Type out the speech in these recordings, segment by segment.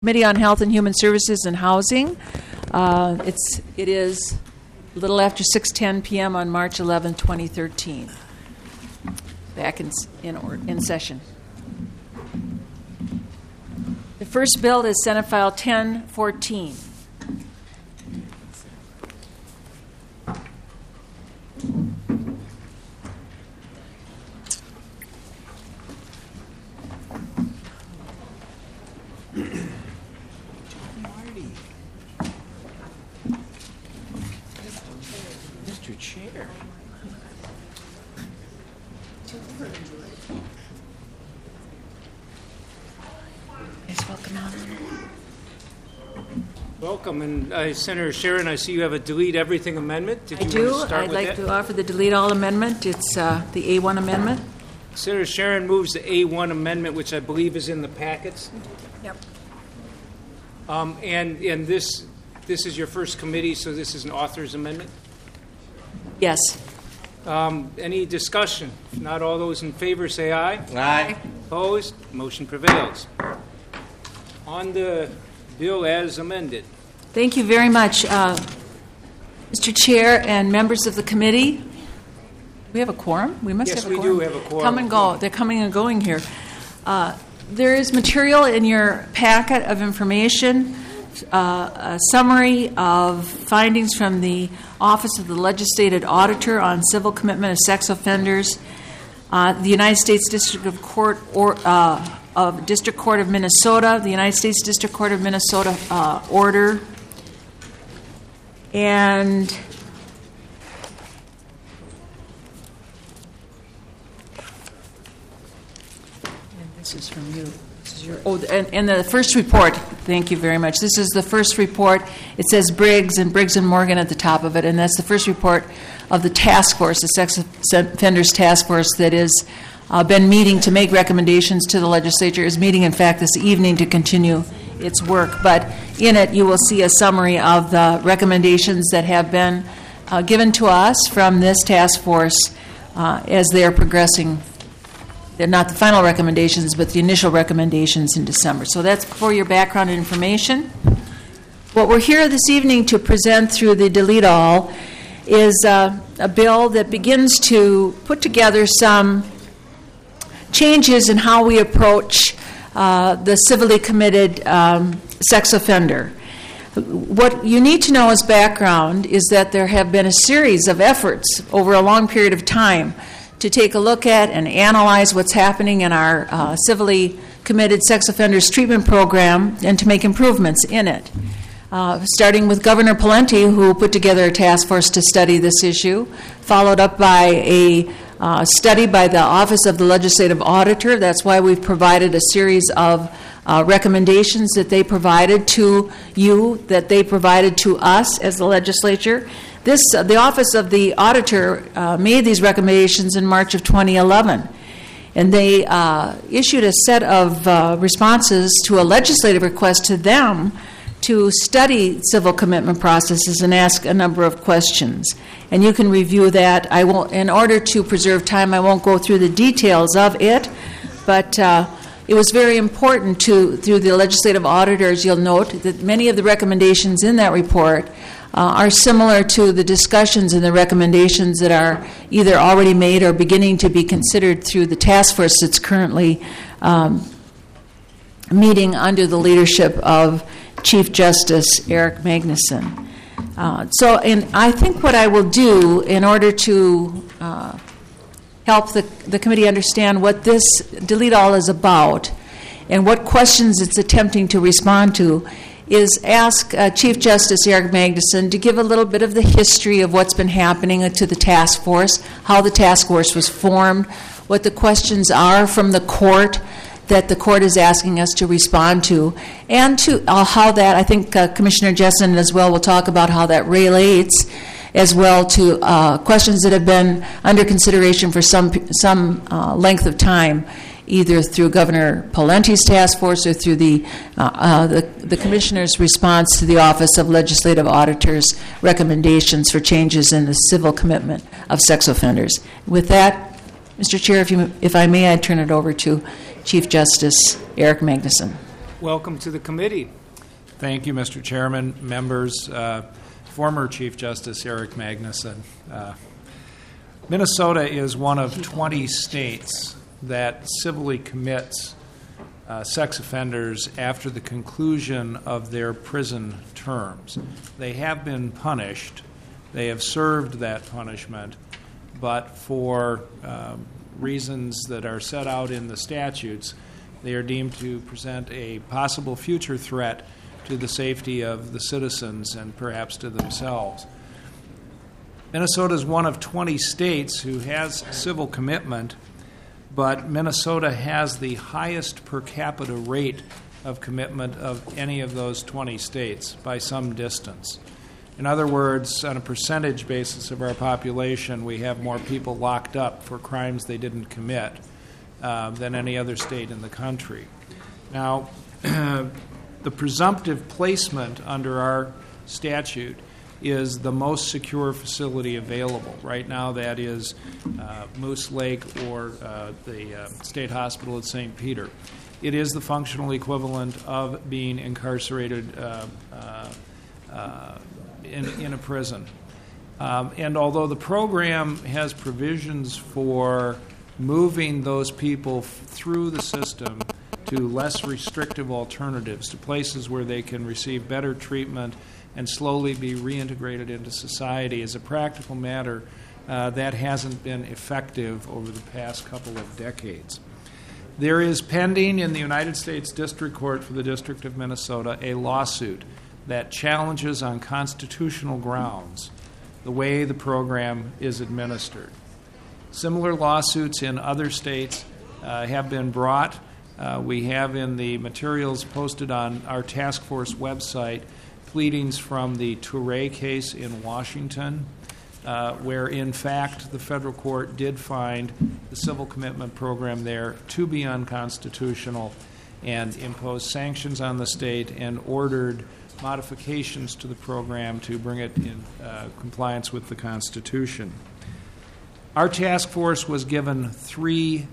Committee on Health and Human Services and Housing. It is a little after 6:10 p.m. on March 11, 2013. Back in session. The first bill is Senate File 1014. Mr. Chair. Yes, welcome on. Welcome, and Senator Sharon, I see you have a delete everything amendment. I do. I'd like to offer the delete all amendment. It's the A1 amendment. Senator Sharon moves the A1 amendment, which I believe is in the packets. Yep. And this is your first committee, so this is an author's amendment. Yes. Any discussion? If not, all those in favor say aye. Aye. Opposed? Motion prevails. On the bill as amended. Thank you very much, Mr. Chair and members of the committee. Do we have a quorum? We must Yes, have a we quorum. do have a quorum. Come and go. They're coming and going here. There is material in your packet of information, a summary of findings from the Office of the Legislative Auditor on civil commitment of sex offenders, the United States District Court of Minnesota, the United States District Court of Minnesota order, and this is from you. This is your and the first report. Thank you very much. This is the first report. It says Briggs and Morgan at the top of it, and that's the first report of the task force, the Sex Offenders Task Force that is been meeting to make recommendations to the legislature. Is meeting, in fact, this evening to continue its work. But in it, you will see a summary of the recommendations that have been given to us from this task force as they are progressing. They're not the final recommendations, but the initial recommendations in December. So that's for your background information. What we're here this evening to present through the delete all is a bill that begins to put together some changes in how we approach the civilly committed sex offender. What you need to know as background is that there have been a series of efforts over a long period of time to take a look at and analyze what's happening in our civilly committed sex offenders treatment program and to make improvements in it. Starting with Governor Pawlenty, who put together a task force to study this issue, followed up by a study by the Office of the Legislative Auditor. That's why we've provided a series of recommendations that they provided to you, that they provided to us as the legislature. The Office of the Auditor made these recommendations in March of 2011, and they issued a set of responses to a legislative request to them to study civil commitment processes and ask a number of questions. And you can review that. I won't, in order to preserve time, I won't go through the details of it, but it was very important through the legislative auditors, you'll note that many of the recommendations in that report are similar to the discussions and the recommendations that are either already made or beginning to be considered through the task force that's currently meeting under the leadership of Chief Justice Eric Magnuson. And I think what I will do in order to help the committee understand what this delete all is about and what questions it's attempting to respond to is ask Chief Justice Eric Magnuson to give a little bit of the history of what's been happening to the task force, how the task force was formed, what the questions are from the court that the court is asking us to respond to, and to how that, I think Commissioner Jessen as well will talk about how that relates as well to questions that have been under consideration for some length of time, either through Governor Pawlenty's task force or through the Commissioner's response to the Office of Legislative Auditors' recommendations for changes in the civil commitment of sex offenders. With that, Mr. Chair, if I may, I turn it over to Chief Justice Eric Magnuson. Welcome to the committee. Thank you, Mr. Chairman, members. Former Chief Justice Eric Magnuson. Minnesota is one of 20 states that civilly commits sex offenders after the conclusion of their prison terms. They have been punished. They have served that punishment, but for reasons that are set out in the statutes, they are deemed to present a possible future threat to the safety of the citizens and perhaps to themselves. Minnesota is one of 20 states who has civil commitment, but Minnesota has the highest per capita rate of commitment of any of those 20 states by some distance. In other words, on a percentage basis of our population, we have more people locked up for crimes they didn't commit than any other state in the country. Now, the presumptive placement under our statute is the most secure facility available. Right now, that is Moose Lake or the State Hospital at St. Peter. It is the functional equivalent of being incarcerated in a prison. And although the program has provisions for moving those people through the system to less restrictive alternatives, to places where they can receive better treatment and slowly be reintegrated into society, as a practical matter, that hasn't been effective over the past couple of decades. There is pending in the United States District Court for the District of Minnesota a lawsuit that challenges on constitutional grounds the way the program is administered. Similar lawsuits in other states have been brought. We have in the materials posted on our task force website pleadings from the Touré case in Washington, where in fact the federal court did find the civil commitment program there to be unconstitutional and imposed sanctions on the state and ordered modifications to the program to bring it in compliance with the Constitution. Our task force was given 3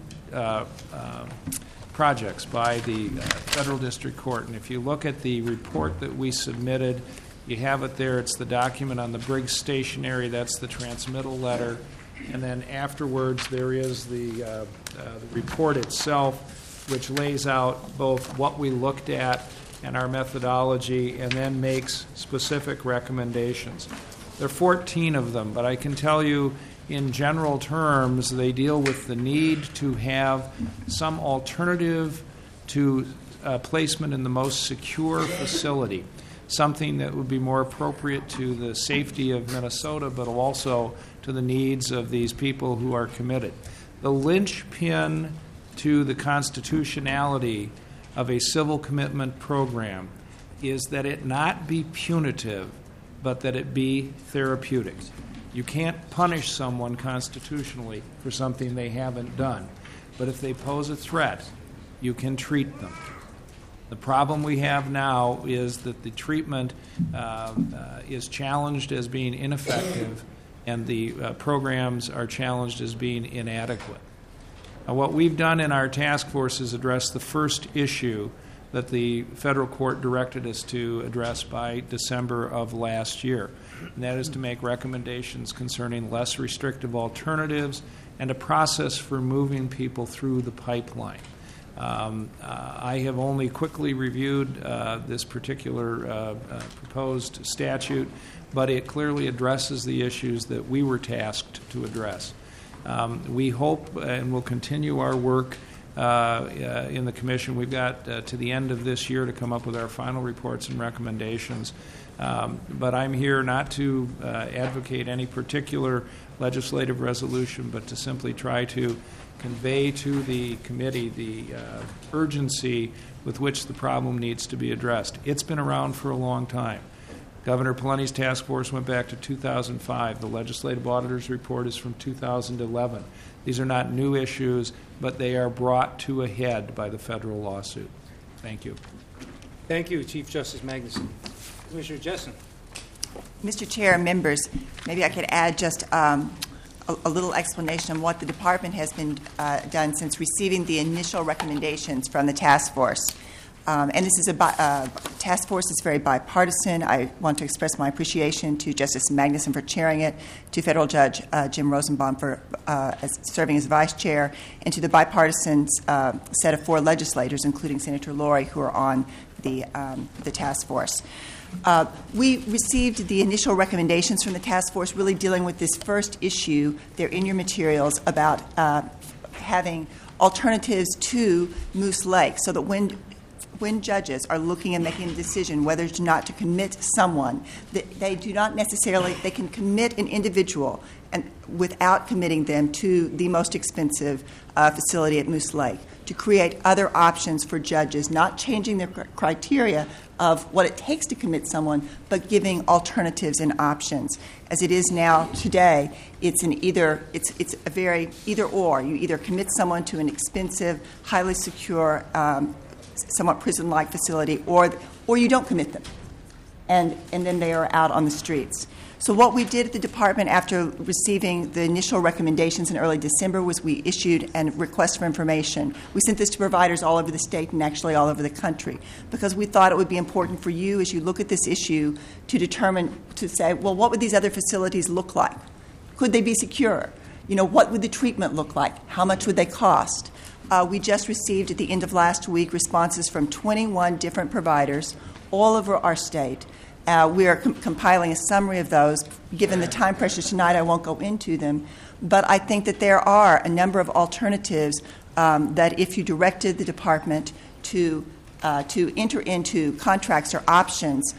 projects by the Federal District Court, and if you look at the report that we submitted, you have it there. It's the document on the Briggs stationery. That's the transmittal letter. And then afterwards, there is the report itself, which lays out both what we looked at and our methodology, and then makes specific recommendations. There are 14 of them, but I can tell you in general terms, they deal with the need to have some alternative to placement in the most secure facility, something that would be more appropriate to the safety of Minnesota, but also to the needs of these people who are committed. The linchpin to the constitutionality of a civil commitment program is that it not be punitive, but that it be therapeutic. You can't punish someone constitutionally for something they haven't done, but if they pose a threat, you can treat them. The problem we have now is that the treatment is challenged as being ineffective, and the programs are challenged as being inadequate. Now, what we've done in our task force is address the first issue that the federal court directed us to address by December of last year, and that is to make recommendations concerning less restrictive alternatives and a process for moving people through the pipeline. I have only quickly reviewed this particular proposed statute, but it clearly addresses the issues that we were tasked to address. We hope and will continue our work in the Commission. We've got to the end of this year to come up with our final reports and recommendations. But I'm here not to advocate any particular legislative resolution, but to simply try to convey to the committee the urgency with which the problem needs to be addressed. It's been around for a long time. Governor Pawlenty's task force went back to 2005. The Legislative Auditor's Report is from 2011. These are not new issues, but they are brought to a head by the federal lawsuit. Thank you. Thank you, Chief Justice Magnuson. Commissioner Jessen. Mr. Chair, members, maybe I could add just a little explanation on what the department has been done since receiving the initial recommendations from the task force. And this is a task force that's very bipartisan. I want to express my appreciation to Justice Magnuson for chairing it, to Federal Judge Jim Rosenbaum for serving as vice chair, and to the bipartisan set of 4 legislators, including Senator Laurie, who are on the task force. We received the initial recommendations from the task force really dealing with this first issue. They're in your materials about having alternatives to Moose Lake, so that when judges are looking and making a decision whether or not to commit someone, they do not necessarily, they can commit an individual and without committing them to the most expensive facility at Moose Lake, to create other options for judges, not changing their criteria of what it takes to commit someone, but giving alternatives and options. As it is now today, it's a very either or. You either commit someone to an expensive, highly secure, somewhat prison-like facility, or you don't commit them, and then they are out on the streets. So what we did at the department after receiving the initial recommendations in early December was we issued a request for information. We sent this to providers all over the state and actually all over the country, because we thought it would be important for you as you look at this issue to determine, to say, well, what would these other facilities look like? Could they be secure? What would the treatment look like? How much would they cost? We just received at the end of last week responses from 21 different providers all over our state. We are compiling a summary of those. Given the time pressure tonight, I won't go into them. But I think that there are a number of alternatives that if you directed the department to enter into contracts or options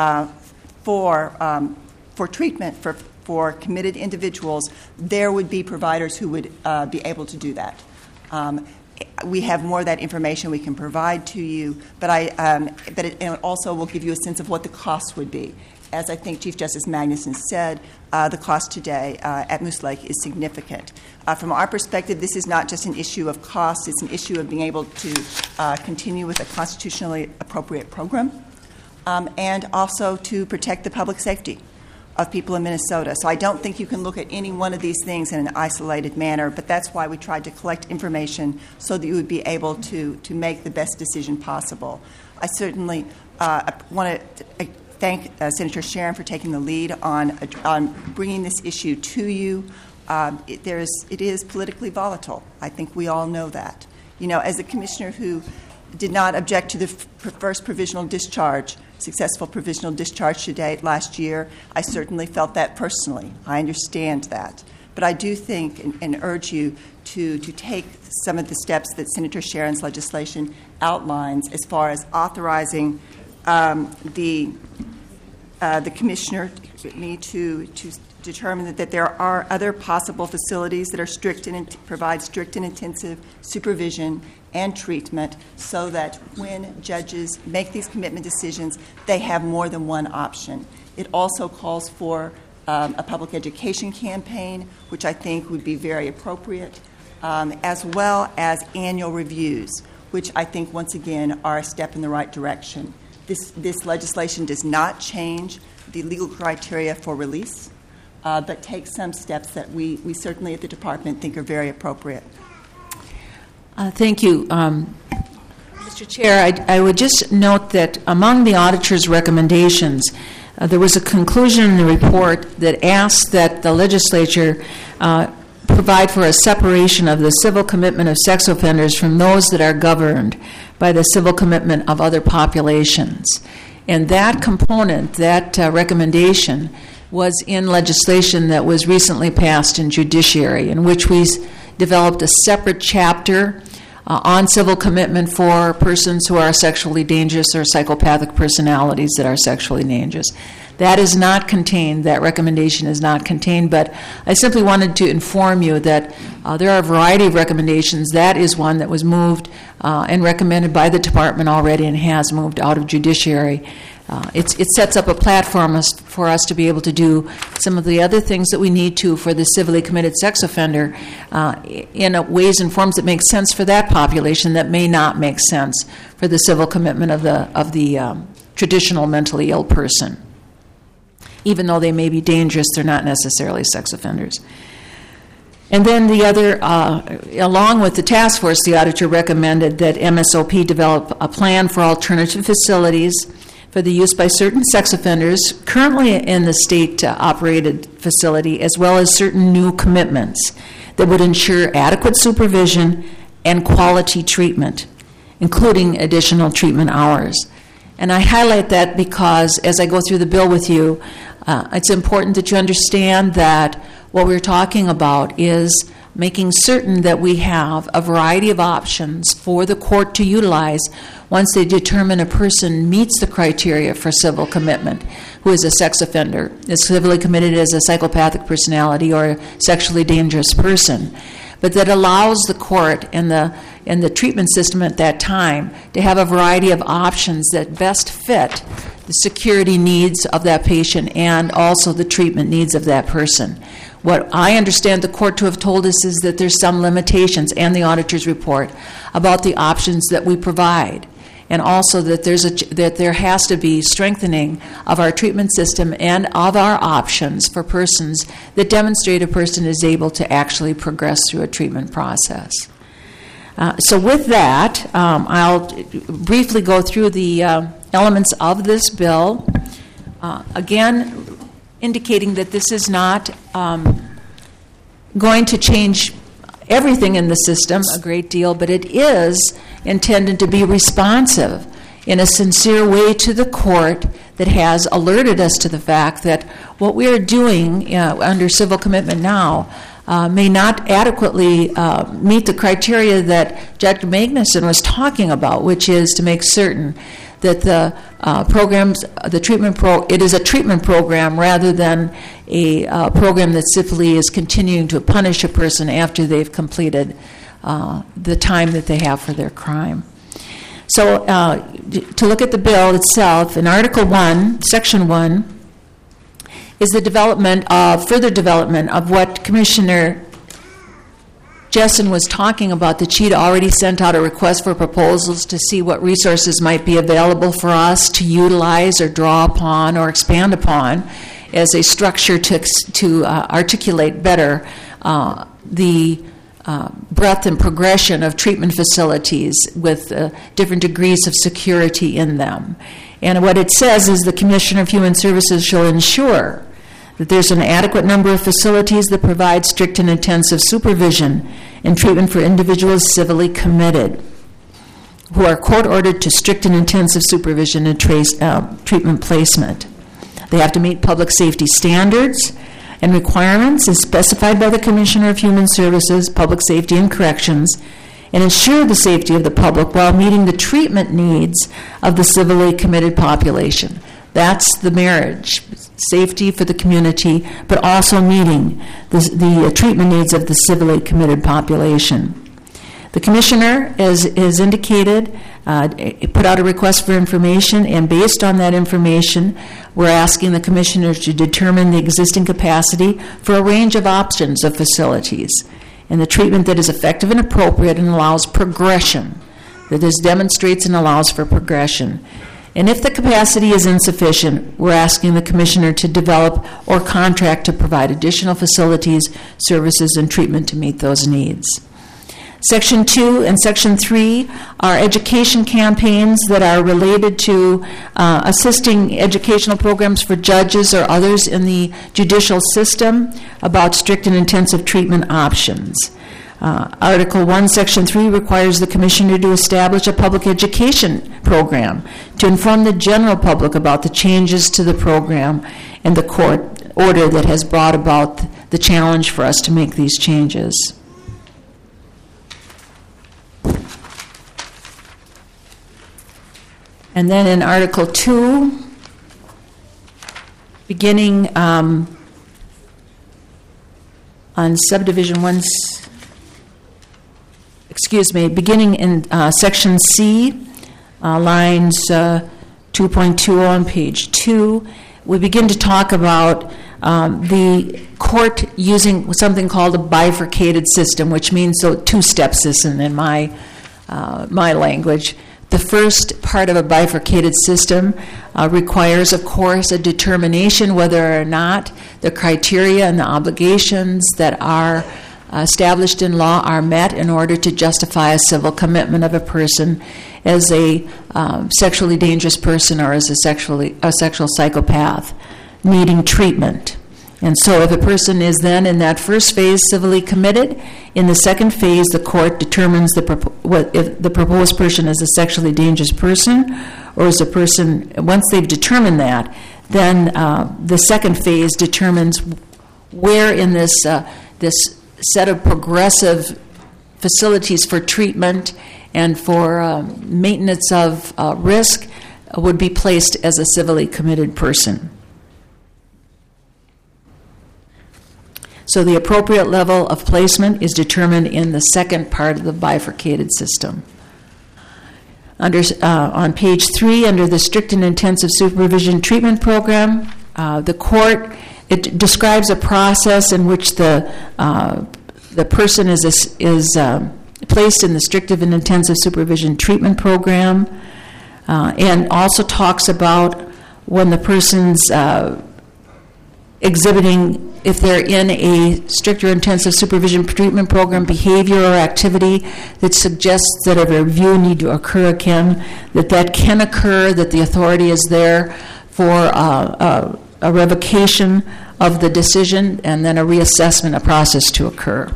for treatment for committed individuals, there would be providers who would be able to do that. We have more of that information we can provide to you, but it also will give you a sense of what the cost would be. As I think Chief Justice Magnuson said, the cost today at Moose Lake is significant. From our perspective, this is not just an issue of cost, it's an issue of being able to continue with a constitutionally appropriate program, and also to protect the public safety of people in Minnesota. So I don't think you can look at any one of these things in an isolated manner, but that's why we tried to collect information so that you would be able to make the best decision possible. I certainly want to thank Senator Sharon for taking the lead on bringing this issue to you. It is politically volatile. I think we all know that. As a commissioner who did not object to the first successful provisional discharge to date last year, I certainly felt that personally. I understand that. But I do think and urge you to take some of the steps that Senator Sharon's legislation outlines as far as authorizing the commissioner to determine that there are other possible facilities that are provide strict and intensive supervision and treatment, so that when judges make these commitment decisions, they have more than one option. It also calls for a public education campaign, which I think would be very appropriate, as well as annual reviews, which I think, once again, are a step in the right direction. This legislation does not change the legal criteria for release, but takes some steps that we certainly at the department think are very appropriate. Thank you. Mr. Chair, I would just note that among the auditor's recommendations, there was a conclusion in the report that asked that the legislature provide for a separation of the civil commitment of sex offenders from those that are governed by the civil commitment of other populations. And that component, that recommendation, was in legislation that was recently passed in judiciary, in which we developed a separate chapter on civil commitment for persons who are sexually dangerous or psychopathic personalities that are sexually dangerous. That is not contained, that recommendation is not contained, but I simply wanted to inform you that there are a variety of recommendations. That is one that was moved and recommended by the department already and has moved out of judiciary. It sets up a platform for us to be able to do some of the other things that we need to for the civilly committed sex offender in ways and forms that make sense for that population that may not make sense for the civil commitment of the traditional mentally ill person. Even though they may be dangerous, they're not necessarily sex offenders. And then the other, along with the task force, the auditor recommended that MSOP develop a plan for alternative facilities for the use by certain sex offenders currently in the state-operated facility, as well as certain new commitments that would ensure adequate supervision and quality treatment, including additional treatment hours. And I highlight that because as I go through the bill with you, it's important that you understand that what we're talking about is making certain that we have a variety of options for the court to utilize once they determine a person meets the criteria for civil commitment, who is a sex offender, is civilly committed as a psychopathic personality or a sexually dangerous person, but that allows the court and the treatment system at that time to have a variety of options that best fit the security needs of that patient and also the treatment needs of that person. What I understand the court to have told us is that there's some limitations, and the auditor's report, about the options that we provide, and also that there has to be strengthening of our treatment system and of our options for persons that demonstrate a person is able to actually progress through a treatment process. So with that, I'll briefly go through the elements of this bill. Again, indicating that this is not going to change everything in the system a great deal, but it is intended to be responsive in a sincere way to the court that has alerted us to the fact that what we are doing under civil commitment now may not adequately meet the criteria that Judge Magnuson was talking about, which is to make certain that the it is a treatment program rather than a program that simply is continuing to punish a person after they've completed the time that they have for their crime. So to look at the bill itself, in Article 1, Section 1, is the further development of what Commissioner Jessen was talking about, that she'd already sent out a request for proposals to see what resources might be available for us to utilize or draw upon or expand upon as a structure to articulate better the breadth and progression of treatment facilities with different degrees of security in them. And what it says is the Commissioner of Human Services shall ensure that there's an adequate number of facilities that provide strict and intensive supervision and treatment for individuals civilly committed who are court-ordered to strict and intensive supervision and treatment placement. They have to meet public safety standards and requirements as specified by the Commissioner of Human Services, Public Safety and Corrections, and ensure the safety of the public while meeting the treatment needs of the civilly committed population. That's the marriage, safety for the community, but also meeting the treatment needs of the civilly committed population. The Commissioner, as indicated, put out a request for information, and based on that information, we're asking the Commissioner to determine the existing capacity for a range of options of facilities and the treatment that is effective and appropriate and allows progression, that this demonstrates and allows for progression. And if the capacity is insufficient, we're asking the Commissioner to develop or contract to provide additional facilities, services, and treatment to meet those needs. Section 2 and Section 3 are education campaigns that are related to assisting educational programs for judges or others in the judicial system about strict and intensive treatment options. Article 1, Section 3 requires the Commissioner to establish a public education program to inform the general public about the changes to the program and the court order that has brought about the challenge for us to make these changes. And then in Article 2, beginning on Subdivision 1, beginning in Section C, lines 2.20 on page 2, we begin to talk about the court using something called a bifurcated system, which means two-step system in my language. The first part of a bifurcated system requires, of course, a determination whether or not the criteria and the obligations that are established in law are met in order to justify a civil commitment of a person as a sexually dangerous person or as a sexual psychopath needing treatment. And so if a person is then in that first phase civilly committed, in the second phase the court determines if the proposed person is a sexually dangerous person or is a person, once they've determined that, then the second phase determines where in this set of progressive facilities for treatment and for maintenance of risk would be placed as a civilly committed person. So the appropriate level of placement is determined in the second part of the bifurcated system. On page 3, under the strict and intensive supervision treatment program, the court, it describes a process in which the person is placed in the strict and intensive supervision treatment program, and also talks about when the person's exhibiting, if they're in a strict or intensive supervision treatment program, behavior or activity that suggests that a review need to occur again, that can occur, that the authority is there for a revocation of the decision and then a reassessment, a process to occur.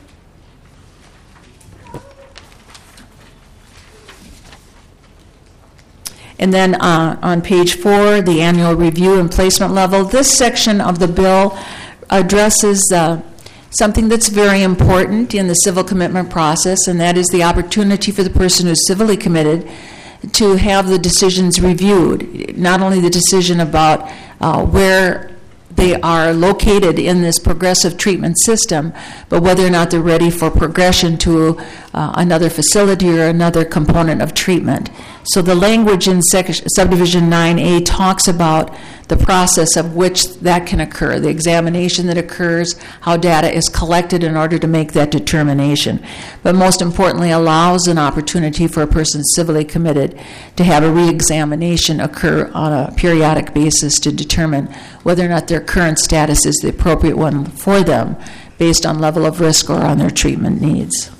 And then on page 4, the annual review and placement level. This section of the bill addresses something that's very important in the civil commitment process, and that is the opportunity for the person who's civilly committed to have the decisions reviewed. Not only the decision about where they are located in this progressive treatment system, but whether or not they're ready for progression to another facility or another component of treatment. So the language in subdivision 9A talks about the process of which that can occur, the examination that occurs, how data is collected in order to make that determination. But most importantly, allows an opportunity for a person civilly committed to have a re-examination occur on a periodic basis to determine whether or not their current status is the appropriate one for them based on level of risk or on their treatment needs.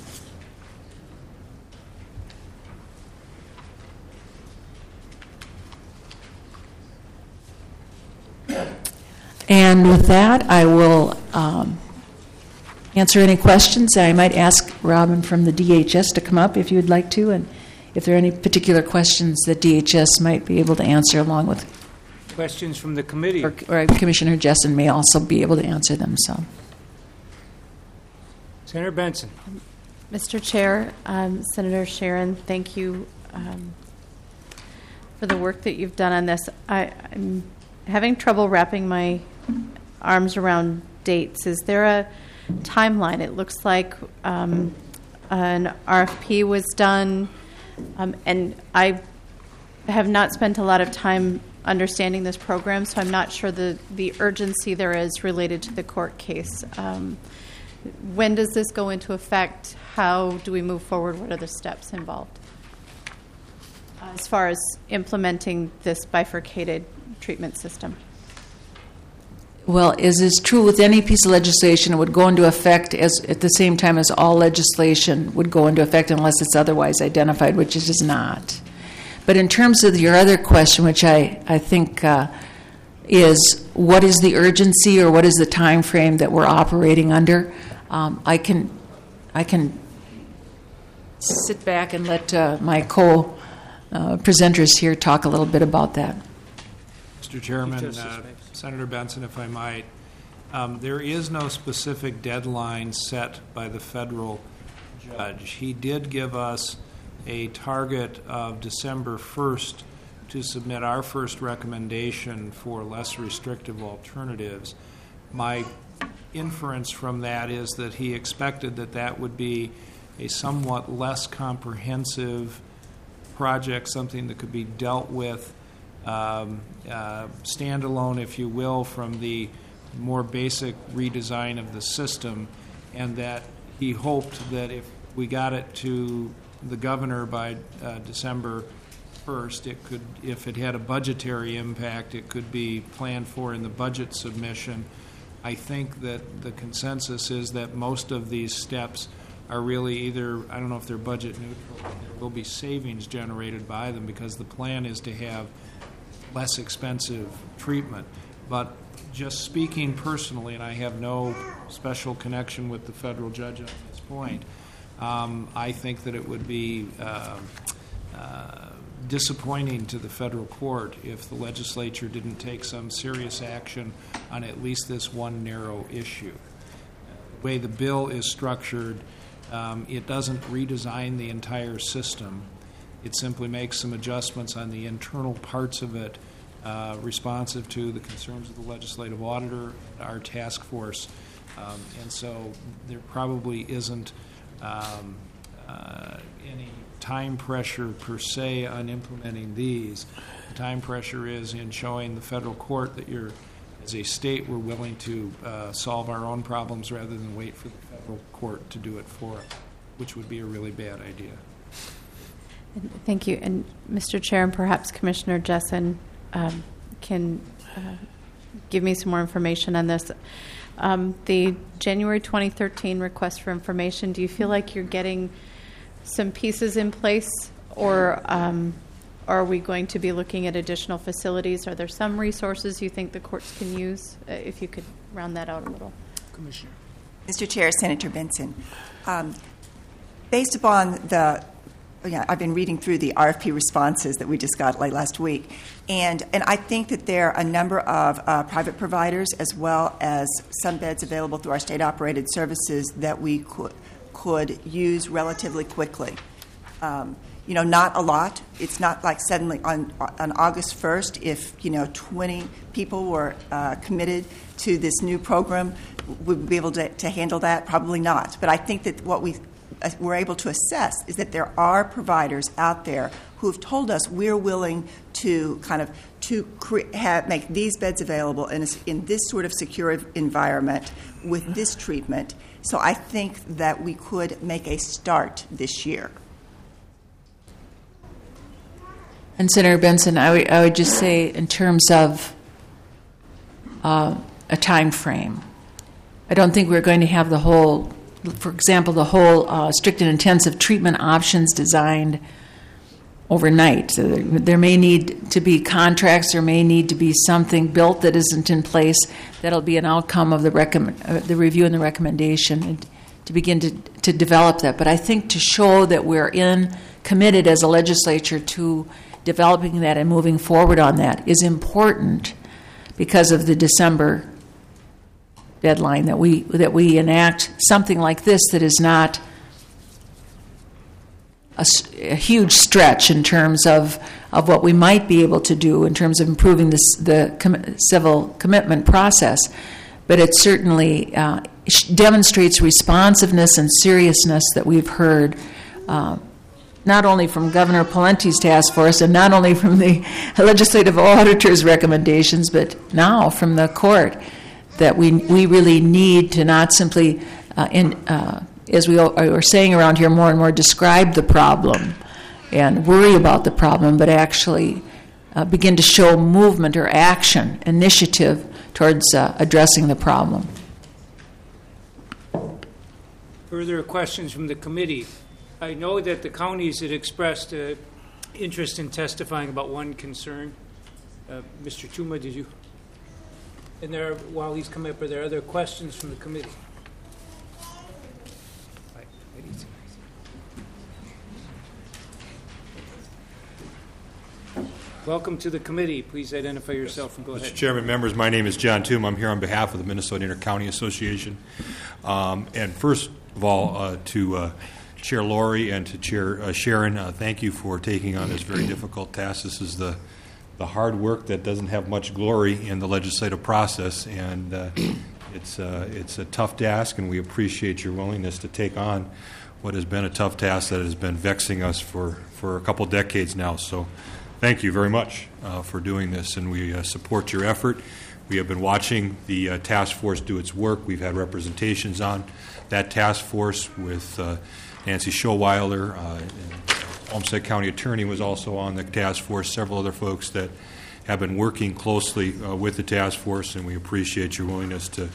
And with that, I will answer any questions. I might ask Robin from the DHS to come up if you would like to, and if there are any particular questions that DHS might be able to answer along with. Questions from the committee? Or Commissioner Jessen may also be able to answer them. So, Senator Benson. Mr. Chair, Senator Sharon, thank you for the work that you've done on this. I'm having trouble wrapping my arms around dates. Is there a timeline? It looks like an RFP was done, and I have not spent a lot of time understanding this program, so I'm not sure the urgency there is related to the court case. When does this go into effect? How do we move forward? What are the steps involved as far as implementing this bifurcated treatment system? well, as is true with any piece of legislation, it would go into effect at the same time as all legislation would go into effect unless it's otherwise identified, which it is not. But in terms of your other question, which I think is what is the urgency or what is the time frame that we're operating under, I can sit back and let my co-presenters here talk a little bit about that. Mr. Chairman, Senator Benson, if I might, there is no specific deadline set by the federal judge. He did give us a target of December 1st to submit our first recommendation for less restrictive alternatives. My inference from that is that he expected that that would be a somewhat less comprehensive project, something that could be dealt with standalone, if you will, from the more basic redesign of the system, and that he hoped that if we got it to the governor by December 1st, it could, if it had a budgetary impact, it could be planned for in the budget submission I think that the consensus is that most of these steps are really either, I don't know if they're budget neutral, but there will be savings generated by them because the plan is to have less expensive treatment. But just speaking personally, and I have no special connection with the federal judge at this point, I think that it would be disappointing to the federal court if the legislature didn't take some serious action on at least this one narrow issue. The way the bill is structured, it doesn't redesign the entire system. It simply makes some adjustments on the internal parts of it, responsive to the concerns of the legislative auditor, our task force. And so there probably isn't any time pressure per se on implementing these. The time pressure is in showing the federal court that as a state, we're willing to solve our own problems rather than wait for the federal court to do it for us, which would be a really bad idea. Thank you. And Mr. Chair, and perhaps Commissioner Jessen can give me some more information on this. The January 2013 request for information, do you feel like you're getting some pieces in place, or are we going to be looking at additional facilities? Are there some resources you think the courts can use? If you could round that out a little. Commissioner. Mr. Chair, Senator Benson, based upon I've been reading through the RFP responses that we just got late last week, and I think that there are a number of private providers as well as some beds available through our state-operated services that we could use relatively quickly. Not a lot. It's not like suddenly on August 1st, if 20 people were committed to this new program, would we be able to handle that? Probably not. But I think that what we're able to assess is that there are providers out there who have told us we're willing to make these beds available in this sort of secure environment with this treatment. So I think that we could make a start this year. And Senator Benson, I would just say in terms of a time frame, I don't think we're going to have the whole strict and intensive treatment options designed overnight. So there may need to be contracts, there may need to be something built that isn't in place that'll be an outcome of the review and the recommendation, and to begin to develop that. But I think to show that we're committed as a legislature to developing that and moving forward on that is important because of the December deadline, that we enact something like this that is not a huge stretch in terms of what we might be able to do in terms of improving the civil commitment process. But it certainly demonstrates responsiveness and seriousness that we've heard not only from Governor Pawlenty's task force and not only from the legislative auditor's recommendations, but now from the court, that we really need to not simply, as we are saying around here more and more, describe the problem and worry about the problem, but actually begin to show movement or action, initiative towards addressing the problem. Further questions from the committee? I know that the counties had expressed interest in testifying about one concern. Mr. Tuma, did you? And while he's coming up, are there other questions from the committee? Welcome to the committee. Please identify yourself and go ahead. Mr. Chairman, members, my name is John Toom. I'm here on behalf of the Minnesota Inter-County Association. And first of all, to Chair Laurie and to Chair Sharon, thank you for taking on this very difficult task. This is the hard work that doesn't have much glory in the legislative process, and it's a tough task, and we appreciate your willingness to take on what has been a tough task that has been vexing us for a couple decades now. So thank you very much for doing this, and we support your effort. We have been watching the task force do its work. We've had representations on that task force with Nancy Showweiler, Olmsted County Attorney was also on the task force, several other folks that have been working closely with the task force, and we appreciate your willingness to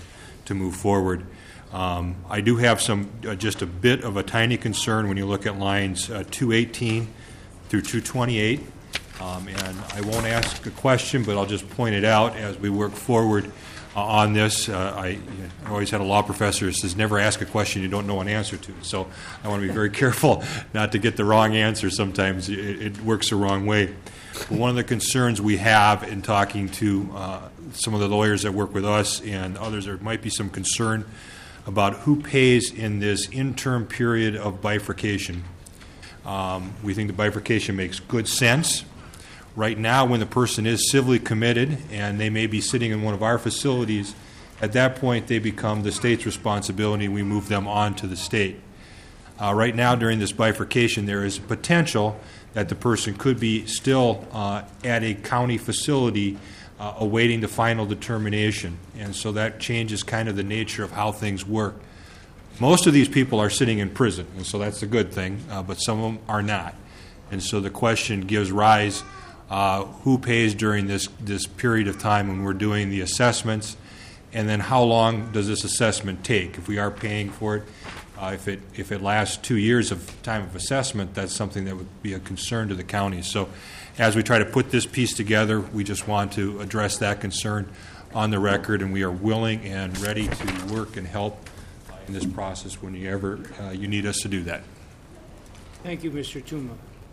to move forward. I do have some, just a bit of a tiny concern when you look at lines 218 through 228. And I won't ask a question, but I'll just point it out as we work forward on this. I always had a law professor who says, never ask a question you don't know an answer to. So I want to be very careful not to get the wrong answer. Sometimes it works the wrong way. But one of the concerns we have in talking to some of the lawyers that work with us and others, there might be some concern about who pays in this interim period of bifurcation. We think the bifurcation makes good sense. Right now, when the person is civilly committed and they may be sitting in one of our facilities, at that point they become the state's responsibility and we move them on to the state. Right now, during this bifurcation, there is potential that the person could be still at a county facility awaiting the final determination. And so that changes kind of the nature of how things work. Most of these people are sitting in prison, and so that's a good thing, but some of them are not. And so the question gives rise, who pays during this period of time when we're doing the assessments, and then how long does this assessment take? If we are paying for it, if it lasts 2 years of time of assessment, that's something that would be a concern to the county. So as we try to put this piece together, we just want to address that concern on the record, and we are willing and ready to work and help in this process whenever you need us to do that. Thank you, Mr. Tuma.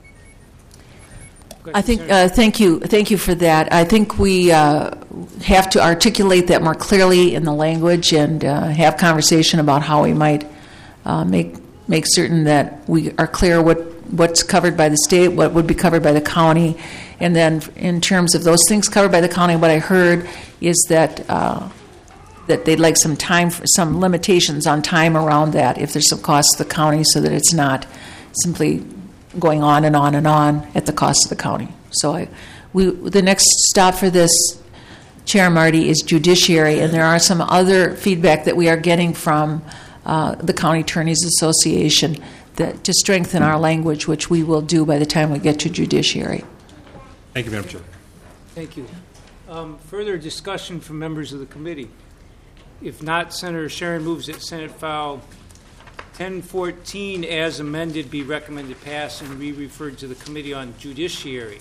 I think, thank you for that. I think we have to articulate that more clearly in the language and have conversation about how we might make certain that we are clear what's covered by the state, what would be covered by the county, and then in terms of those things covered by the county, what I heard is that they'd like some time, some limitations on time around that if there's some cost to the county, so that it's not simply going on and on and on at the cost of the county. So the next stop for this, Chair Marty, is judiciary, and there are some other feedback that we are getting from the County Attorneys Association to strengthen our language, which we will do by the time we get to judiciary. Thank you, Madam Chair. Thank you. Further discussion from members of the committee? If not, Senator Sharon moves that Senate File 1014 as amended be recommended pass and be referred to the Committee on Judiciary.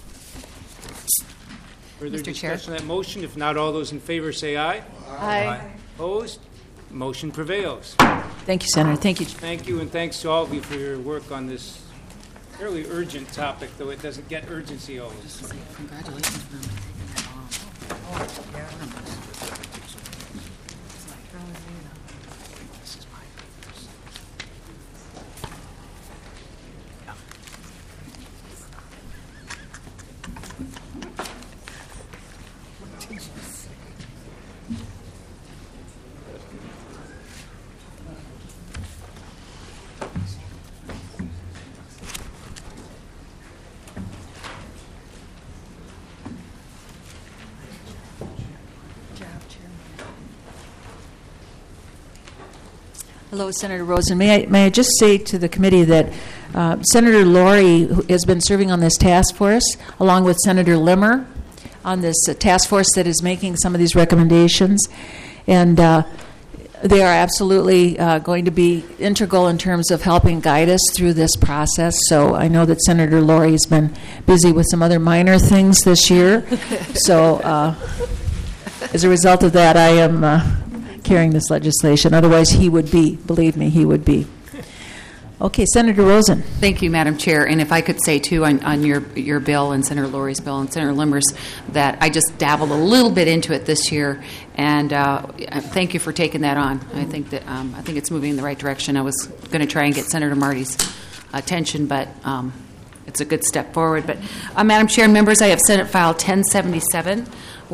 Further discussion on that motion? If not, all those in favor say aye. Aye. Opposed? Motion prevails. Thank you, Senator. Thank you. Thank you, and thanks to all of you for your work on this fairly urgent topic, though it doesn't get urgency always. Congratulations for taking that on. Hello, Senator Rosen. May I just say to the committee that Senator Laurie has been serving on this task force, along with Senator Limmer, on this task force that is making some of these recommendations. And they are absolutely going to be integral in terms of helping guide us through this process. So I know that Senator Laurie has been busy with some other minor things this year. So as a result of that, I am carrying this legislation. Otherwise, he would be. Believe me, he would be. Okay, Senator Rosen. Thank you, Madam Chair. And if I could say, too, on your bill and Senator Laurie's bill and Senator Limmer's, that I just dabbled a little bit into it this year, and thank you for taking that on. I think it's moving in the right direction. I was going to try and get Senator Marty's attention, but it's a good step forward. But, Madam Chair and members, I have Senate File 1077,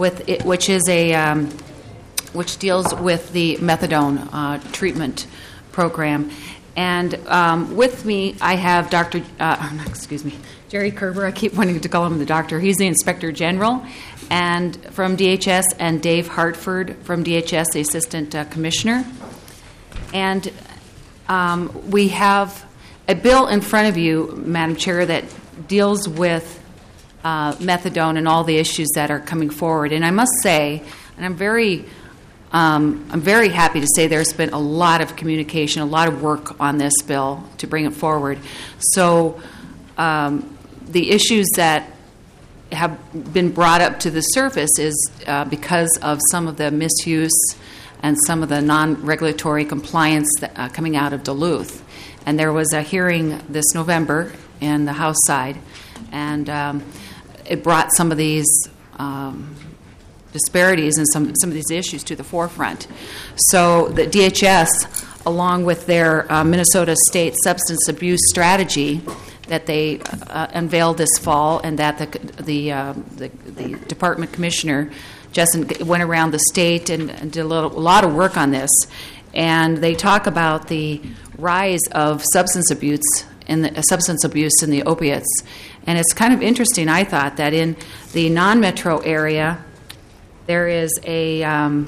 which deals with the methadone treatment program. And with me, I have Jerry Kerber. I keep wanting to call him the doctor. He's the Inspector General and from DHS, and Dave Hartford from DHS, the Assistant Commissioner. And we have a bill in front of you, Madam Chair, that deals with methadone and all the issues that are coming forward. And I must say, and I'm very I'm very happy to say there's been a lot of communication, a lot of work on this bill to bring it forward. So the issues that have been brought up to the surface is because of some of the misuse and some of the non-regulatory compliance coming out of Duluth. And there was a hearing this November in the House side, and it brought some of these disparities and some of these issues to the forefront. So the DHS, along with their Minnesota State Substance Abuse Strategy that they unveiled this fall, and that the department commissioner, Justin, went around the state and did a lot of work on this. And they talk about the rise of substance abuse in the opiates. And it's kind of interesting, I thought, that in the non-metro area, there is a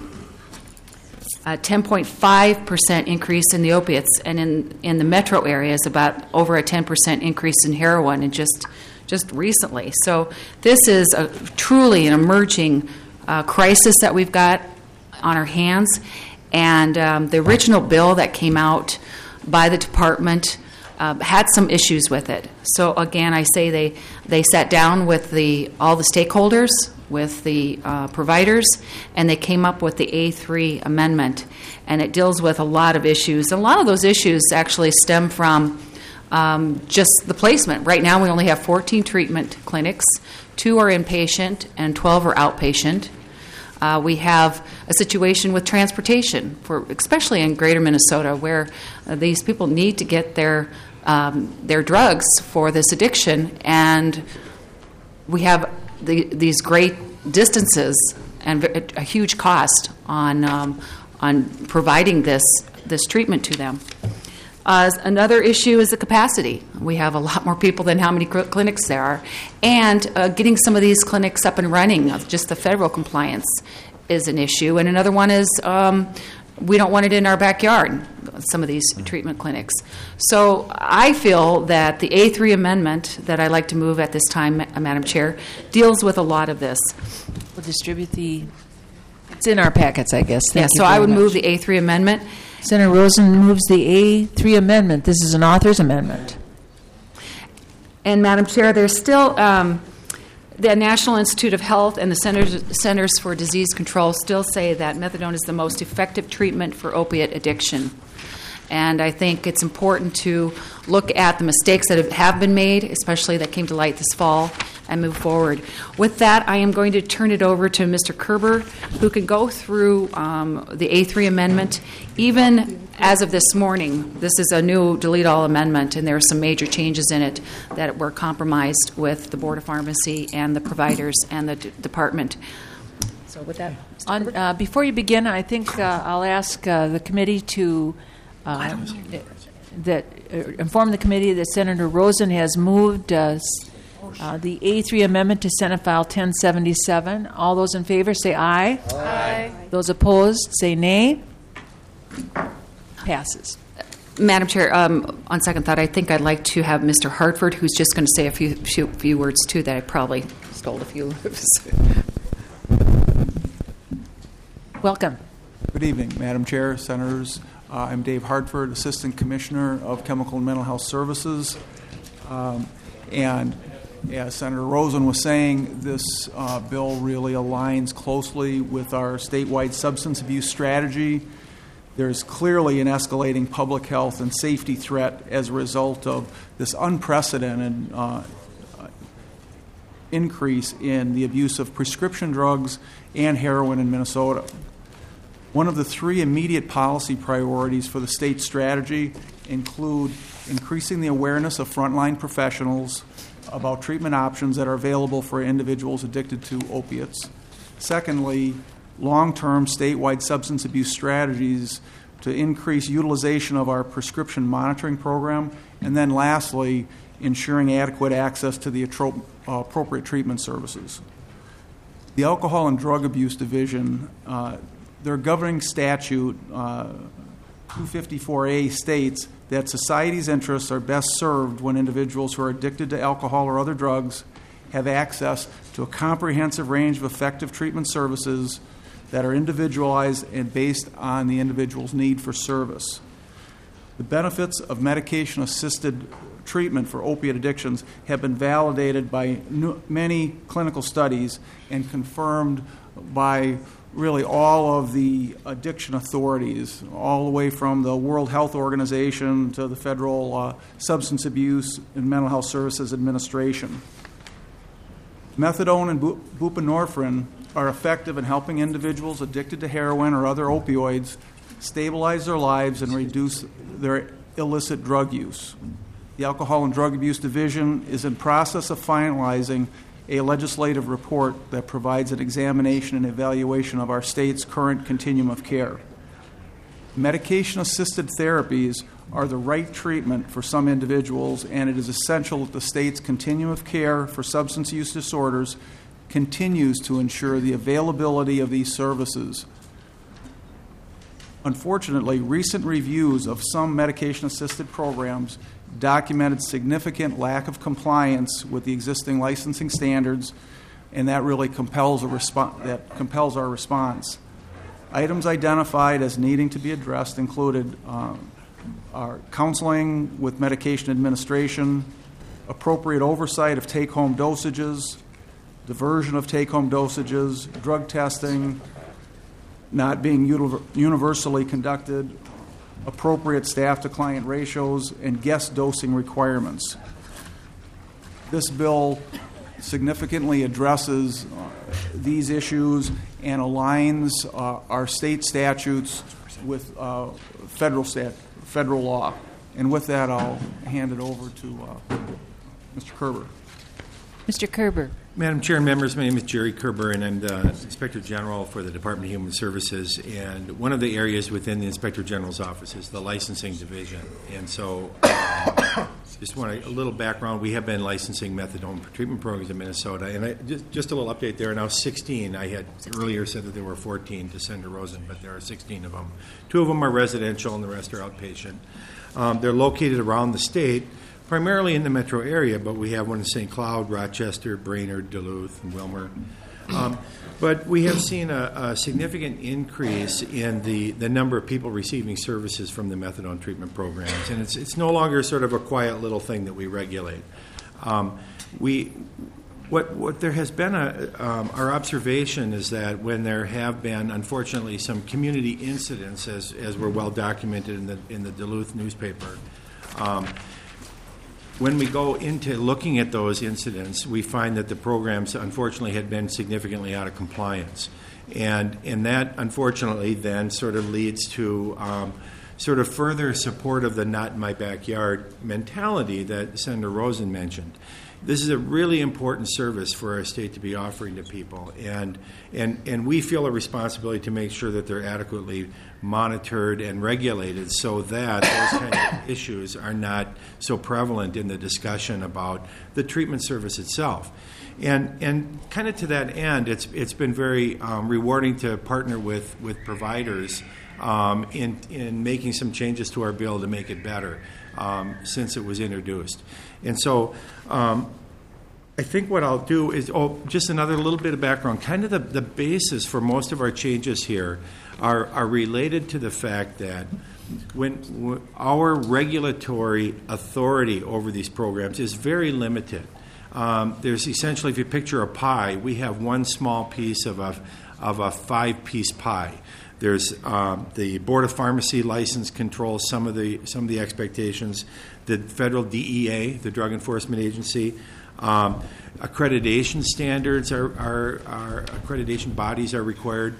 10.5% increase in the opiates, and in the metro area is about over a 10% increase in heroin, and just recently. So this is truly an emerging crisis that we've got on our hands. And the original bill that came out by the department had some issues with it. So again, I say they sat down with all the stakeholders, with the providers, and they came up with the A3 amendment. And it deals with a lot of issues. A lot of those issues actually stem from just the placement. Right now we only have 14 treatment clinics. 2 are inpatient and 12 are outpatient. We have a situation with transportation, especially in greater Minnesota, where these people need to get their drugs for this addiction, and we have these great distances and a huge cost on providing this treatment to them. Another issue is the capacity. We have a lot more people than how many clinics there are. And getting some of these clinics up and running, just the federal compliance is an issue. And another one is we don't want it in our backyard, some of these treatment clinics. So I feel that the A3 amendment that I'd like to move at this time, Madam Chair, deals with a lot of this. We'll distribute it's in our packets, I guess. Thank you so I would very move much. the A3 amendment. Senator Rosen moves the A3 amendment. This is an author's amendment. And, Madam Chair, there's still the National Institute of Health and the Centers for Disease Control still say that methadone is the most effective treatment for opiate addiction. And I think it's important to look at the mistakes that have been made, especially that came to light this fall, and move forward. With that, I am going to turn it over to Mr. Kerber, who can go through the A3 amendment. Even as of this morning, this is a new delete-all amendment, and there are some major changes in it that were compromised with the Board of Pharmacy and the providers and the department. So with that, Mr. Kerber. Before you begin, I think I'll ask the committee to inform the committee that Senator Rosen has moved the A3 amendment to Senate File 1077. All those in favor say aye. Aye. Those opposed say nay. Passes. Madam Chair, on second thought, I think I'd like to have Mr. Hartford, who's just going to say a few words too that I probably stole a few. Welcome. Good evening, Madam Chair, Senators. I'm Dave Hartford, Assistant Commissioner of Chemical and Mental Health Services. And as Senator Rosen was saying, this bill really aligns closely with our statewide substance abuse strategy. There's clearly an escalating public health and safety threat as a result of this unprecedented increase in the abuse of prescription drugs and heroin in Minnesota. One of the 3 immediate policy priorities for the state strategy include increasing the awareness of frontline professionals about treatment options that are available for individuals addicted to opiates. Secondly, long-term statewide substance abuse strategies to increase utilization of our prescription monitoring program. And then lastly, ensuring adequate access to the appropriate treatment services. The Alcohol and Drug Abuse Division, their governing statute, 254A, states that society's interests are best served when individuals who are addicted to alcohol or other drugs have access to a comprehensive range of effective treatment services that are individualized and based on the individual's need for service. The benefits of medication-assisted treatment for opiate addictions have been validated by many clinical studies and confirmed by really all of the addiction authorities, all the way from the World Health Organization to the Federal Substance Abuse and Mental Health Services Administration. Methadone and buprenorphine are effective in helping individuals addicted to heroin or other opioids stabilize their lives and reduce their illicit drug use. The Alcohol and Drug Abuse Division is in process of finalizing a legislative report that provides an examination and evaluation of our state's current continuum of care. Medication-assisted therapies are the right treatment for some individuals, and it is essential that the state's continuum of care for substance use disorders continues to ensure the availability of these services. Unfortunately, recent reviews of some medication-assisted programs documented significant lack of compliance with the existing licensing standards, and that really compels our response. Items identified as needing to be addressed included our counseling with medication administration, appropriate oversight of take-home dosages, diversion of take-home dosages, drug testing not being universally conducted, appropriate staff-to-client ratios, and guest dosing requirements. This bill significantly addresses these issues and aligns our state statutes with federal law. And with that, I'll hand it over to Mr. Kerber. Mr. Kerber. Madam Chair and members, my name is Jerry Kerber, and I'm the Inspector General for the Department of Human Services. And one of the areas within the Inspector General's office is the licensing division. And so, just want a little background. We have been licensing methadone treatment programs in Minnesota, and just a little update there. Now, 16. I had earlier said that there were 14 to Senator Rosen, but there are 16 of them. 2 of them are residential, and the rest are outpatient. They're located around the state, primarily in the metro area, but we have one in St. Cloud, Rochester, Brainerd, Duluth, and Wilmer. But we have seen a significant increase in the number of people receiving services from the methadone treatment programs, and it's no longer sort of a quiet little thing that we regulate. What there has been our observation is that when there have been, unfortunately, some community incidents, as were well documented in the Duluth newspaper. When we go into looking at those incidents, we find that the programs, unfortunately, had been significantly out of compliance. And that, unfortunately, then sort of leads to sort of further support of the not in my backyard mentality that Senator Rosen mentioned. This is a really important service for our state to be offering to people, and we feel a responsibility to make sure that they're adequately monitored and regulated so that those kind of issues are not so prevalent in the discussion about the treatment service itself. And kind of to that end, it's been very rewarding to partner with providers in making some changes to our bill to make it better since it was introduced. And so I think what I'll do is, just another little bit of background. Kind of the basis for most of our changes here are related to the fact that when our regulatory authority over these programs is very limited. There's essentially, if you picture a pie, we have one small piece of a 5-piece pie. There's the Board of Pharmacy license controls some of the expectations. The federal DEA, the Drug Enforcement Agency, accreditation standards our accreditation bodies are required.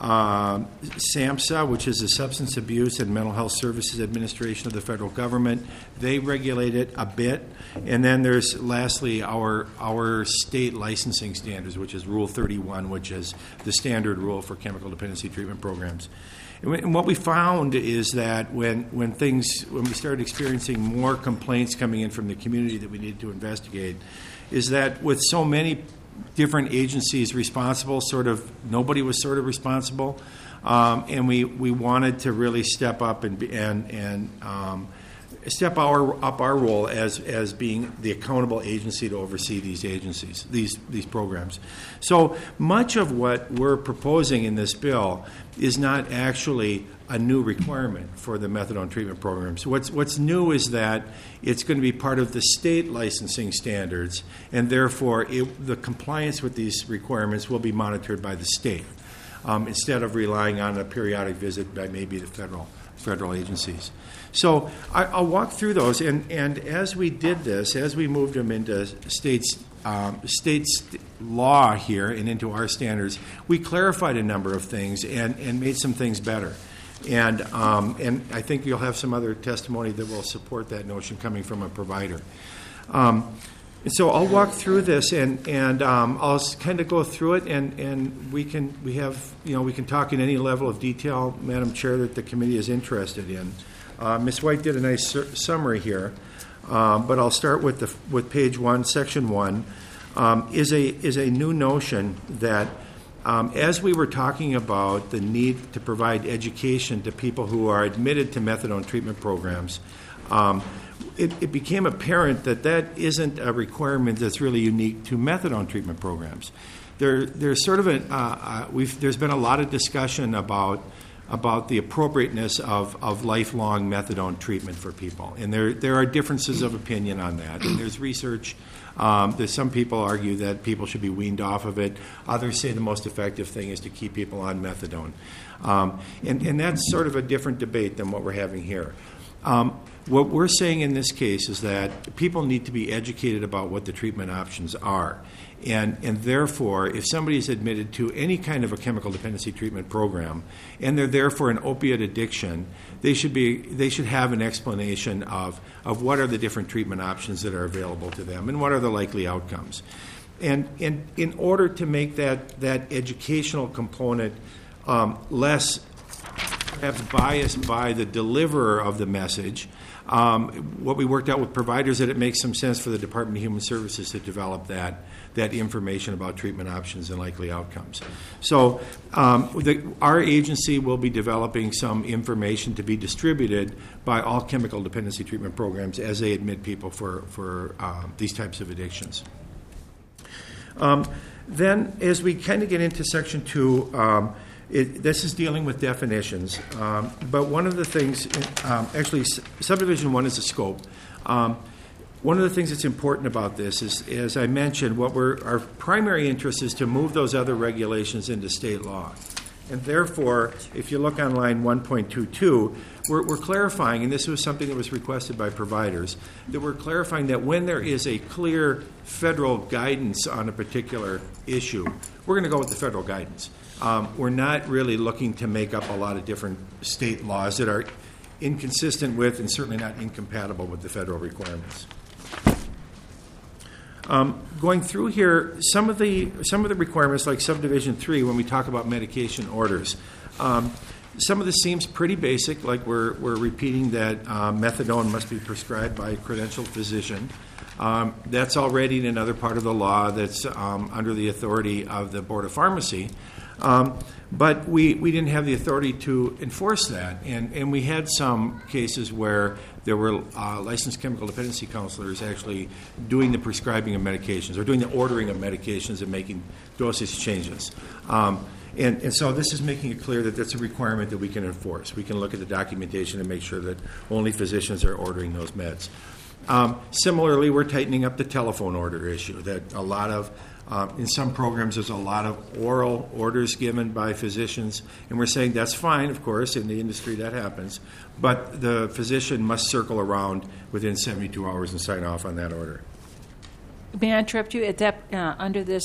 SAMHSA, which is the Substance Abuse and Mental Health Services Administration of the federal government, they regulate it a bit. And then there's, lastly, our state licensing standards, which is Rule 31, which is the standard rule for chemical dependency treatment programs. And what we found is that when we started experiencing more complaints coming in from the community that we needed to investigate, is that with so many different agencies responsible, nobody was sort of responsible, and we wanted to really step up and step up our role as being the accountable agency to oversee these agencies, these programs. So much of what we're proposing in this bill is not actually a new requirement for the methadone treatment programs. What's new is that it's going to be part of the state licensing standards, and therefore the compliance with these requirements will be monitored by the state instead of relying on a periodic visit by maybe the federal agencies. So I'll walk through those, and as we did this, as we moved them into states law here and into our standards, we clarified a number of things and made some things better. And I think you'll have some other testimony that will support that notion coming from a provider. So I'll walk through this, and I'll kind of go through it, and we can talk in any level of detail, Madam Chair, that the committee is interested in. Ms. White did a nice summary here, but I'll start with page 1, section 1. Is a new notion that as we were talking about the need to provide education to people who are admitted to methadone treatment programs, it became apparent that isn't a requirement that's really unique to methadone treatment programs. There's sort of there's been a lot of discussion about the appropriateness of lifelong methadone treatment for people, and there are differences of opinion on that. And there's research. There's some people argue that people should be weaned off of it. Others say the most effective thing is to keep people on methadone. And that's sort of a different debate than what we're having here. What we're saying in this case is that people need to be educated about what the treatment options are. And therefore, if somebody is admitted to any kind of a chemical dependency treatment program, and they're there for an opiate addiction, they should have an explanation of what are the different treatment options that are available to them and what are the likely outcomes. And in order to make that educational component less perhaps biased by the deliverer of the message, what we worked out with providers that it makes some sense for the Department of Human Services to develop that information about treatment options and likely outcomes. So our agency will be developing some information to be distributed by all chemical dependency treatment programs as they admit people for these types of addictions. Then as we kind of get into Section 2, this is dealing with definitions, but one of the things, actually, Subdivision 1 is a scope. One of the things that's important about this is, as I mentioned, our primary interest is to move those other regulations into state law. And therefore, if you look on line 1.22, we're clarifying, and this was something that was requested by providers, that we're clarifying that when there is a clear federal guidance on a particular issue, we're going to go with the federal guidance. We're not really looking to make up a lot of different state laws that are inconsistent with and certainly not incompatible with the federal requirements. Going through here, some of the requirements, like Subdivision 3, when we talk about medication orders, some of this seems pretty basic, like we're repeating that methadone must be prescribed by a credentialed physician. That's already in another part of the law that's under the authority of the Board of Pharmacy. But we didn't have the authority to enforce that. And we had some cases where there were licensed chemical dependency counselors actually doing the prescribing of medications or doing the ordering of medications and making dosage changes. And so this is making it clear that that's a requirement that we can enforce. We can look at the documentation and make sure that only physicians are ordering those meds. Similarly, we're tightening up the telephone order issue. That a lot of in some programs, there's a lot of oral orders given by physicians, and we're saying that's fine, of course, in the industry that happens, but the physician must circle around within 72 hours and sign off on that order. May I interrupt you? At that, under this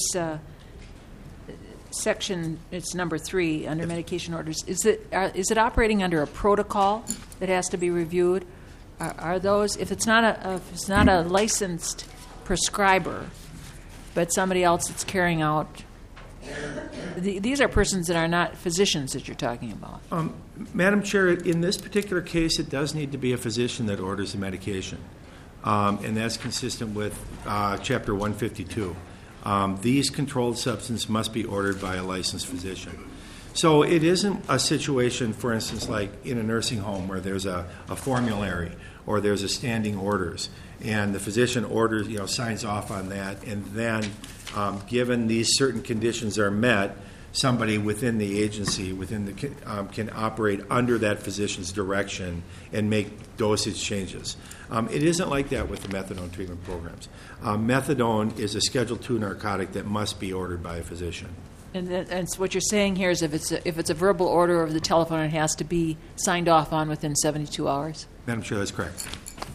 section, it's number 3, under medication orders, is it operating under a protocol that has to be reviewed? Are those, if it's not a licensed prescriber, but somebody else that's carrying out, these are persons that are not physicians that you're talking about. Madam Chair, in this particular case, it does need to be a physician that orders the medication, and that's consistent with Chapter 152. These controlled substances must be ordered by a licensed physician. So it isn't a situation, for instance, like in a nursing home where there's a formulary or there's a standing orders, and the physician orders, signs off on that, and then, given these certain conditions are met, somebody within the agency, can operate under that physician's direction and make dosage changes. It isn't like that with the methadone treatment programs. Methadone is a Schedule II narcotic that must be ordered by a physician. And so what you're saying here is if it's a verbal order over the telephone, it has to be signed off on within 72 hours. Madam Chair, that's correct.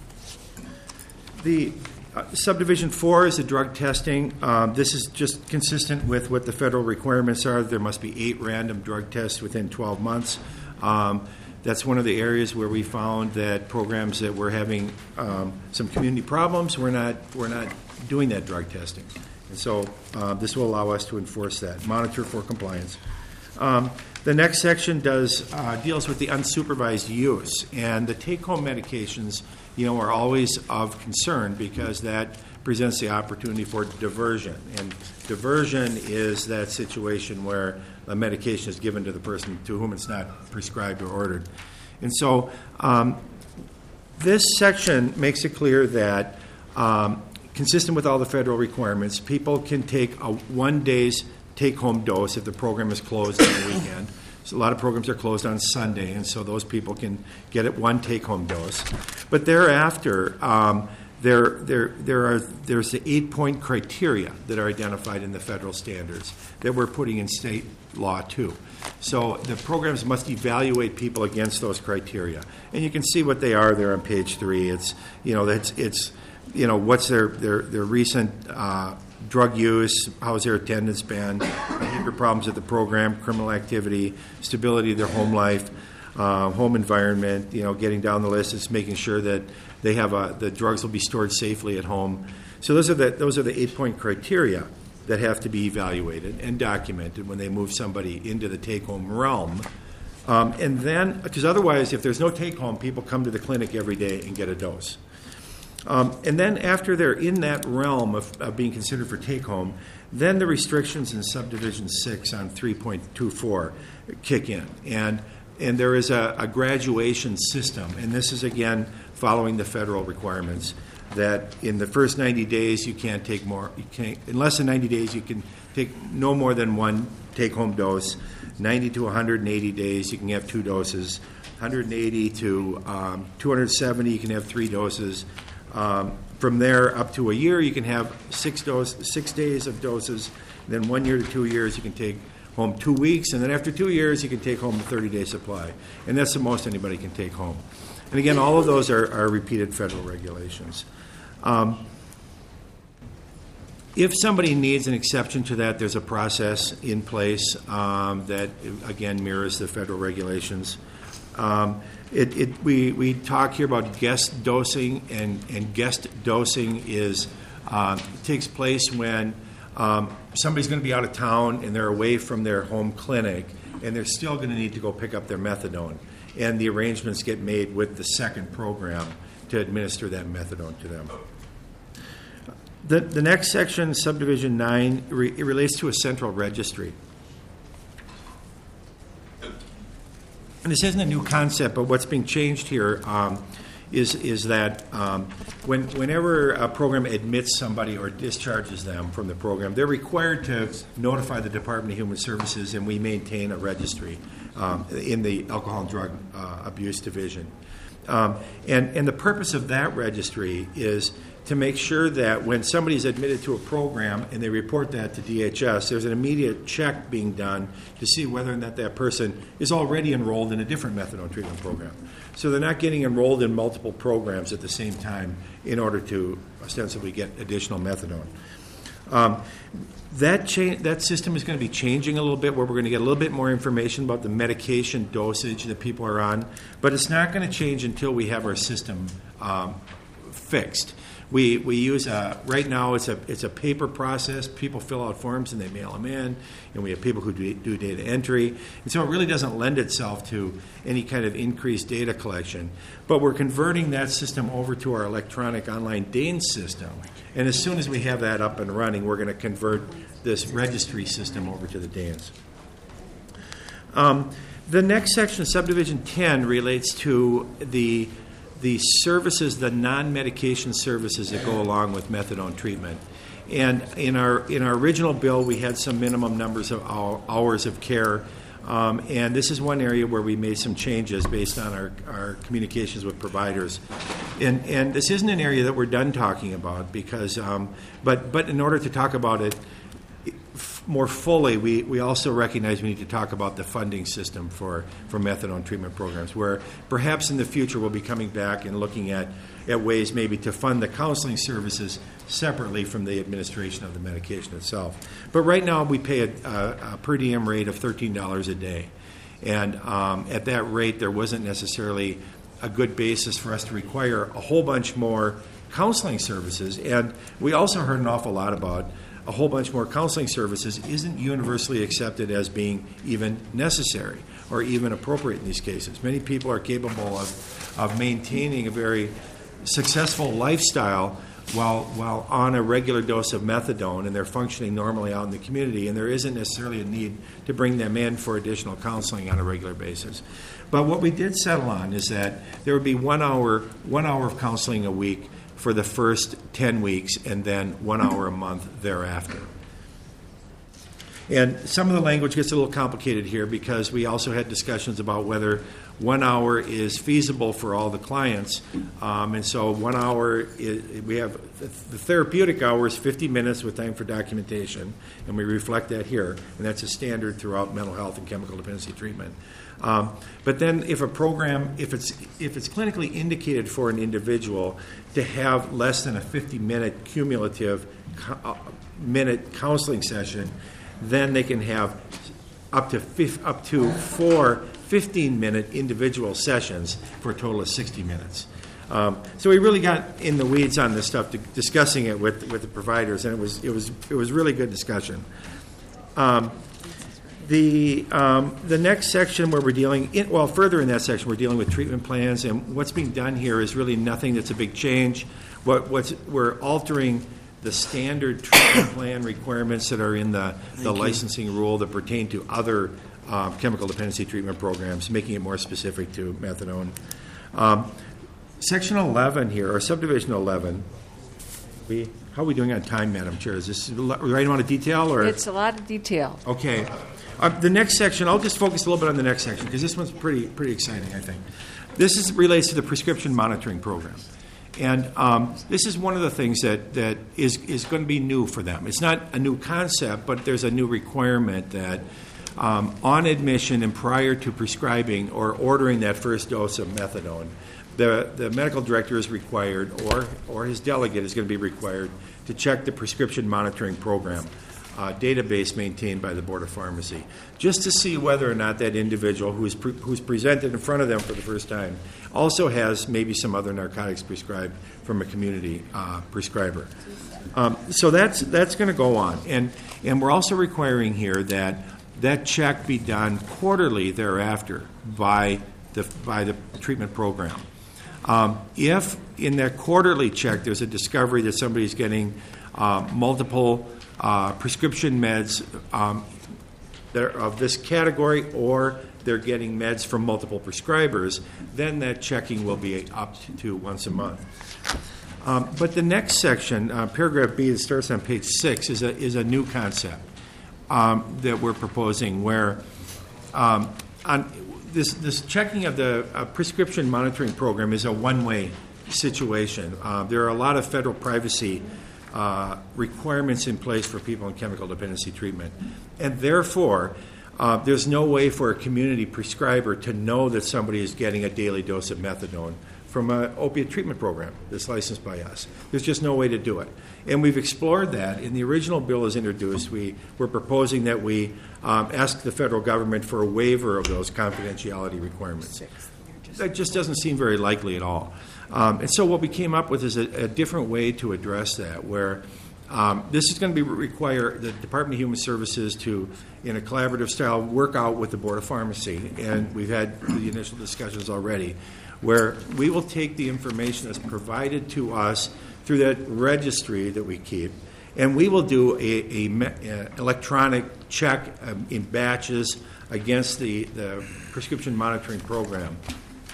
The Subdivision 4 is the drug testing. This is just consistent with what the federal requirements are. There must be 8 random drug tests within 12 months. That's one of the areas where we found that programs that were having some community problems, we're not doing that drug testing. And so this will allow us to enforce that, monitor for compliance. The next section deals with the unsupervised use, and the take-home medications, are always of concern because that presents the opportunity for diversion. And diversion is that situation where a medication is given to the person to whom it's not prescribed or ordered. And so this section makes it clear that, consistent with all the federal requirements, people can take a 1 day's take-home dose if the program is closed on the weekend. So a lot of programs are closed on Sunday, and so those people can get it 1 take-home dose. But thereafter, there's the 8-point criteria that are identified in the federal standards that we're putting in state law too. So the programs must evaluate people against those criteria, and you can see what they are there on page 3. It's what's their recent drug use, how's their attendance been, behavior problems at the program, criminal activity, stability of their home life, home environment, getting down the list. It's making sure that they have the drugs will be stored safely at home. So those are the 8-point criteria that have to be evaluated and documented when they move somebody into the take-home realm. And then, because otherwise, if there's no take-home, people come to the clinic every day and get a dose. And then after they're in that realm of being considered for take-home, then the restrictions in Subdivision 6 on 3.24 kick in. And there is a graduation system, and this is, again, following the federal requirements, that in the first 90 days you can't take more. In less than 90 days you can take no more than 1 take-home dose. 90 to 180 days you can have 2 doses. 180 to 270 you can have 3 doses. From there up to a year, you can have 6 days of doses. And then 1 year to 2 years, you can take home 2 weeks. And then after 2 years, you can take home a 30-day supply. And that's the most anybody can take home. And again, all of those are repeated federal regulations. If somebody needs an exception to that, there's a process in place that, again, mirrors the federal regulations. We talk here about guest dosing, and guest dosing takes place when somebody's going to be out of town and they're away from their home clinic, and they're still going to need to go pick up their methadone, and the arrangements get made with the second program to administer that methadone to them. The next section, Subdivision 9, it relates to a central registry. And this isn't a new concept, but what's being changed here is that whenever a program admits somebody or discharges them from the program, they're required to notify the Department of Human Services, and we maintain a registry in the Alcohol and Drug Abuse Division. And the purpose of that registry is to make sure that when somebody's admitted to a program and they report that to DHS, there's an immediate check being done to see whether or not that person is already enrolled in a different methadone treatment program. So they're not getting enrolled in multiple programs at the same time in order to ostensibly get additional methadone. That system is going to be changing a little bit, where we're going to get a little bit more information about the medication dosage that people are on, but it's not going to change until we have our system fixed. We use right now it's a paper process. People fill out forms and they mail them in, and we have people who do data entry, and so it really doesn't lend itself to any kind of increased data collection. But we're converting that system over to our electronic online DANES system, and as soon as we have that up and running, we're going to convert this registry system over to the DANES. The next section, Subdivision 10, relates to the the services, the non-medication services that go along with methadone treatment. And in our original bill, we had some minimum numbers of hours of care. And this is one area where we made some changes based on our communications with providers. And this isn't an area that we're done talking about because, but in order to talk about it more fully, we also recognize we need to talk about the funding system for methadone treatment programs, where perhaps in the future we'll be coming back and looking at ways maybe to fund the counseling services separately from the administration of the medication itself. But right now we pay a per diem rate of $13 a day. And at that rate, there wasn't necessarily a good basis for us to require a whole bunch more counseling services. And we also heard an awful lot about a whole bunch more counseling services isn't universally accepted as being even necessary or even appropriate in these cases. Many people are capable of maintaining a very successful lifestyle while on a regular dose of methadone, and they're functioning normally out in the community, and there isn't necessarily a need to bring them in for additional counseling on a regular basis. But what we did settle on is that there would be 1 hour of counseling a week for the first 10 weeks, and then 1 hour a month thereafter. And some of the language gets a little complicated here because we also had discussions about whether 1 hour is feasible for all the clients. And so 1 hour, we have the therapeutic hour is 50 minutes with time for documentation, and we reflect that here, and that's a standard throughout mental health and chemical dependency treatment. But then if a program, if it's clinically indicated for an individual to have less than a 50-minute cumulative minute counseling session, then they can have up to 4 15-minute individual sessions for a total of 60 minutes. So we really got in the weeds on this stuff, discussing it with the providers, and it was really good discussion. The next section where we're further in that section, we're dealing with treatment plans, and what's being done here is really nothing that's a big change. We're altering the standard treatment plan requirements that are in the licensing rule that pertain to other chemical dependency treatment programs, making it more specific to methadone. Section 11 here, or subdivision 11, how are we doing on time, Madam Chair? Is this the right amount of detail? Or? It's a lot of detail. Okay. The next section, I'll just focus a little bit on the next section because this one's pretty exciting, I think. This relates to the prescription monitoring program. And this is one of the things that is going to be new for them. It's not a new concept, but there's a new requirement that on admission and prior to prescribing or ordering that first dose of methadone, the medical director is required, or his delegate is going to be required, to check the prescription monitoring program database maintained by the Board of Pharmacy, just to see whether or not that individual who's presented in front of them for the first time also has maybe some other narcotics prescribed from a community prescriber. So that's going to go on, and we're also requiring here that check be done quarterly thereafter by the treatment program. If in that quarterly check there's a discovery that somebody's getting multiple prescription meds that are of this category, or they're getting meds from multiple prescribers, then that checking will be up to once a month. But the next section, paragraph B, that starts on page 6, is a new concept that we're proposing, where on this checking of the prescription monitoring program is a one-way situation. There are a lot of federal privacy requirements in place for people in chemical dependency treatment. And therefore, there's no way for a community prescriber to know that somebody is getting a daily dose of methadone from an opiate treatment program that's licensed by us. There's just no way to do it. And we've explored that. In the original bill as introduced, we were proposing that we ask the federal government for a waiver of those confidentiality requirements. That just doesn't seem very likely at all. And so what we came up with is a different way to address that, where this is going to require the Department of Human Services to, in a collaborative style, work out with the Board of Pharmacy, and we've had the initial discussions already, where we will take the information that's provided to us through that registry that we keep, and we will do a electronic check in batches against the prescription monitoring program.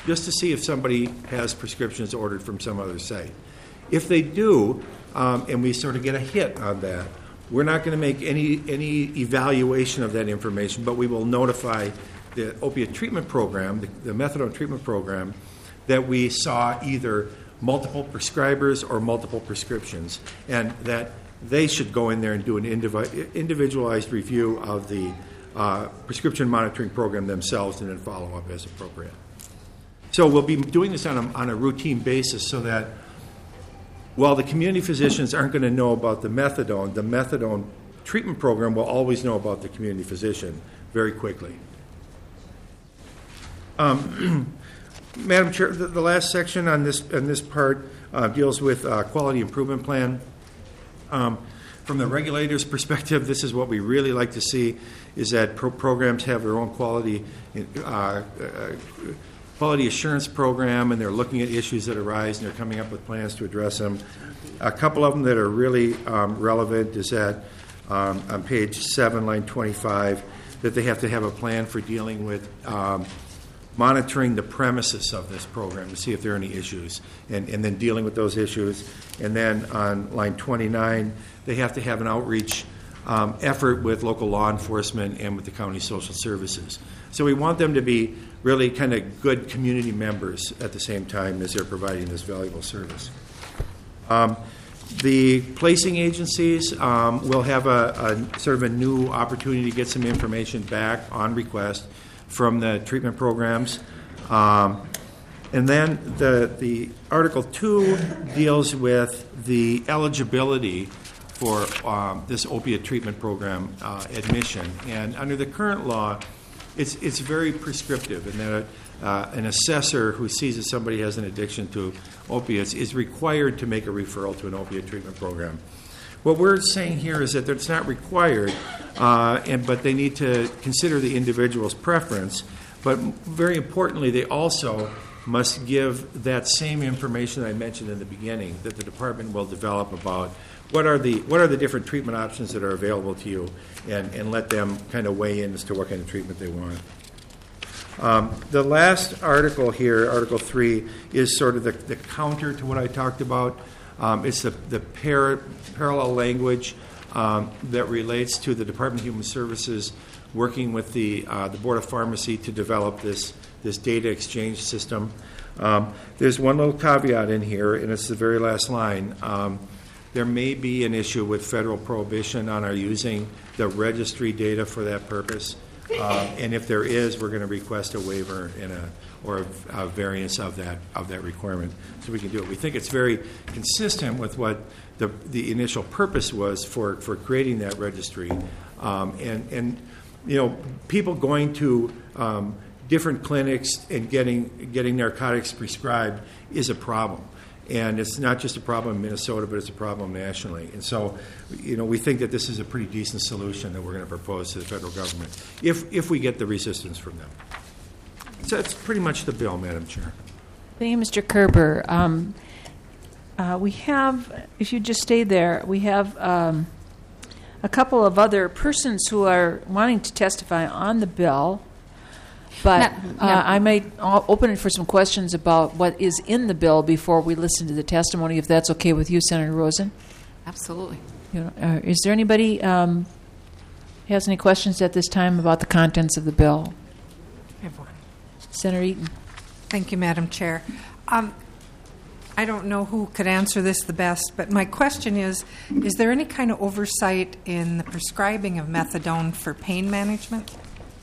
just to see if somebody has prescriptions ordered from some other site. If they do, and we sort of get a hit on that, we're not going to make any evaluation of that information, but we will notify the opiate treatment program, the methadone treatment program, that we saw either multiple prescribers or multiple prescriptions, and that they should go in there and do an individualized review of the prescription monitoring program themselves and then follow up as appropriate. So we'll be doing this on a routine basis so that while the community physicians aren't going to know about the methadone treatment program will always know about the community physician very quickly. Madam Chair, the last section on this part deals with quality improvement plan. From the regulator's perspective, this is what we really like to see, is that programs have their own quality assurance program, and they're looking at issues that arise, and they're coming up with plans to address them. A couple of them that are really relevant is that on page 7, line 25, that they have to have a plan for dealing with monitoring the premises of this program to see if there are any issues, and then dealing with those issues. And then on line 29, they have to have an outreach effort with local law enforcement and with the county social services. So we want them to be really kind of good community members at the same time as they're providing this valuable service. The placing agencies will have a sort of a new opportunity to get some information back on request from the treatment programs. And then the Article 2 deals with the eligibility for this opiate treatment program admission. And under the current law, it's very prescriptive in that an assessor who sees that somebody has an addiction to opiates is required to make a referral to an opiate treatment program. What we're saying here is that it's not required, but they need to consider the individual's preference. But very importantly, they also must give that same information that I mentioned in the beginning that the department will develop about what are the different treatment options that are available to you, and let them kind of weigh in as to what kind of treatment they want. The last article here, Article 3, is sort of the counter to what I talked about. It's the parallel language that relates to the Department of Human Services working with the Board of Pharmacy to develop this data exchange system. There's one little caveat in here, and it's the very last line. There may be an issue with federal prohibition on our using the registry data for that purpose. And if there is, we're going to request a waiver or a variance of that requirement, so we can do it. We think it's very consistent with what the initial purpose was for creating that registry, and people going to different clinics and getting narcotics prescribed is a problem. And it's not just a problem in Minnesota, but it's a problem nationally. And so, we think that this is a pretty decent solution that we're going to propose to the federal government if we get the resistance from them. So that's pretty much the bill, Madam Chair. Thank you, Mr. Kerber. We have, if you just stay there, we have a couple of other persons who are wanting to testify on the bill. But I may open it for some questions about what is in the bill before we listen to the testimony, if that's okay with you, Senator Rosen. Absolutely. Is there anybody who has any questions at this time about the contents of the bill? Everyone. Senator Eaton. Thank you, Madam Chair. I don't know who could answer this the best, but my question is there any kind of oversight in the prescribing of methadone for pain management?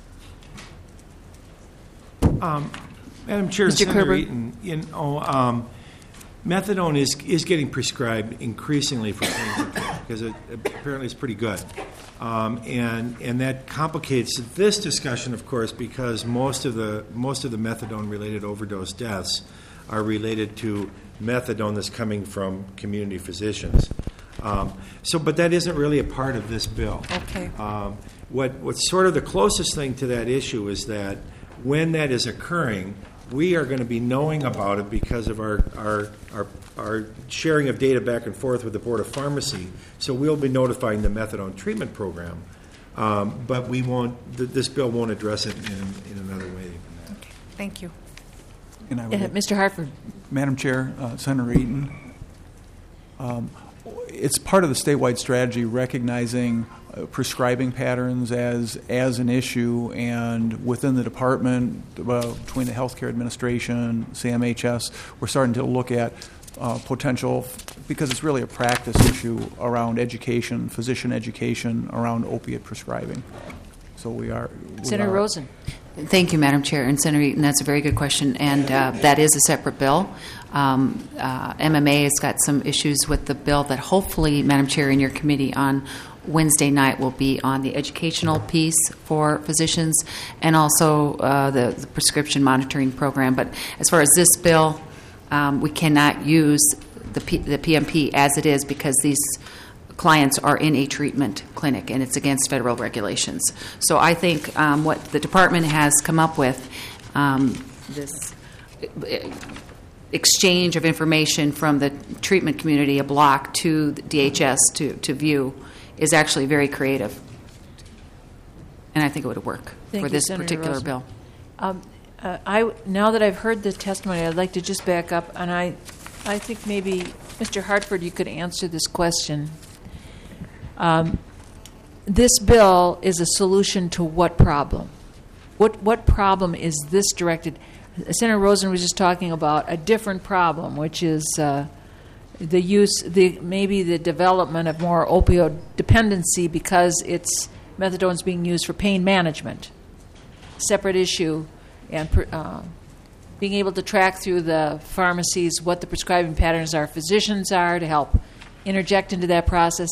Madam Chair, Mr. Senator Kerber. Eaton, methadone is getting prescribed increasingly for pain control because apparently it's pretty good. And that complicates this discussion, of course, because most of the methadone-related overdose deaths are related to methadone that's coming from community physicians. But that isn't really a part of this bill. Okay. What's sort of the closest thing to that issue is that when that is occurring, we are going to be knowing about it because of our sharing of data back and forth with the Board of Pharmacy. So we'll be notifying the methadone treatment program, but we won't. This bill won't address it in another way than that. Okay. Thank you. And I would Mr. Hartford. Madam Chair, Senator Eaton, it's part of the statewide strategy recognizing prescribing patterns as an issue, and within the department, between the Healthcare Administration, CMHS, we're starting to look at potential, because it's really a practice issue around education, physician education around opiate prescribing. So we are. Senator Rosen. Thank you, Madam Chair. And Senator Eaton, that's a very good question, and that is a separate bill. MMA has got some issues with the bill that hopefully, Madam Chair, in your committee on Wednesday night will be on the educational piece for physicians and also the prescription monitoring program. But as far as this bill, we cannot use the PMP as it is because these clients are in a treatment clinic, and it's against federal regulations. So I think what the department has come up with, this exchange of information from the treatment community, a block, to the DHS to view, is actually very creative. And I think it would work for this particular bill. Now that I've heard the testimony, I'd like to just back up, and I think maybe, Mr. Hartford, you could answer this question. This bill is a solution to what problem? What problem is this directed? Senator Rosen was just talking about a different problem, which is maybe the development of more opioid dependency because methadone is being used for pain management. Separate issue, and being able to track through the pharmacies what the prescribing patterns our physicians are to help interject into that process.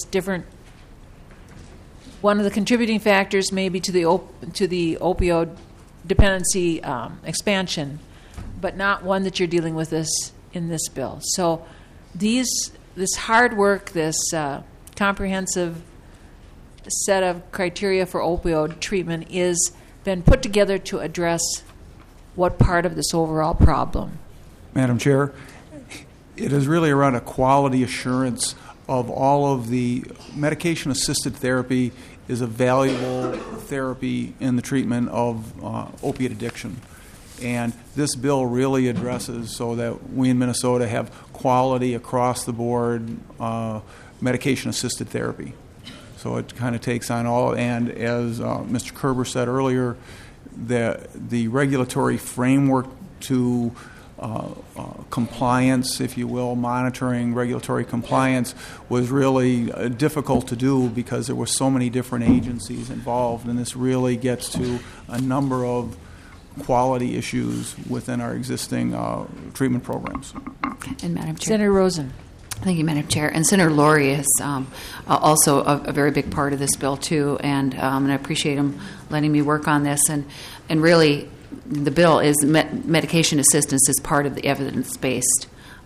One of the contributing factors maybe to the opioid dependency expansion, but not one that you're dealing with in this bill. So this hard work, this comprehensive set of criteria for opioid treatment is been put together to address what part of this overall problem? Madam Chair, it is really around a quality assurance of all of the medication-assisted therapy is a valuable therapy in the treatment of opiate addiction. And this bill really addresses so that we in Minnesota have quality across the board medication-assisted therapy. So it kind of takes on all, and as Mr. Kerber said earlier, the regulatory framework to compliance, if you will, monitoring regulatory compliance was really difficult to do because there were so many different agencies involved, and this really gets to a number of quality issues within our existing treatment programs. And Madam Chair. Senator Rosen. Thank you, Madam Chair. And Senator Laurie is also a very big part of this bill, too, and I appreciate him letting me work on this. And really, the bill is medication assistance is part of the evidence-based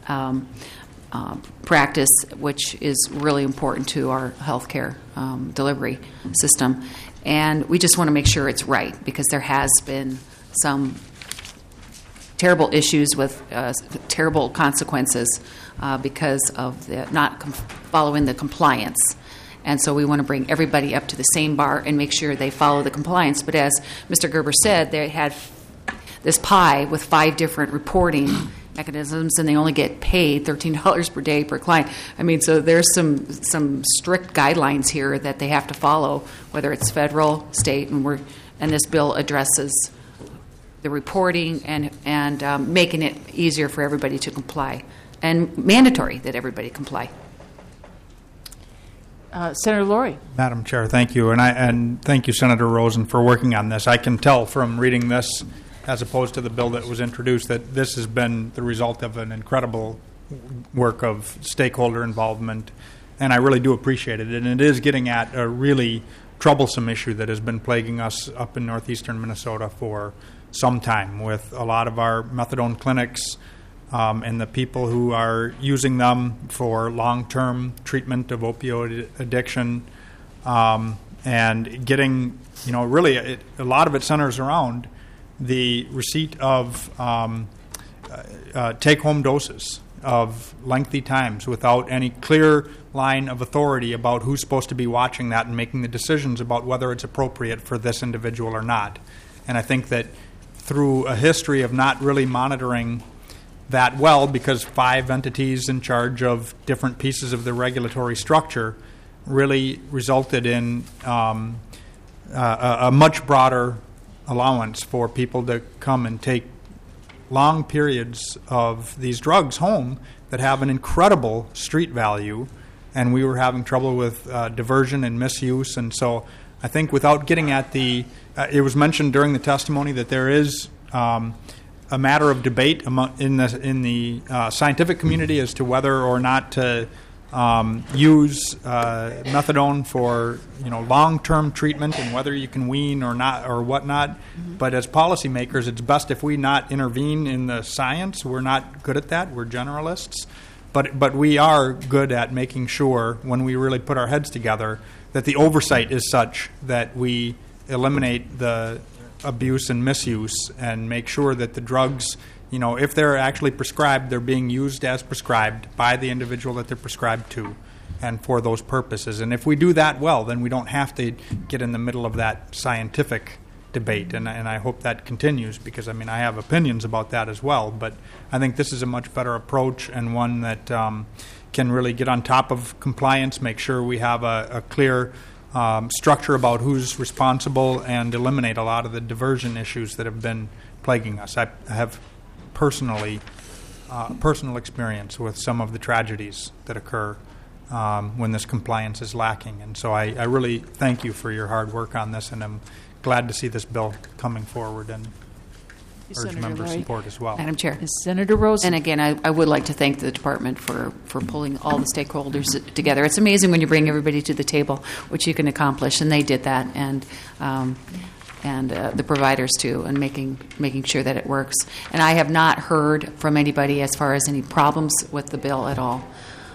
practice, which is really important to our healthcare delivery system. And we just want to make sure it's right because there has been some terrible issues with terrible consequences because of the not following the compliance. And so we want to bring everybody up to the same bar and make sure they follow the compliance. But as Mr. Gerber said, they had this pie with 5 different reporting mechanisms, and they only get paid $13 per day per client. I mean, so there's some strict guidelines here that they have to follow, whether it's federal, state, and this bill addresses the reporting and making it easier for everybody to comply, and mandatory that everybody comply. Senator Laurie. Madam Chair, thank you, and thank you, Senator Rosen, for working on this. I can tell from reading this, as opposed to the bill that was introduced, that this has been the result of an incredible work of stakeholder involvement, and I really do appreciate it. And it is getting at a really troublesome issue that has been plaguing us up in northeastern Minnesota for some time, with a lot of our methadone clinics and the people who are using them for long-term treatment of opioid addiction, and getting, really a lot of it centers around the receipt of take-home doses of lengthy times without any clear line of authority about who's supposed to be watching that and making the decisions about whether it's appropriate for this individual or not. And I think that through a history of not really monitoring that well, because 5 entities in charge of different pieces of the regulatory structure really resulted in a much broader allowance for people to come and take long periods of these drugs home that have an incredible street value, and we were having trouble with diversion and misuse. And so I think without getting at the it was mentioned during the testimony that there is a matter of debate in the scientific community as to whether or not to use methadone for long-term treatment, and whether you can wean or not or whatnot. Mm-hmm. But as policymakers, it's best if we not intervene in the science. We're not good at that. We're generalists, but we are good at making sure, when we really put our heads together, that the oversight is such that we eliminate the abuse and misuse and make sure that the drugs, if they're actually prescribed, they're being used as prescribed by the individual that they're prescribed to and for those purposes. And if we do that well, then we don't have to get in the middle of that scientific debate. And I hope that continues, because, I have opinions about that as well. But I think this is a much better approach, and one that can really get on top of compliance, make sure we have a clear structure about who's responsible, and eliminate a lot of the diversion issues that have been plaguing us. I have personal experience with some of the tragedies that occur when this compliance is lacking. And so I really thank you for your hard work on this, and I'm glad to see this bill coming forward, and urge member support as well. Madam Chair. Senator Rosen. And again, I would like to thank the department for pulling all the stakeholders together. It's amazing when you bring everybody to the table, which you can accomplish, and they did that, and the providers too, and making sure that it works. And I have not heard from anybody as far as any problems with the bill at all.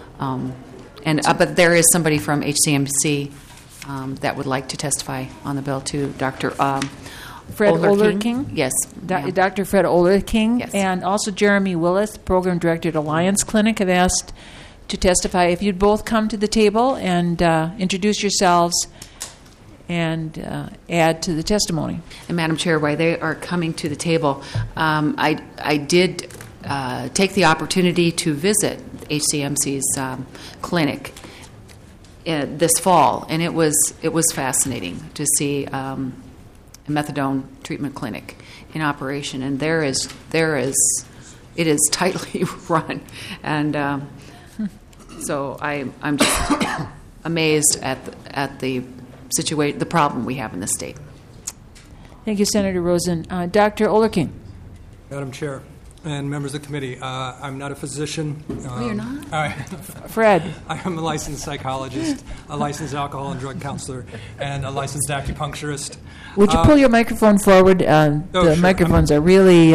But there is somebody from HCMC that would like to testify on the bill too, Dr. Fred Olerking? Yes. Dr. Fred Olerking. Yes. And also Jeremy Willis, Program Director at Alliance Clinic, have asked to testify. If you'd both come to the table and introduce yourselves and add to the testimony. And Madam Chair, while they are coming to the table, I did take the opportunity to visit HCMC's clinic this fall, and it was fascinating to see a methadone treatment clinic in operation, and it is tightly run, and so I'm just amazed at the situation, the problem we have in the state. Thank you, Senator Rosen. Dr. Olerking. Madam Chair and members of the committee, I'm not a physician. You're not? Fred. I am a licensed psychologist, a licensed alcohol and drug counselor, and a licensed acupuncturist. Would you pull your microphone forward? The sure. microphones are really...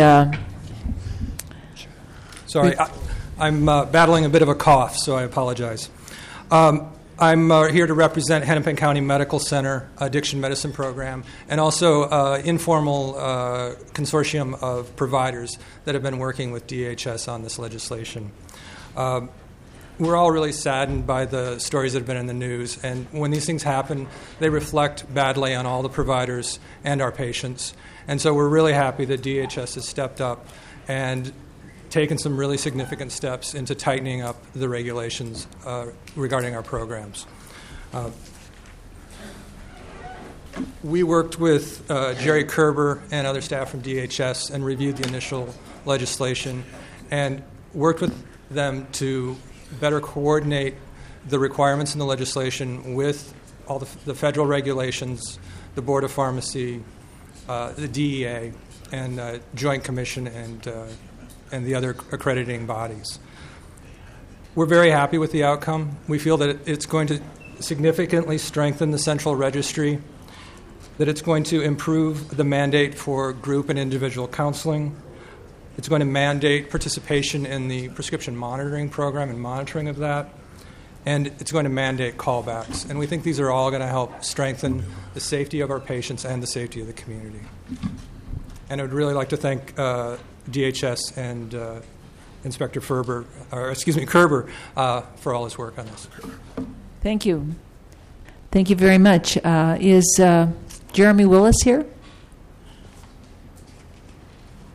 Sorry, I'm battling a bit of a cough, so I apologize. I'm here to represent Hennepin County Medical Center Addiction Medicine Program, and also informal consortium of providers that have been working with DHS on this legislation. We're all really saddened by the stories that have been in the news, and when these things happen, they reflect badly on all the providers and our patients. And so we're really happy that DHS has stepped up and taken some really significant steps into tightening up the regulations regarding our programs. We worked with Jerry Kerber and other staff from DHS and reviewed the initial legislation and worked with them to better coordinate the requirements in the legislation with all the federal regulations, the Board of Pharmacy, the DEA, and Joint Commission and the other accrediting bodies. We're very happy with the outcome. We feel that it's going to significantly strengthen the central registry, that it's going to improve the mandate for group and individual counseling. It's going to mandate participation in the prescription monitoring program and monitoring of that. And it's going to mandate callbacks. And we think these are all going to help strengthen the safety of our patients and the safety of the community. And I would really like to thank DHS and Inspector Kerber for all his work on this. Thank you. Thank you very much. Is Jeremy Willis here?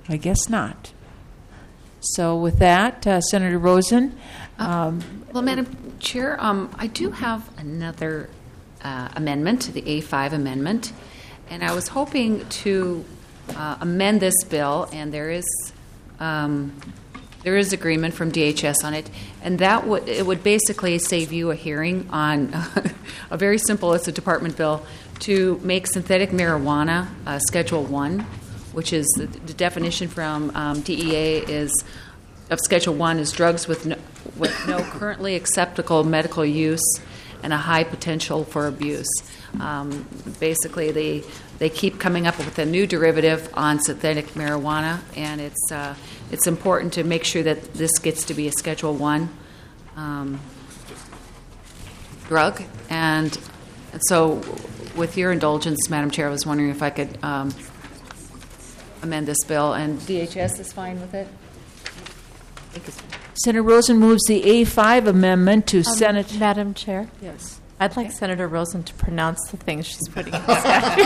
I guess not. So with that, Senator Rosen. Well, Madam Chair, I do have another amendment to the A5 amendment, and I was hoping to amend this bill, and there is agreement from DHS on it, and it would basically save you a hearing on a very simple, it's a department bill, to make synthetic marijuana Schedule 1, which is the definition from DEA of Schedule 1 is drugs with no currently acceptable medical use and a high potential for abuse. Basically, they keep coming up with a new derivative on synthetic marijuana, and it's important to make sure that this gets to be a Schedule 1 drug. And so, with your indulgence, Madam Chair, I was wondering if I could amend this bill, and DHS is fine with it? Senator Rosen moves the A5 amendment to Senate. Madam Chair? Yes. I'd like Senator Rosen to pronounce the things she's putting in the statute.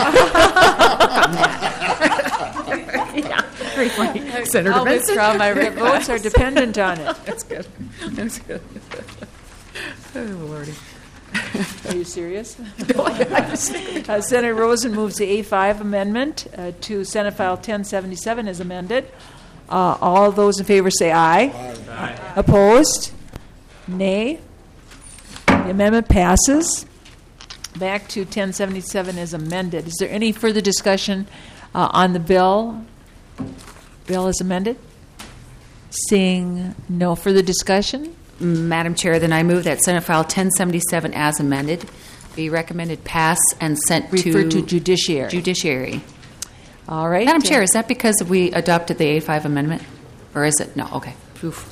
Very funny. Senator I'll withdraw my votes are dependent on it. That's good. That's good. Oh, Lordy. Are you serious? Senator Rosen moves the A5 amendment to Senate File 1077 as amended. All those in favor say aye. Aye. Opposed? Nay. The amendment passes. Back to 1077 as amended. Is there any further discussion on the bill? Bill as amended? Seeing no further discussion? Madam Chair, then I move that Senate File 1077 as amended be recommended pass and sent Refer to judiciary. Judiciary. All right. Madam Chair, is that because we adopted the A5 amendment? Or is it? No, okay. Oof.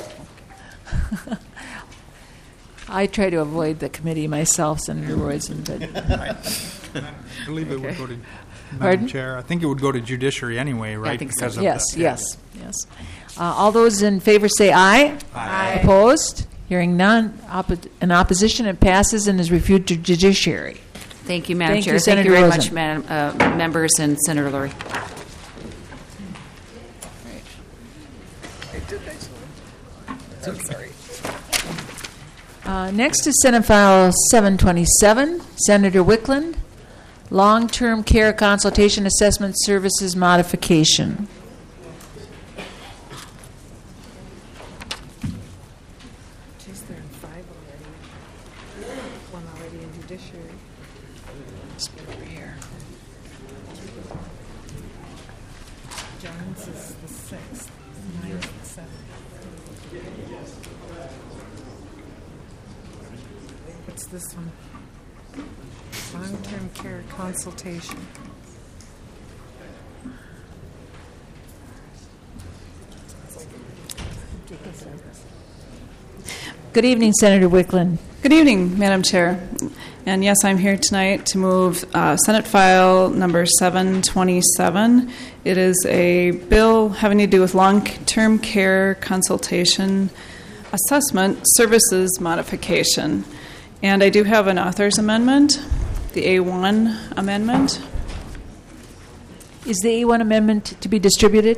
I try to avoid the committee myself, Senator Rosen, but I believe it would go to, Pardon? Madam Chair, I think it would go to judiciary anyway, right? I think so. Yes. All those in favor say aye. Aye. Opposed? Hearing none. In opposition, it passes and is referred to judiciary. Thank you, Madam Thank Chair. you, Thank you Senator very Rosen. much, Madam members and Senator Lurie. Next is Senate File 727, Senator Wickland, Long-Term Care Consultation Assessment Services Modification. What's this one? Long-term care consultation. Good evening, Senator Wickland. Good evening, Madam Chair. And yes, I'm here tonight to move Senate File number 727. It is a bill having to do with long-term care consultation assessment services modification. And I do have an author's amendment, the A1 amendment. Is the A1 amendment to be distributed?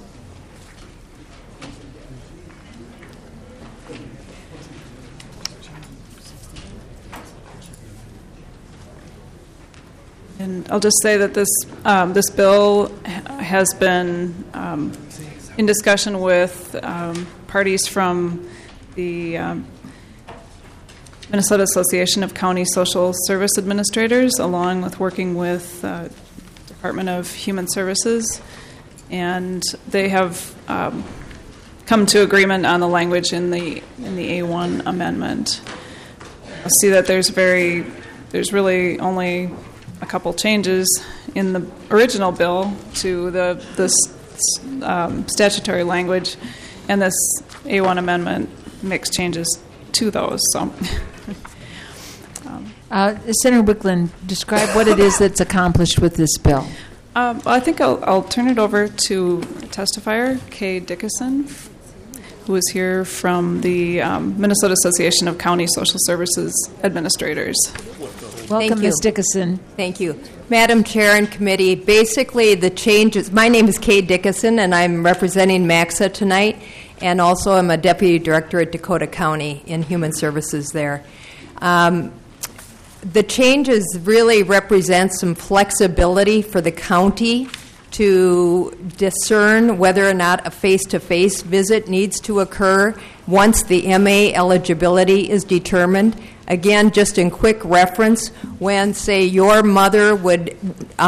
And I'll just say that this bill has been in discussion with parties from the Minnesota Association of County Social Service Administrators, along with working with Department of Human Services, and they have come to agreement on the language in the A1 amendment. I'll see that there's really only a couple changes in the original bill to the statutory language, and this A1 amendment makes changes to those. So, Senator Wickland, describe what it is that's accomplished with this bill. I think I'll turn it over to testifier Kay Dickinson, who is here from the Minnesota Association of County Social Services Administrators. Welcome, Thank you. Ms. Dickinson. Thank you. Madam Chair and Committee, basically the changes, my name is Kay Dickinson, and I'm representing MAXA tonight, and also I'm a Deputy Director at Dakota County in Human Services there. The changes really represent some flexibility for the county to discern whether or not a face-to-face visit needs to occur once the MA eligibility is determined. Again, just in quick reference, when, say, your mother would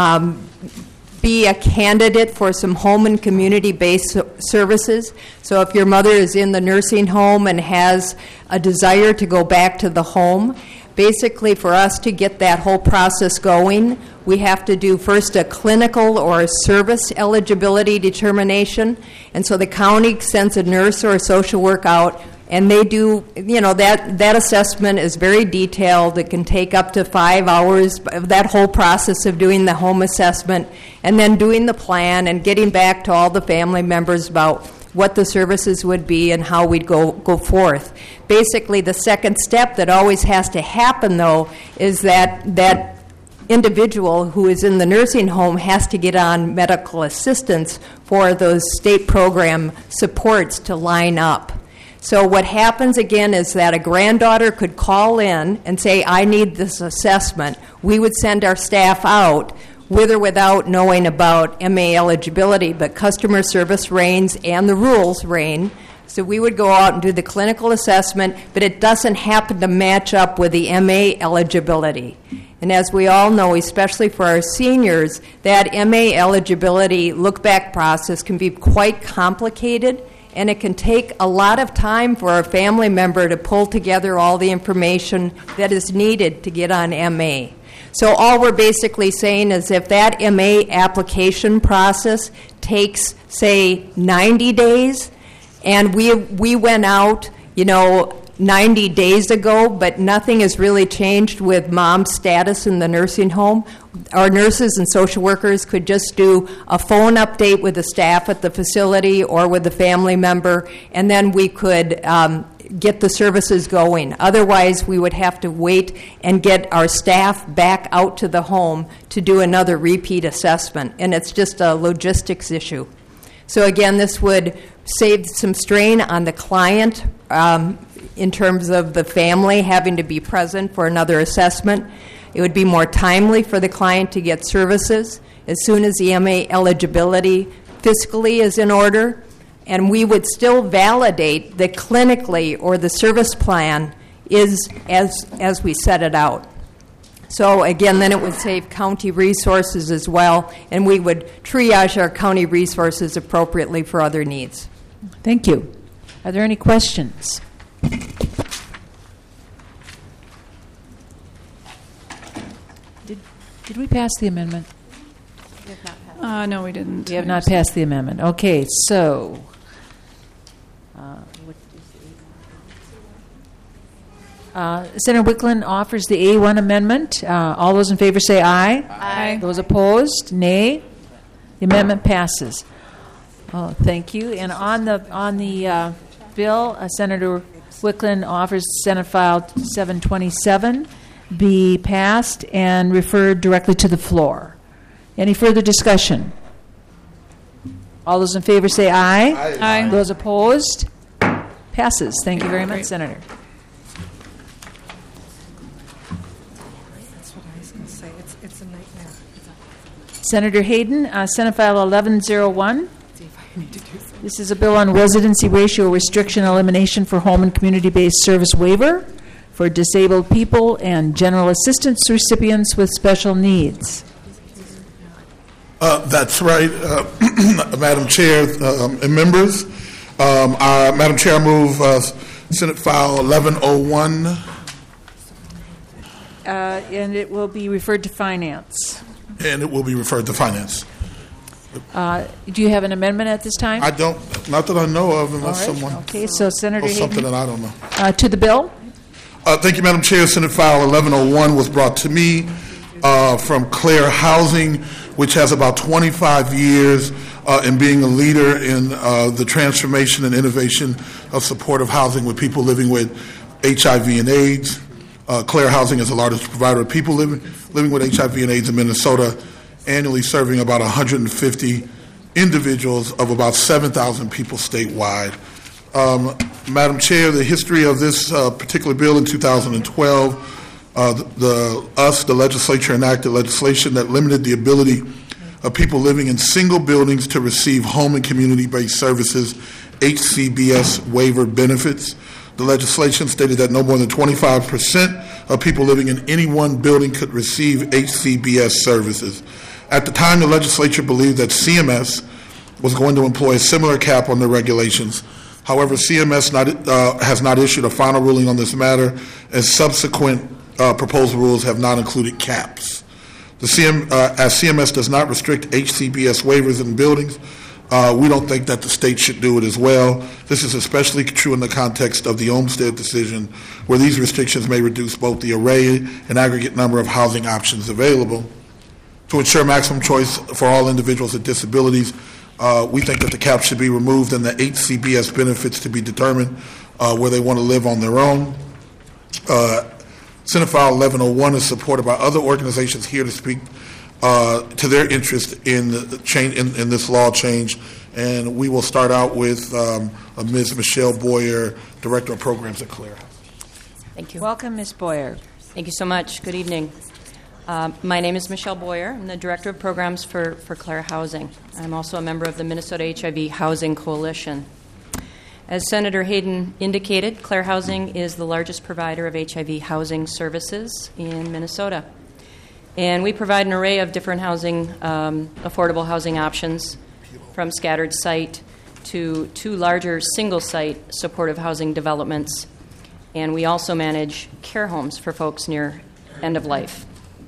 be a candidate for some home and community-based services, so if your mother is in the nursing home and has a desire to go back to the home, basically for us to get that whole process going, we have to do first a clinical or a service eligibility determination, and so the county sends a nurse or a social worker out, and they do, that assessment is very detailed. It can take up to 5 hours, that whole process of doing the home assessment, and then doing the plan and getting back to all the family members about what the services would be and how we'd go forth. Basically, the second step that always has to happen, though, is that individual who is in the nursing home has to get on medical assistance for those state program supports to line up. So what happens, again, is that a granddaughter could call in and say, I need this assessment. We would send our staff out with or without knowing about MA eligibility, but customer service reigns and the rules reign. So we would go out and do the clinical assessment, but it doesn't happen to match up with the MA eligibility. And as we all know, especially for our seniors, that MA eligibility look-back process can be quite complicated, and it can take a lot of time for a family member to pull together all the information that is needed to get on MA. So all we're basically saying is if that MA application process takes, say, 90 days, and we went out, 90 days ago, but nothing has really changed with mom's status in the nursing home, our nurses and social workers could just do a phone update with the staff at the facility or with the family member, and then we could get the services going. Otherwise, we would have to wait and get our staff back out to the home to do another repeat assessment, and it's just a logistics issue. So again, this would save some strain on the client in terms of the family having to be present for another assessment. It would be more timely for the client to get services as soon as the MA eligibility fiscally is in order, and we would still validate that clinically or the service plan is as we set it out. So again, then it would save county resources as well, and we would triage our county resources appropriately for other needs. Thank you. Are there any questions? Did we pass the amendment? No, we didn't. We have not passed the amendment. Okay, so Senator Wickland offers the A1 amendment. All those in favor say aye. Aye. Those opposed, nay. The amendment passes. Oh, thank you. And on the bill, Senator Wickland offers Senate File 727 be passed and referred directly to the floor. Any further discussion? All those in favor say aye. Aye. Aye. Those opposed? Passes. Thank you very much, Senator. That's what I was going to say. It's a nightmare. Senator Hayden, Senate File 1101. This is a bill on residency ratio restriction elimination for home and community-based service waiver for disabled people and general assistance recipients with special needs. That's right, Madam Chair and members. Madam Chair, I move Senate File 1101. And it will be referred to Finance. And it will be referred to Finance. Do you have an amendment at this time? I don't, not that I know of, unless All right. someone Okay, so Senator knows something Hayden, that I don't know. to the bill. Thank you, Madam Chair. Senate File 1101 was brought to me from Clare Housing, which has about 25 years in being a leader in the transformation and innovation of supportive housing with people living with HIV and AIDS. Claire Housing is the largest provider of people living with HIV and AIDS in Minnesota, annually serving about 150 individuals of about 7,000 people statewide. Madam Chair, the history of this particular bill in 2012, the legislature enacted legislation that limited the ability of people living in single buildings to receive home and community-based services, HCBS waiver benefits. The legislation stated that no more than 25% of people living in any one building could receive HCBS services. At the time, the legislature believed that CMS was going to employ a similar cap on their regulations. However, CMS has not issued a final ruling on this matter, and subsequent proposed rules have not included caps. As CMS does not restrict HCBS waivers in buildings, we don't think that the state should do it as well. This is especially true in the context of the Olmstead decision, where these restrictions may reduce both the array and aggregate number of housing options available. To ensure maximum choice for all individuals with disabilities, we think that the cap should be removed and the HCBS benefits to be determined where they want to live on their own. Senate File 1101 is supported by other organizations here to speak to their interest in the change in this law change, and we will start out with Ms. Michelle Boyer, Director of Programs at Claire. Thank you. Welcome, Ms. Boyer. Thank you so much. Good evening. My name is Michelle Boyer. I'm the Director of Programs for Claire Housing. I'm also a member of the Minnesota HIV Housing Coalition. As Senator Hayden indicated, Claire Housing is the largest provider of HIV housing services in Minnesota. And we provide an array of different housing, affordable housing options, from scattered site to two larger single-site supportive housing developments. And we also manage care homes for folks near end of life.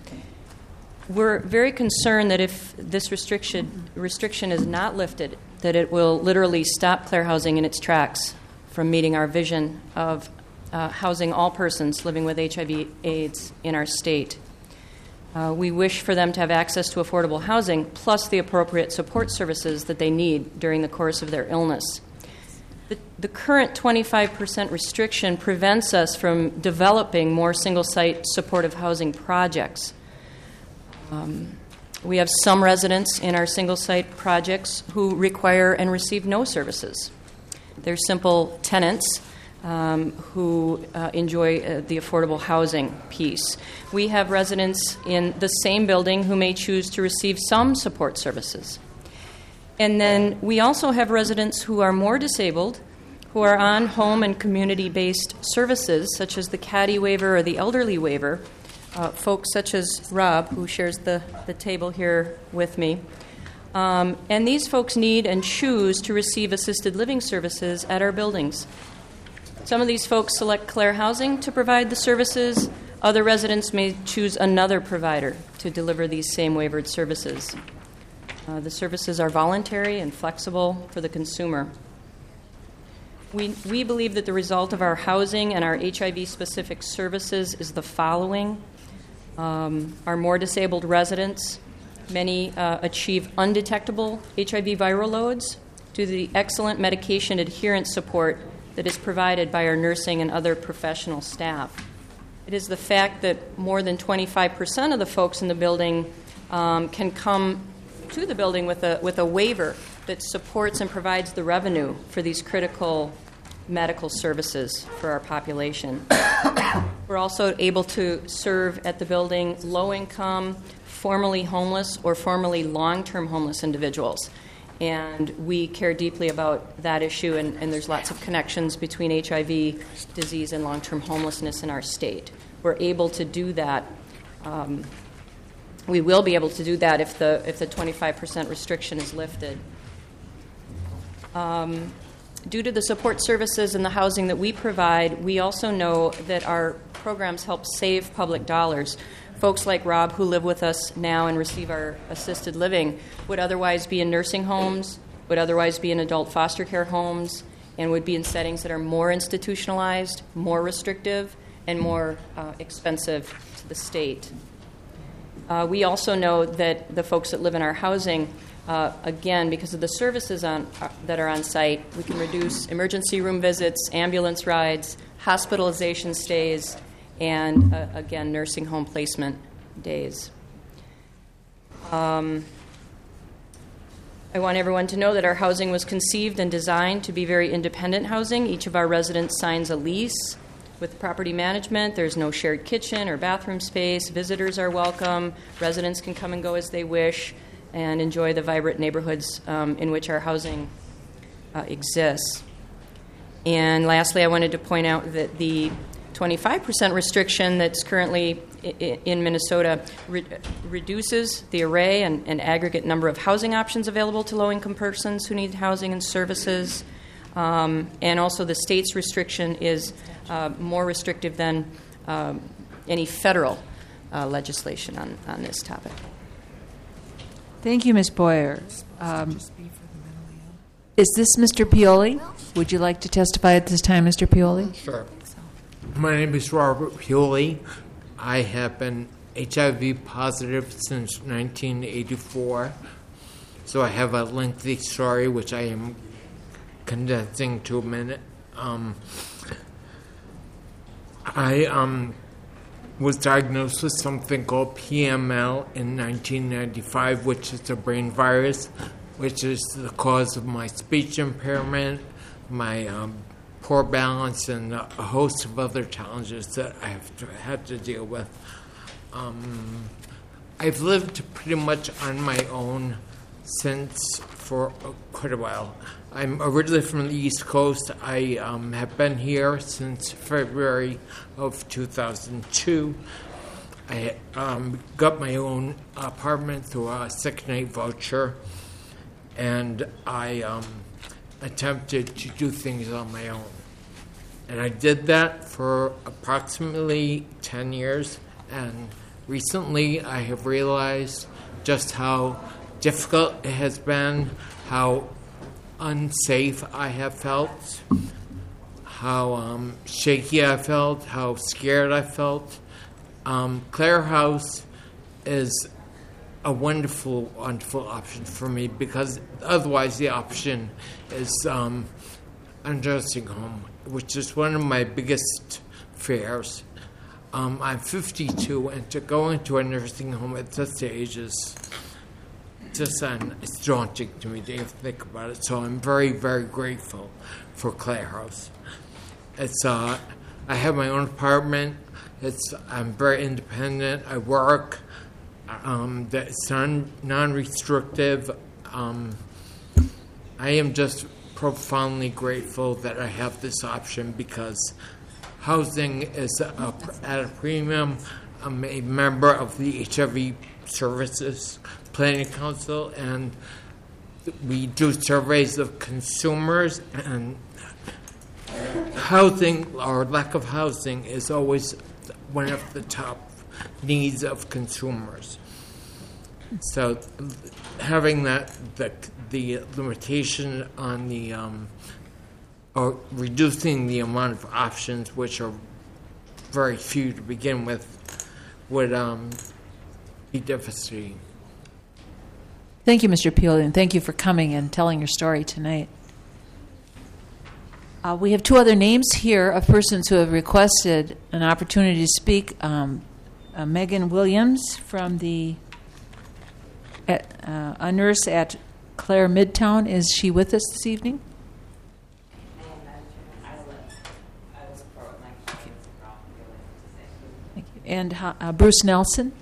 We're very concerned that if this restriction is not lifted, that it will literally stop Claire Housing in its tracks from meeting our vision of housing all persons living with HIV/AIDS in our state. We wish for them to have access to affordable housing, plus the appropriate support services that they need during the course of their illness. The current 25% restriction prevents us from developing more single-site supportive housing projects. We have some residents in our single-site projects who require and receive no services. They're simple tenants who enjoy the affordable housing piece. We have residents in the same building who may choose to receive some support services. And then we also have residents who are more disabled, who are on home and community-based services, such as the CADI waiver or the elderly waiver, folks such as Rob, who shares the table here with me. And these folks need and choose to receive assisted living services at our buildings. Some of these folks select Claire Housing to provide the services. Other residents may choose another provider to deliver these same waivered services. The services are voluntary and flexible for the consumer. We believe that the result of our housing and our HIV-specific services is the following. Our more disabled residents, many achieve undetectable HIV viral loads due to the excellent medication adherence support that is provided by our nursing and other professional staff. It is the fact that more than 25% of the folks in the building can come to the building with a waiver that supports and provides the revenue for these critical medical services for our population. We're also able to serve at the building low-income, formerly homeless, or formerly long-term homeless individuals. And we care deeply about that issue, and there's lots of connections between HIV disease and long-term homelessness in our state. We're able to do that. We will be able to do that if the 25% restriction is lifted. Due to the support services and the housing that we provide, we also know that our programs help save public dollars. Folks like Rob, who live with us now and receive our assisted living, would otherwise be in nursing homes, would otherwise be in adult foster care homes, and would be in settings that are more institutionalized, more restrictive, and more expensive to the state. We also know that the folks that live in our housing, again, because of the services that are on site, we can reduce emergency room visits, ambulance rides, hospitalization stays, and, again, nursing home placement days. I want everyone to know that our housing was conceived and designed to be very independent housing. Each of our residents signs a lease with property management. There's no shared kitchen or bathroom space. Visitors are welcome. Residents can come and go as they wish and enjoy the vibrant neighborhoods in which our housing exists. And lastly, I wanted to point out that the 25% restriction that's currently in Minnesota reduces the array and aggregate number of housing options available to low-income persons who need housing and services. And also the state's restriction is more restrictive than any federal legislation on this topic. Thank you, Ms. Boyer. Is this Mr. Pioli? Would you like to testify at this time, Mr. Pioli? Sure. My name is Robert Pioli. I have been HIV positive since 1984, so I have a lengthy story which I am condensing to a minute. I was diagnosed with something called PML in 1995, which is a brain virus, which is the cause of my speech impairment, my poor balance, and a host of other challenges that I have had to deal with. I've lived pretty much on my own since for quite a while. I'm originally from the East Coast. I have been here since February of 2002. I got my own apartment through a sick-night voucher, and I attempted to do things on my own. And I did that for approximately 10 years, and recently I have realized just how difficult it has been, how unsafe I have felt, how shaky I felt, how scared I felt. Clare House is a wonderful, wonderful option for me, because otherwise the option is a nursing home, which is one of my biggest fears. I'm 52, and to go into a nursing home at this age is just it's daunting to me to even think about it. So I'm very, very grateful for Clare House. It's I have my own apartment. I'm very independent. I work. It's non-restrictive. I am just profoundly grateful that I have this option, because housing is at a premium. I'm a member of the HIV Services Planning Council, and we do surveys of consumers, and housing or lack of housing is always one of the top needs of consumers. So having the limitation on the or reducing the amount of options, which are very few to begin with, would be devastating. Thank you, Mr. Pioli, and thank you for coming and telling your story tonight. We have two other names here of persons who have requested an opportunity to speak. Megan Williams from a nurse at Clare Midtown. Is she with us this evening? Thank you. And Bruce Nelson.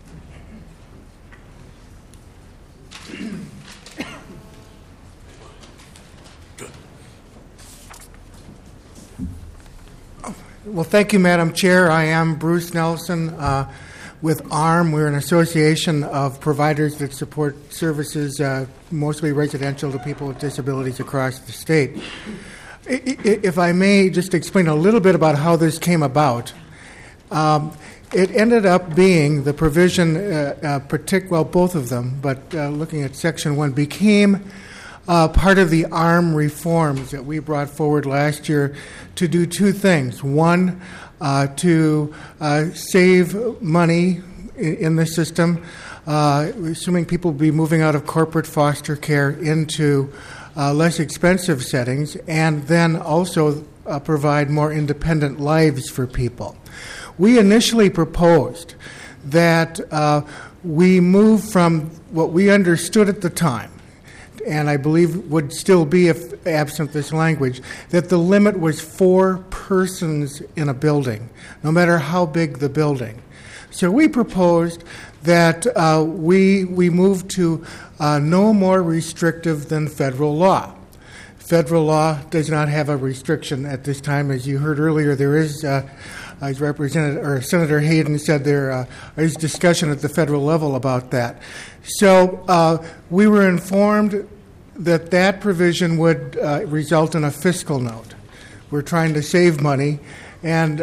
Well, thank you, Madam Chair. I am Bruce Nelson with ARM. We're an association of providers that support services, mostly residential, to people with disabilities across the state. If I may just explain a little bit about how this came about. It ended up being the provision, both of them, but looking at Section 1, became part of the ARM reforms that we brought forward last year to do two things. One, to save money in the system, assuming people will be moving out of corporate foster care into less expensive settings, and then also provide more independent lives for people. We initially proposed that we move from what we understood at the time, and I believe would still be if absent this language, that the limit was 4 persons in a building, no matter how big the building. So we proposed that we move to no more restrictive than federal law. Federal law does not have a restriction at this time. As you heard earlier, there is, as Senator Hayden said, there is discussion at the federal level about that. So we were informed that that provision would result in a fiscal note. We're trying to save money, and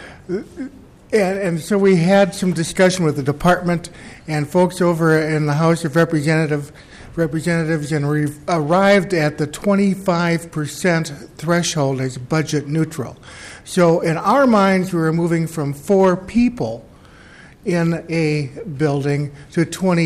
so we had some discussion with the department and folks over in the House of Representatives, and we arrived at the 25% threshold as budget neutral. So in our minds, we were moving from 4 people in a building to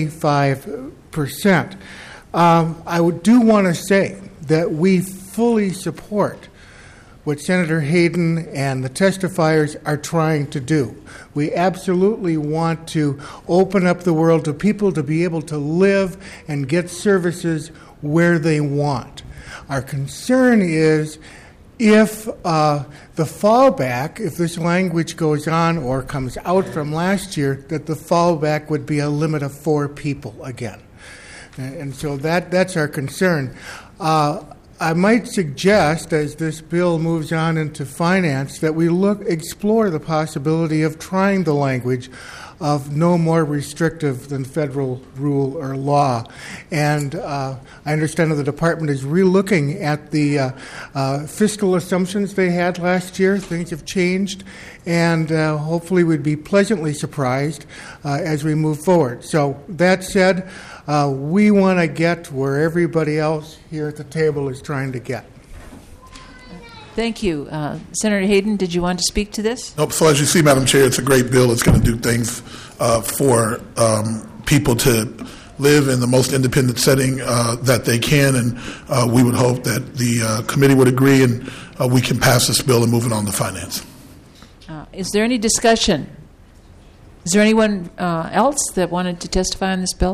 25%. I do want to say that we fully support what Senator Hayden and the testifiers are trying to do. We absolutely want to open up the world to people to be able to live and get services where they want. Our concern is if the fallback, if this language goes on or comes out from last year, that the fallback would be a limit of 4 people again. And so that's our concern. I might suggest, as this bill moves on into finance, that we explore the possibility of trying the language of no more restrictive than federal rule or law. And I understand that the department is relooking at the fiscal assumptions they had last year. Things have changed, and hopefully we'd be pleasantly surprised as we move forward. So that said, we want to get where everybody else here at the table is trying to get. Thank you. Senator Hayden, did you want to speak to this? Nope. So as you see, Madam Chair, it's a great bill. It's going to do things for people to live in the most independent setting that they can, and we would hope that the committee would agree and we can pass this bill and move it on to finance. Is there any discussion? Is there anyone else that wanted to testify on this bill?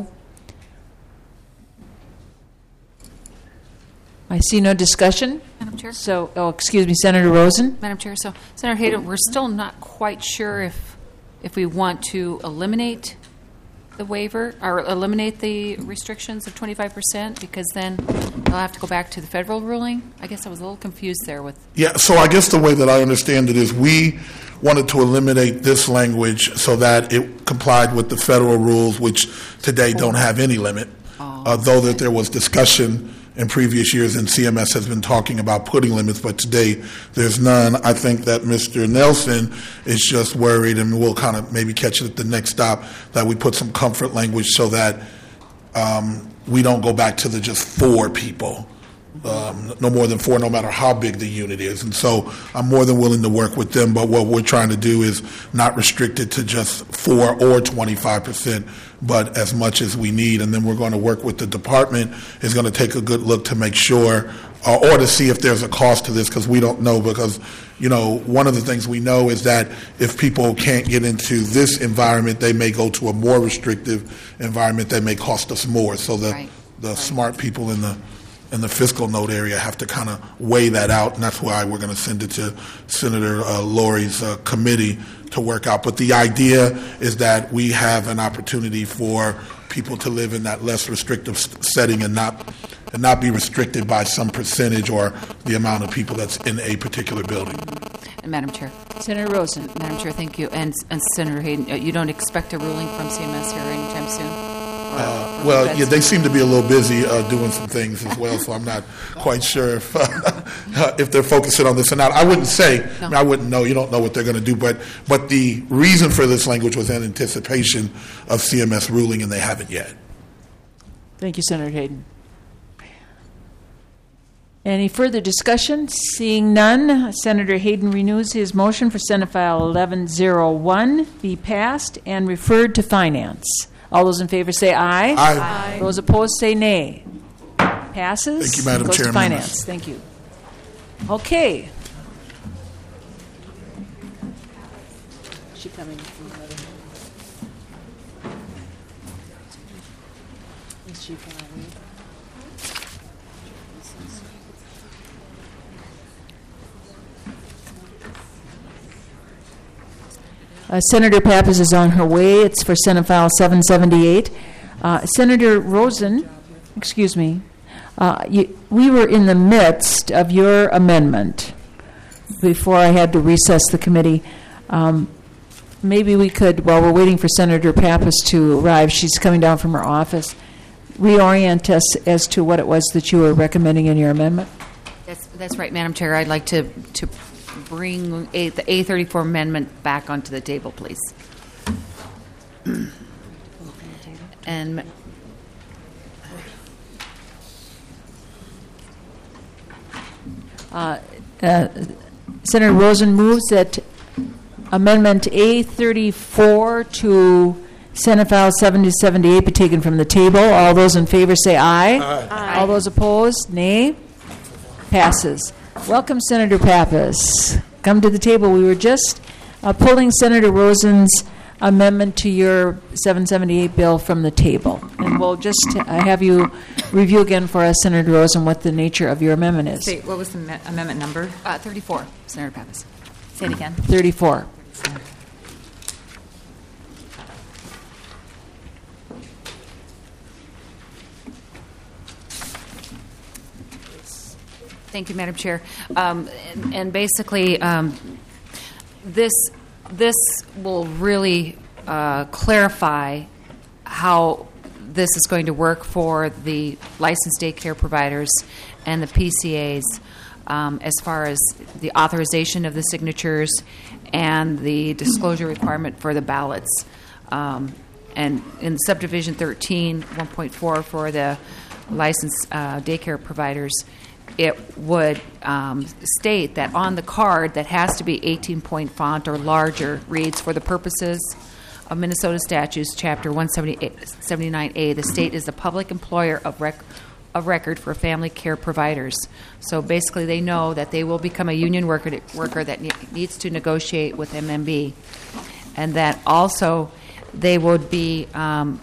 I see no discussion. Madam Chair? Excuse me, Senator Rosen. Madam Chair, so Senator Hayden, we're still not quite sure if we want to eliminate the waiver or eliminate the restrictions of 25%, because then they'll have to go back to the federal ruling. I guess I was a little confused there with. Yeah, so I guess the way that I understand it is we wanted to eliminate this language so that it complied with the federal rules, which today don't have any limit, though that there was discussion in previous years, and CMS has been talking about putting limits, but today there's none. I think that Mr. Nelson is just worried, and we'll kind of maybe catch it at the next stop, that we put some comfort language so that we don't go back to the just 4 people, no more than 4, no matter how big the unit is. And so I'm more than willing to work with them, but what we're trying to do is not restrict it to just 4 or 25%, but as much as we need. And then we're going to work with the department, is going to take a good look to make sure, or to see if there's a cost to this, because we don't know. Because, you know, one of the things we know is that if people can't get into this environment, they may go to a more restrictive environment that may cost us more. So the smart people in the fiscal note area have to kind of weigh that out, and that's why we're going to send it to Senator Lori's committee to work out. But the idea is that we have an opportunity for people to live in that less restrictive setting and not be restricted by some percentage or the amount of people that's in a particular building. And Madam Chair. Senator Rosen. Madam Chair, thank you. And Senator Hayden, you don't expect a ruling from CMS here anytime soon? Well, yeah, they seem to be a little busy doing some things as well, so I'm not quite sure if they're focusing on this or not. I wouldn't say. No. I mean, I wouldn't know. You don't know what they're going to do. But the reason for this language was in anticipation of CMS ruling, and they haven't yet. Thank you, Senator Hayden. Any further discussion? Seeing none, Senator Hayden renews his motion for Senate File 1101 be passed and referred to Finance. All those in favor say aye. Aye. Those opposed say nay. Passes. Thank you, Madam Goes Chair. to Finance. Thank you. Okay. she coming from the other hand? Is she gonna read? Senator Pappas is on her way. It's for Senate File 778. Senator Rosen, excuse me, we were in the midst of your amendment before I had to recess the committee. Maybe we could, while we're waiting for Senator Pappas to arrive, she's coming down from her office, reorient us as to what it was that you were recommending in your amendment? That's right, Madam Chair. I'd like to bring the A34 amendment back onto the table, please. And Senator Rosen moves that Amendment A34 to Senate File 7078 be taken from the table. All those in favor say aye. Aye. All those opposed, nay. Passes. Welcome, Senator Pappas. Come to the table. We were just pulling Senator Rosen's amendment to your 778 bill from the table. And we'll just have you review again for us, Senator Rosen, what the nature of your amendment is. Say, what was the amendment number? 34, Senator Pappas. Say it again. 34. Thank you, Madam Chair. And basically, this will really clarify how this is going to work for the licensed daycare providers and the PCAs as far as the authorization of the signatures and the disclosure requirement for the ballots. And in subdivision 13, 1.4 for the licensed daycare providers, it would state that on the card that has to be 18-point font or larger reads, for the purposes of Minnesota statutes, Chapter 179A, the state is the public employer of record for family care providers. So basically they know that they will become a union worker that needs to negotiate with MMB, and that also they would be under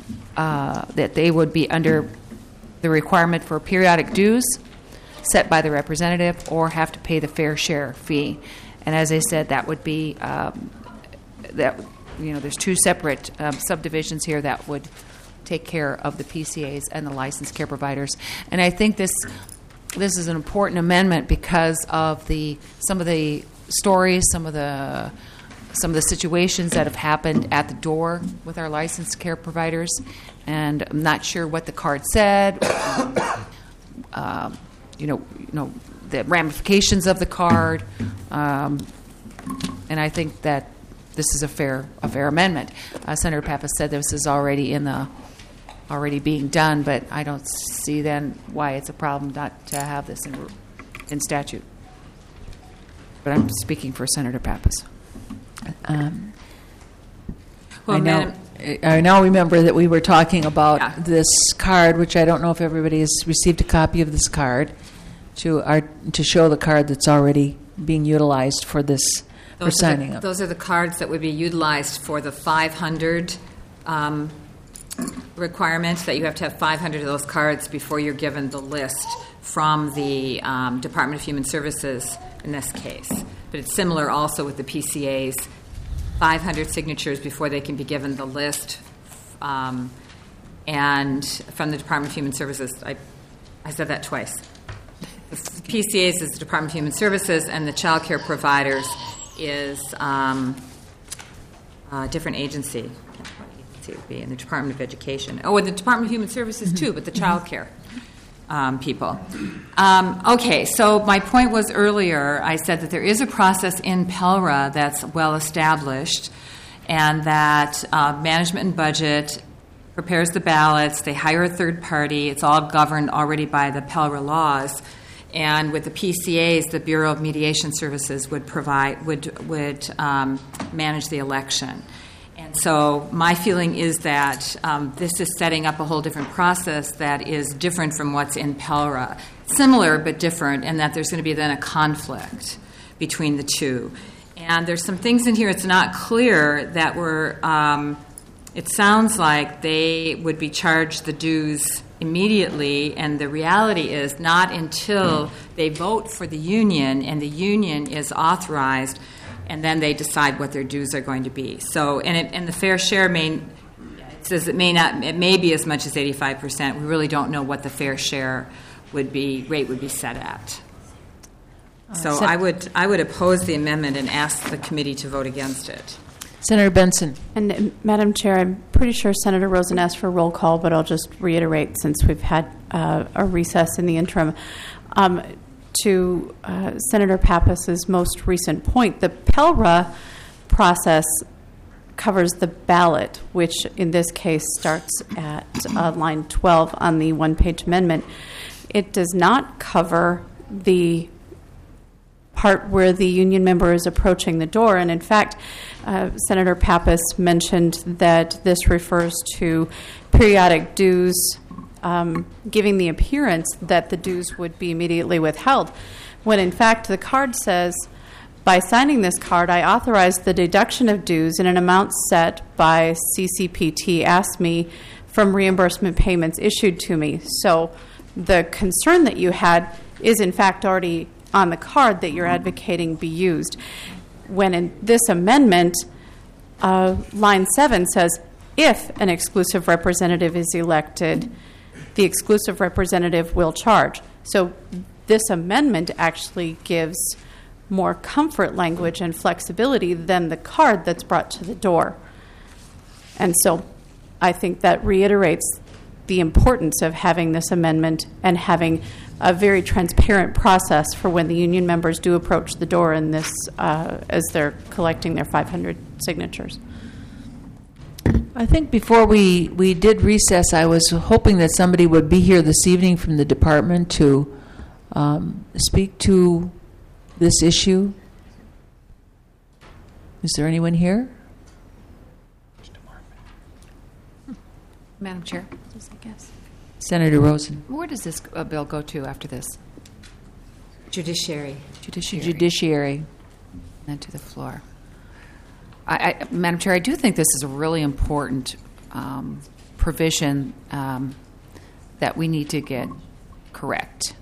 the requirement for periodic dues set by the representative, or have to pay the fair share fee. And as I said, that would be there's two separate subdivisions here that would take care of the PCAs and the licensed care providers. And I think this is an important amendment because of some of the stories, some of the situations that have happened at the door with our licensed care providers. And I'm not sure what the card said. The ramifications of the card, and I think that this is a fair amendment. Senator Pappas said this is already being done, but I don't see then why it's a problem not to have this in statute. But I'm speaking for Senator Pappas. I now remember that we were talking about this card, which I don't know if everybody has received a copy of this card, to show the card that's already being utilized for this, for signing up. Those are the cards that would be utilized for the 500 requirements, that you have to have 500 of those cards before you're given the list from the Department of Human Services in this case. But it's similar also with the PCAs. 500 signatures before they can be given the list, and from the Department of Human Services. I said that twice. The PCAs is the Department of Human Services, and the child care providers is a different agency. What agency it would be in the Department of Education. Oh, and the Department of Human Services too, but the child care people. Okay, so my point was earlier, I said that there is a process in PELRA that's well established, and that management and budget prepares the ballots, they hire a third party, it's all governed already by the PELRA laws, and with the PCAs, the Bureau of Mediation Services would manage the election. And so my feeling is that this is setting up a whole different process that is different from what's in PELRA. Similar but different, and that there's going to be then a conflict between the two. And there's some things in here it's not clear that were, it sounds like they would be charged the dues immediately, and the reality is not until they vote for the union and the union is authorized, and then they decide what their dues are going to be. So, and the fair share it says it may be as much as 85%. We really don't know what the fair share rate would be set at. So I would oppose the amendment and ask the committee to vote against it. Senator Benson. And Madam Chair, I'm pretty sure Senator Rosen asked for a roll call, but I'll just reiterate since we've had a recess in the interim. To Senator Pappas's most recent point, the PELRA process covers the ballot, which in this case starts at line 12 on the one-page amendment. It does not cover the part where the union member is approaching the door. And in fact, Senator Pappas mentioned that this refers to periodic dues, giving the appearance that the dues would be immediately withheld, when in fact the card says, by signing this card, I authorize the deduction of dues in an amount set by CCPT ASME from reimbursement payments issued to me. So the concern that you had is in fact already on the card that you're advocating be used. When in this amendment, line 7 says, if an exclusive representative is elected, the exclusive representative will charge. So this amendment actually gives more comfort language and flexibility than the card that's brought to the door. And so I think that reiterates the importance of having this amendment and having a very transparent process for when the union members do approach the door in this as they're collecting their 500 signatures. I think before we did recess, I was hoping that somebody would be here this evening from the department to speak to this issue. Is there anyone here? Madam Chair. Senator Rosen. Where does this bill go to after this? Judiciary. Judiciary. And then to the floor. Madam Chair, I do think this is a really important provision that we need to get correct.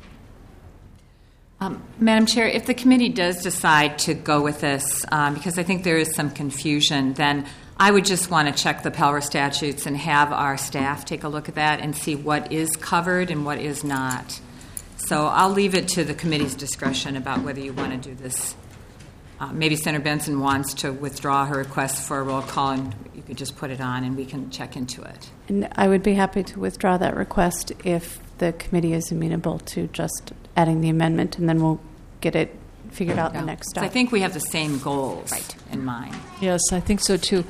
Madam Chair, if the committee does decide to go with this, because I think there is some confusion, then I would just want to check the PELRA statutes and have our staff take a look at that and see what is covered and what is not. So I'll leave it to the committee's discretion about whether you want to do this. Maybe Senator Benson wants to withdraw her request for a roll call, and you could just put it on and we can check into it. And I would be happy to withdraw that request if the committee is amenable to just adding the amendment, and then we'll get it figured out in the next step. I think we have the same goals in mind. Yes, I think so too.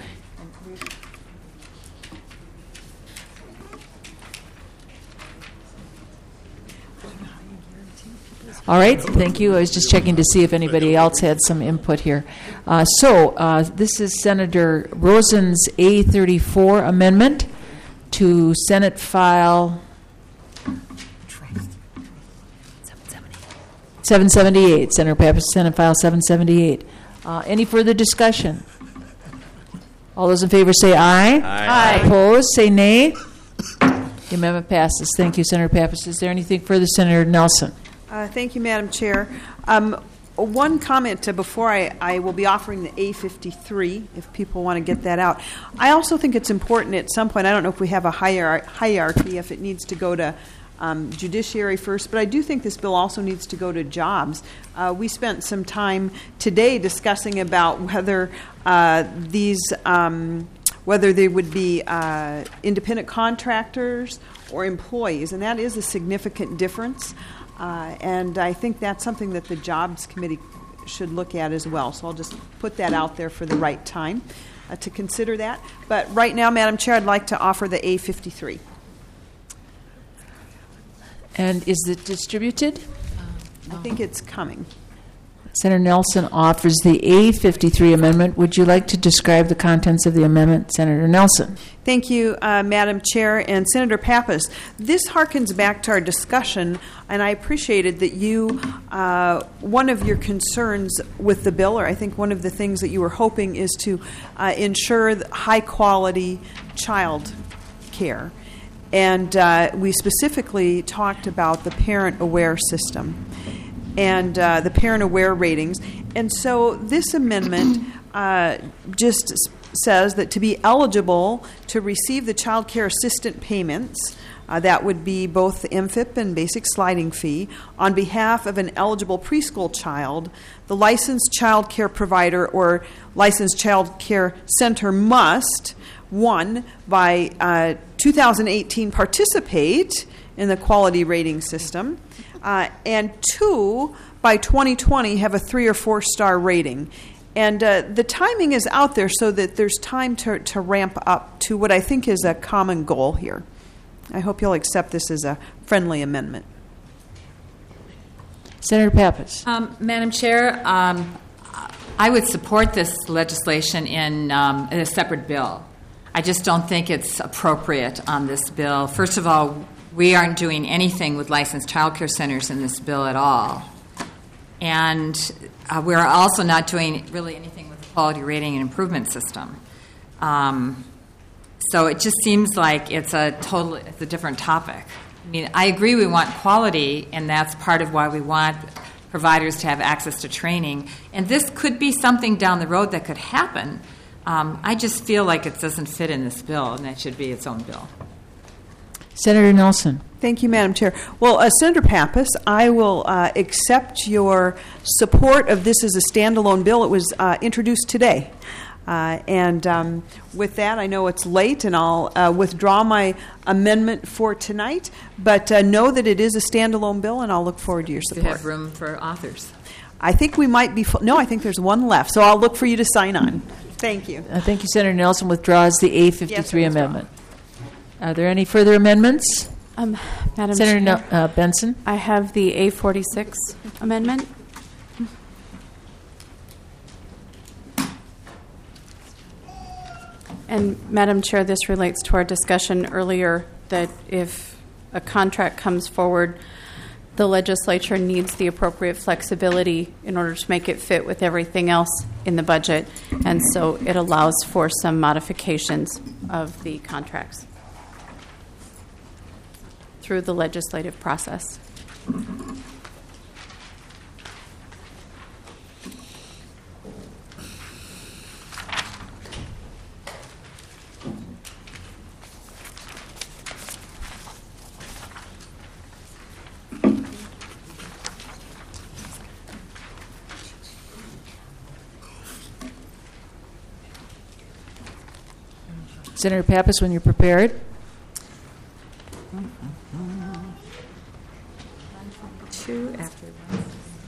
All right, thank you. I was just checking to see if anybody else had some input here. This is Senator Rosen's A34 amendment to Senate File 778. Senator Pappas, Senate File 778. Any further discussion? All those in favor say aye. Aye. Opposed, say nay. The amendment passes. Thank you, Senator Pappas. Is there anything further, Senator Nelson? Thank you, Madam Chair. One comment before I will be offering the A53, if people want to get that out. I also think it's important at some point, I don't know if we have a hierarchy, if it needs to go to judiciary first, but I do think this bill also needs to go to jobs. We spent some time today discussing about whether whether they would be independent contractors or employees, and that is a significant difference. And I think that's something that the Jobs Committee should look at as well. So I'll just put that out there for the right time to consider that. But right now, Madam Chair, I'd like to offer the A53. And is it distributed? I think it's coming. Senator Nelson offers the A53 amendment. Would you like to describe the contents of the amendment, Senator Nelson? Thank you, Madam Chair and Senator Pappas. This harkens back to our discussion, and I appreciated that you one of your concerns with the bill, or I think one of the things that you were hoping, is to ensure high-quality child care. And we specifically talked about the parent-aware system and the parent-aware ratings. And so this amendment just says that to be eligible to receive the child care assistant payments, that would be both the MFIP and basic sliding fee, on behalf of an eligible preschool child, the licensed child care provider or licensed child care center must, 1, by 2018 participate in the quality rating system, and 2, by 2020 have a 3 or 4 star rating. And the timing is out there so that there's time to ramp up to what I think is a common goal here. I hope you'll accept this as a friendly amendment. Senator Pappas. Madam Chair, I would support this legislation in a separate bill. I just don't think it's appropriate on this bill. First of all, we aren't doing anything with licensed child care centers in this bill at all. And we're also not doing really anything with the quality rating and improvement system. So it just seems like it's a different topic. I mean, I agree we want quality, and that's part of why we want providers to have access to training. And this could be something down the road that could happen. I just feel like it doesn't fit in this bill, and that should be its own bill. Senator Nelson. Thank you, Madam Chair. Well, Senator Pappas, I will accept your support of this as a standalone bill. It was introduced today. And with that, I know it's late, and I'll withdraw my amendment for tonight. But know that it is a standalone bill, and I'll look forward to your support. Do you have room for authors? I think we might be no, I think there's one left. So I'll look for you to sign on. Thank you. Thank you. Senator Nelson withdraws the A53 Yes, amendment. Are there any further amendments? Madam Senator Chair, Benson. I have the A46 amendment. And Madam Chair, this relates to our discussion earlier that if a contract comes forward, the legislature needs the appropriate flexibility in order to make it fit with everything else in the budget. And so it allows for some modifications of the contracts through the legislative process. Senator Pappas, when you're prepared. Two after one.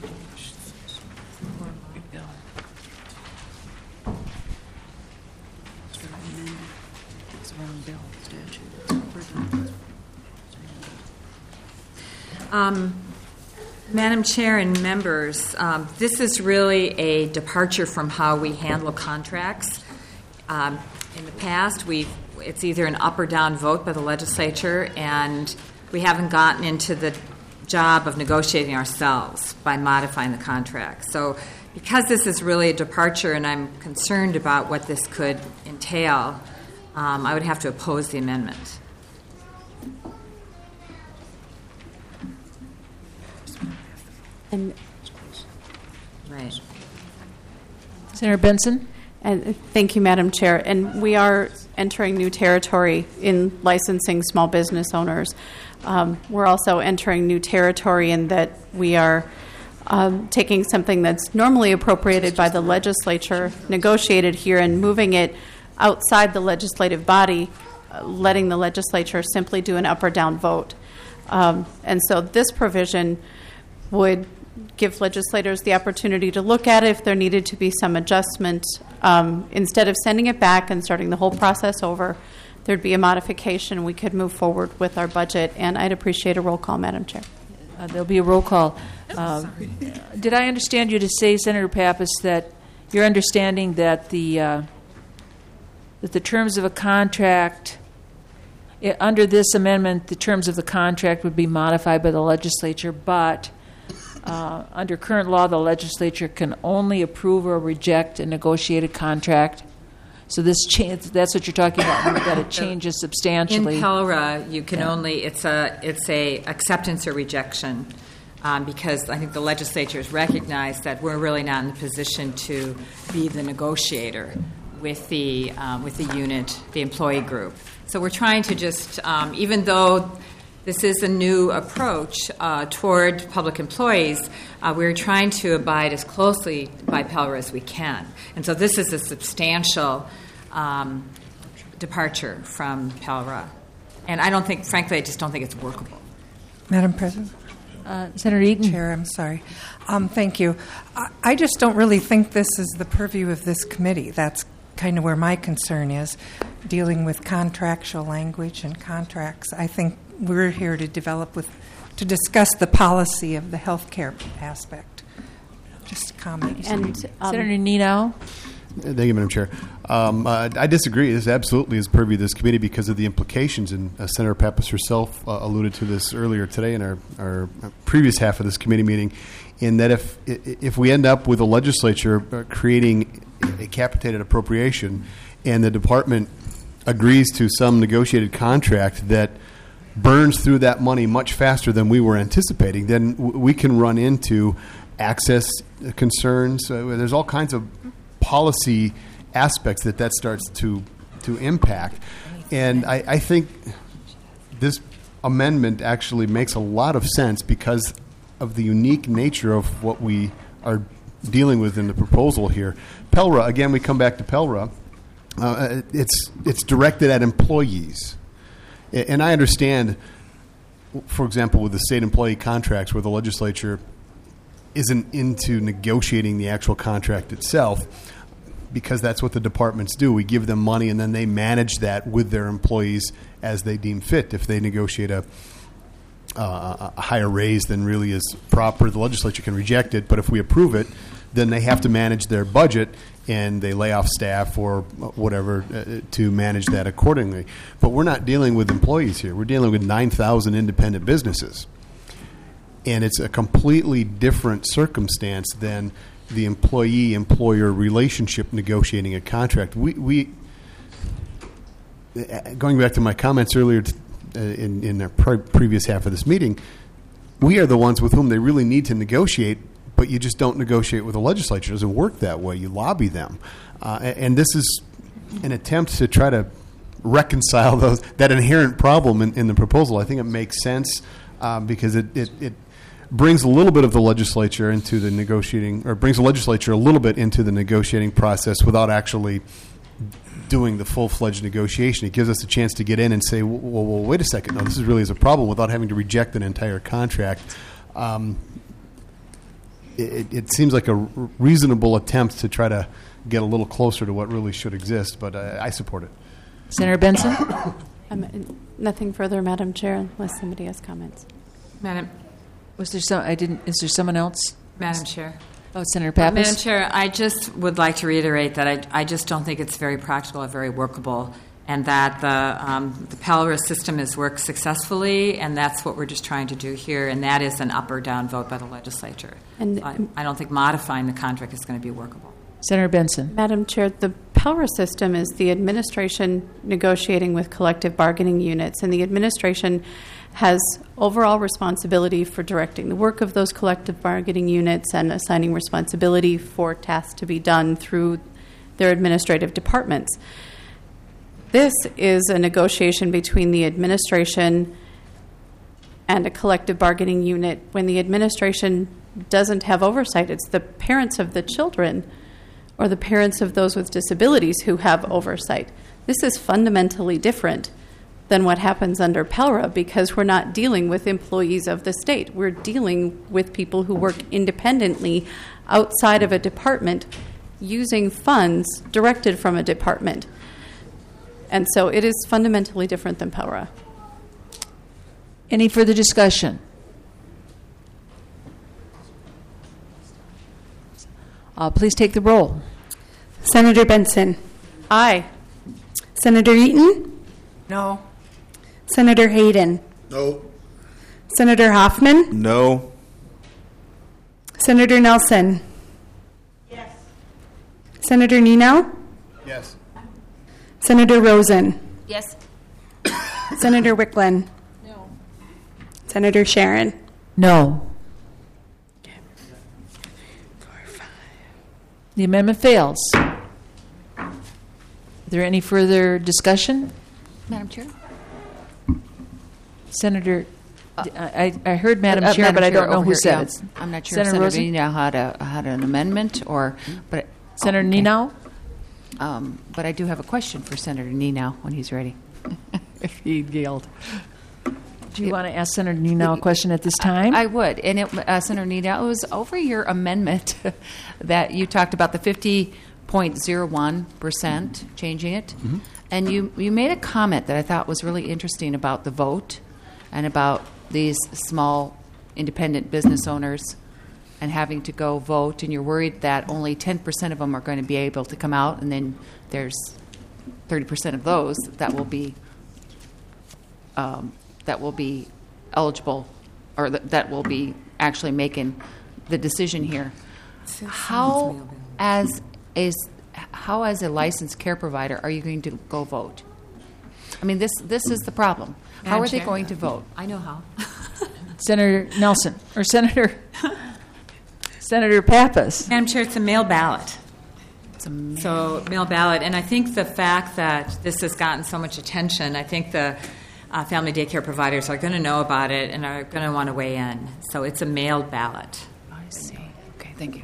Madam Chair and members, this is really a departure from how we handle contracts. In the past, it's either an up or down vote by the legislature, and we haven't gotten into the job of negotiating ourselves by modifying the contract. So because this is really a departure and I'm concerned about what this could entail, I would have to oppose the amendment. And right. Senator Benson. And thank you, Madam Chair. And we are entering new territory in licensing small business owners. We're also entering new territory in that we are taking something that's normally appropriated by the legislature, negotiated here, and moving it outside the legislative body, letting the legislature simply do an up or down vote. And so this provision would give legislators the opportunity to look at it if there needed to be some adjustment. Instead of sending it back and starting the whole process over, there'd be a modification. We could move forward with our budget, and I'd appreciate a roll call, Madam Chair. There'll be a roll call. Did I understand you to say, Senator Pappas, that your understanding that the terms of a contract, under this amendment, the terms of the contract would be modified by the legislature, but under current law, the legislature can only approve or reject a negotiated contract. So that's what you're talking about, that it changes substantially. In PELRA, you can only, it's a acceptance or rejection, because I think the legislature has recognized that we're really not in the position to be the negotiator with the unit, the employee group. So we're trying to just, even though this is a new approach toward public employees, we're trying to abide as closely by PELRA as we can. And so this is a substantial departure from PELRA. And I don't think, frankly, I just don't think it's workable. Madam President? Senator Eaton? Chair, I'm sorry. Thank you. I just don't really think this is the purview of this committee. That's kind of where my concern is, dealing with contractual language and contracts. I think we're here to discuss the policy of the healthcare aspect. Just a comment. And Senator Nino? Thank you, Madam Chair. I disagree. This absolutely is purview of this committee because of the implications, and Senator Pappas herself alluded to this earlier today in our previous half of this committee meeting, in that if we end up with a legislature creating a capitated appropriation and the department agrees to some negotiated contract that burns through that money much faster than we were anticipating, then we can run into access concerns. There's all kinds of policy aspects that starts to impact. And I think this amendment actually makes a lot of sense because of the unique nature of what we are dealing with in the proposal here. PELRA, again, we come back to PELRA. It's directed at employees. And I understand, for example, with the state employee contracts where the legislature isn't into negotiating the actual contract itself, because that's what the departments do. We give them money and then they manage that with their employees as they deem fit. If they negotiate a higher raise than really is proper, the legislature can reject it. But if we approve it, then they have to manage their budget and they lay off staff or whatever to manage that accordingly. But we're not dealing with employees here. We're dealing with 9,000 independent businesses. And it's a completely different circumstance than the employee-employer relationship negotiating a contract. We going back to my comments earlier in the previous half of this meeting, we are the ones with whom they really need to negotiate, but you just don't negotiate with the legislature. It doesn't work that way. You lobby them. And this is an attempt to try to reconcile that inherent problem in the proposal. I think it makes sense because it brings a little bit of the legislature into the negotiating, or brings the legislature a little bit into the negotiating process without actually doing the full-fledged negotiation. It gives us a chance to get in and say, well, wait a second, no, this really is a problem, without having to reject an entire contract. It seems like a reasonable attempt to try to get a little closer to what really should exist, but I support it. Senator Benson? Nothing further, Madam Chair, unless somebody has comments. Madam, is there someone else? Madam Chair. Oh, Senator Pappas. Madam Chair, I just would like to reiterate that I just don't think it's very practical or very workable, and that the PELRA system has worked successfully, and that's what we're just trying to do here, and that is an up or down vote by the legislature. And I don't think modifying the contract is going to be workable. Senator Benson. Madam Chair, the PELRA system is the administration negotiating with collective bargaining units, and the administration has overall responsibility for directing the work of those collective bargaining units and assigning responsibility for tasks to be done through their administrative departments. This is a negotiation between the administration and a collective bargaining unit. When the administration doesn't have oversight, it's the parents of the children or the parents of those with disabilities who have oversight. This is fundamentally different than what happens under PELRA, because we're not dealing with employees of the state. We're dealing with people who work independently outside of a department using funds directed from a department. And so it is fundamentally different than PELRA. Any further discussion? Please take the roll. Senator Benson. Aye. Senator Eaton. No. Senator Hayden. No. Senator Hoffman. No. Senator Nelson? Yes. Senator Nino? Yes. Senator Rosen? Yes. Senator Wicklund? No. Senator Sharon? No. The amendment fails. Is there any further discussion? Madam Chair? Senator, I heard Madam Chair, but I don't know who said it. I'm not sure Senator if Rosen? Senator Nino had an amendment or, but Senator okay. Nino? But I do have a question for Senator Nino when he's ready. If he'd yield. Do you want to ask Senator Nino a question at this time? I would. And Senator Nino, it was over your amendment that you talked about the 50.01%, changing it. Mm-hmm. And you made a comment that I thought was really interesting about the vote and about these small independent business owners and having to go vote. And you're worried that only 10% of them are going to be able to come out, and then there's 30% of those that will be eligible, or that will be actually making the decision here. How, as a licensed care provider, are you going to go vote? I mean, this is the problem. How are they going to vote? I know how. Senator Nelson, or Senator Pappas. Madam Chair, it's a mail ballot. Mail ballot. And I think the fact that this has gotten so much attention, I think the family daycare providers are going to know about it and are going to want to weigh in. So it's a mailed ballot. I see. Okay, thank you.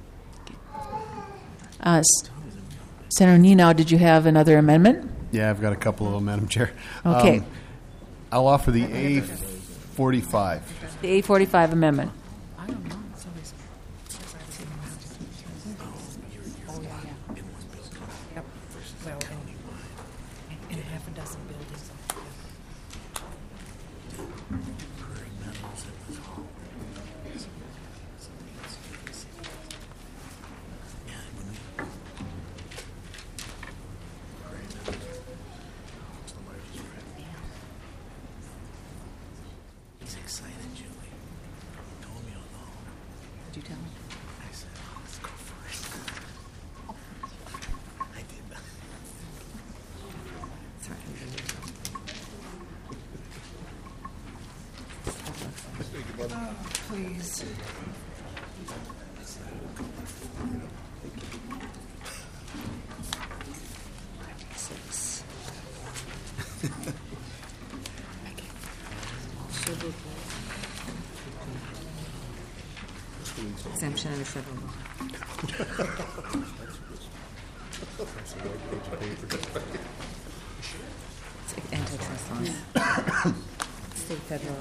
Senator Nino, did you have another amendment? Yeah, I've got a couple of them, Madam Chair. Okay. I'll offer the A45. The A45 amendment. Please. Exemption under federal law. It's antitrust laws. State federal.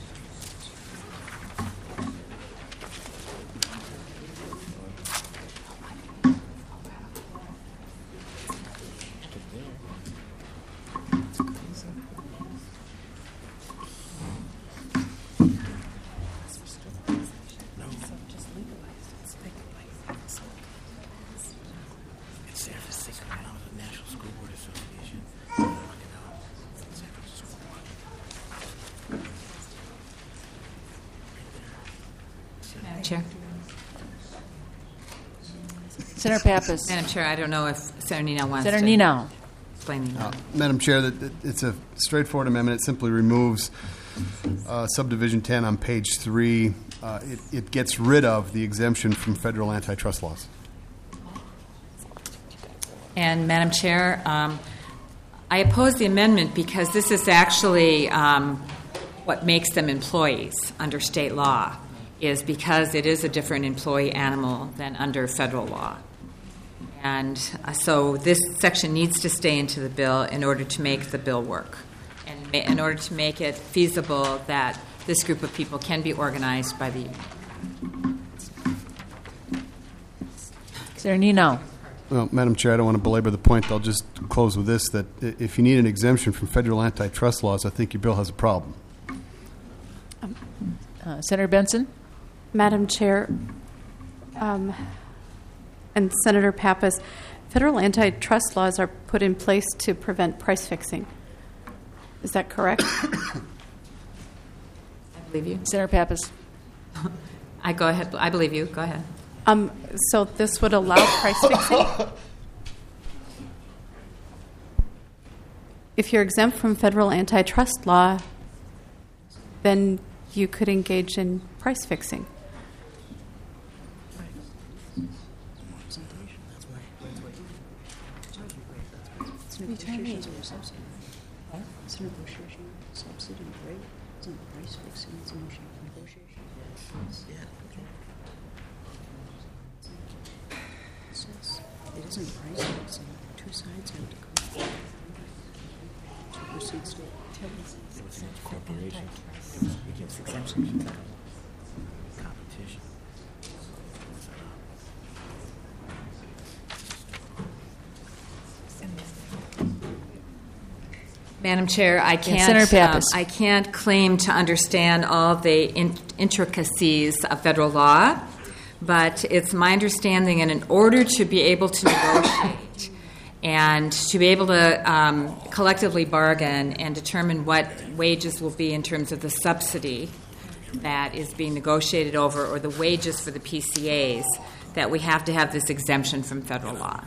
Chair. Senator Pappas. Madam Chair, I don't know if Senator Nino wants Senator to Nino. explain. Madam Chair, it's a straightforward amendment. It simply removes subdivision 10 on page 3. It gets rid of the exemption from federal antitrust laws. And Madam Chair, I oppose the amendment because this is actually what makes them employees under state law, is because it is a different employee animal than under federal law. And so this section needs to stay into the bill in order to make the bill work, and in order to make it feasible that this group of people can be organized by the union. Senator Nino. Well, Madam Chair, I don't want to belabor the point. I'll just close with this, that if you need an exemption from federal antitrust laws, I think your bill has a problem. Senator Benson. Madam Chair, and Senator Pappas, federal antitrust laws are put in place to prevent price fixing. Is that correct? I believe you. Senator Pappas. I go ahead. I believe you. Go ahead. So this would allow price fixing? If you're exempt from federal antitrust law, then you could engage in price fixing. Madam Chair, I Senator Pappas. I can't claim to understand all the intricacies of federal law, but it's my understanding, and in order to be able to negotiate and to be able to collectively bargain and determine what wages will be in terms of the subsidy that is being negotiated over, or the wages for the PCAs, that we have to have this exemption from federal law.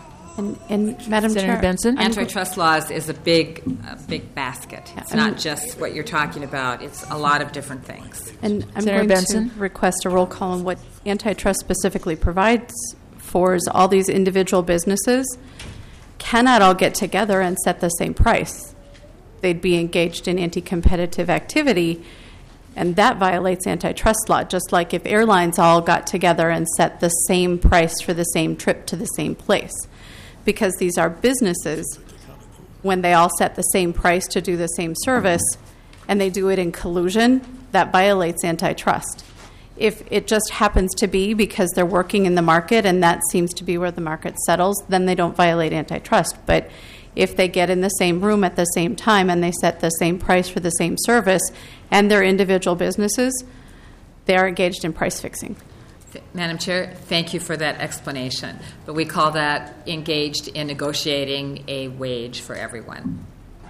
And Madam Senator Chair, Benson? Antitrust laws is a big basket. It's not just what you're talking about. It's a lot of different things. And I'm Senator going Benson? to request a roll call on what antitrust specifically provides for is all these individual businesses cannot all get together and set the same price. They'd be engaged in anti-competitive activity, and that violates antitrust law, just like if airlines all got together and set the same price for the same trip to the same place. Because these are businesses, when they all set the same price to do the same service, and they do it in collusion, that violates antitrust. If it just happens to be because they're working in the market and that seems to be where the market settles, then they don't violate antitrust. But if they get in the same room at the same time and they set the same price for the same service and they're individual businesses, they are engaged in price fixing. Madam Chair, thank you for that explanation. But we call that engaged in negotiating a wage for everyone.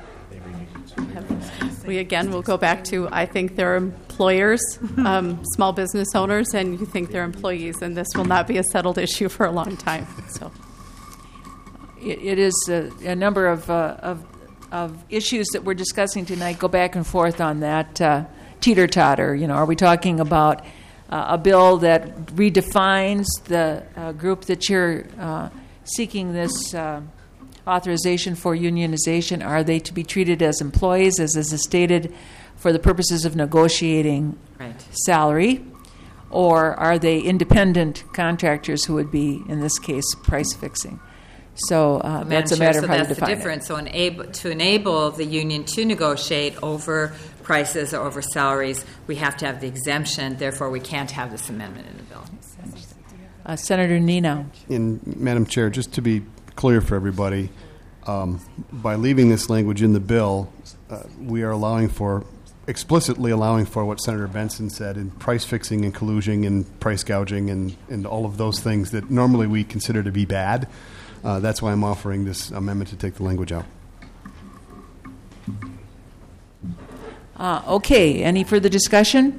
We again will go back to, I think they're employers, small business owners, and you think they're employees, and this will not be a settled issue for a long time. So, It is a number of issues that we're discussing tonight go back and forth on that teeter-totter. You know, are we talking about a bill that redefines the group that you're seeking this authorization for unionization? Are they to be treated as employees, as is stated, for the purposes of negotiating salary? Or are they independent contractors who would be, in this case, price fixing? So that's a matter of how to define it. So that's the difference. So to enable the union to negotiate over prices or over salaries, we have to have the exemption. Therefore, we can't have this amendment in the bill. Senator Nino. Madam Chair, just to be clear for everybody, by leaving this language in the bill, we are explicitly allowing for what Senator Benson said in price fixing and collusion and price gouging and all of those things that normally we consider to be bad. That's why I'm offering this amendment to take the language out. Okay, any further discussion?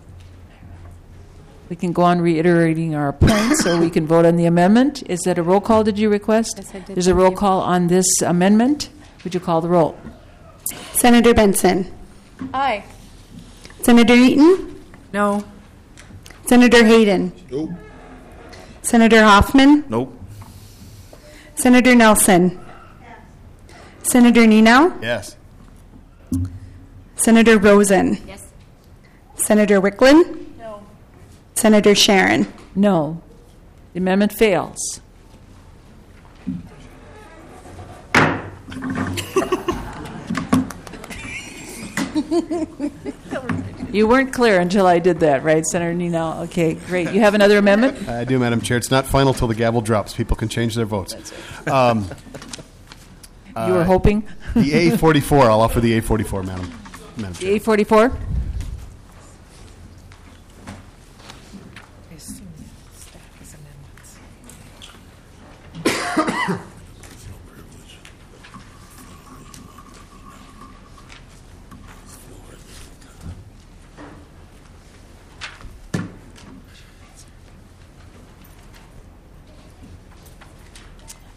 We can go on reiterating our points, or we can vote on the amendment. Is that a roll call, did you request? Yes, I did. There's a roll call on this amendment. Would you call the roll? Senator Benson. Aye. Senator Eaton. No. Senator Hayden. Nope. Senator Hoffman. Nope. Senator Nelson. Senator Nino. Yes. Senator Rosen. Yes. Senator Wicklund. No. Senator Sharon. No. The amendment fails. You weren't clear until I did that, right, Senator Nino? Okay, great. You have another amendment? I do, Madam Chair. It's not final till the gavel drops. People can change their votes. You were hoping? The A44. I'll offer the A44, Madam Chair. The A44?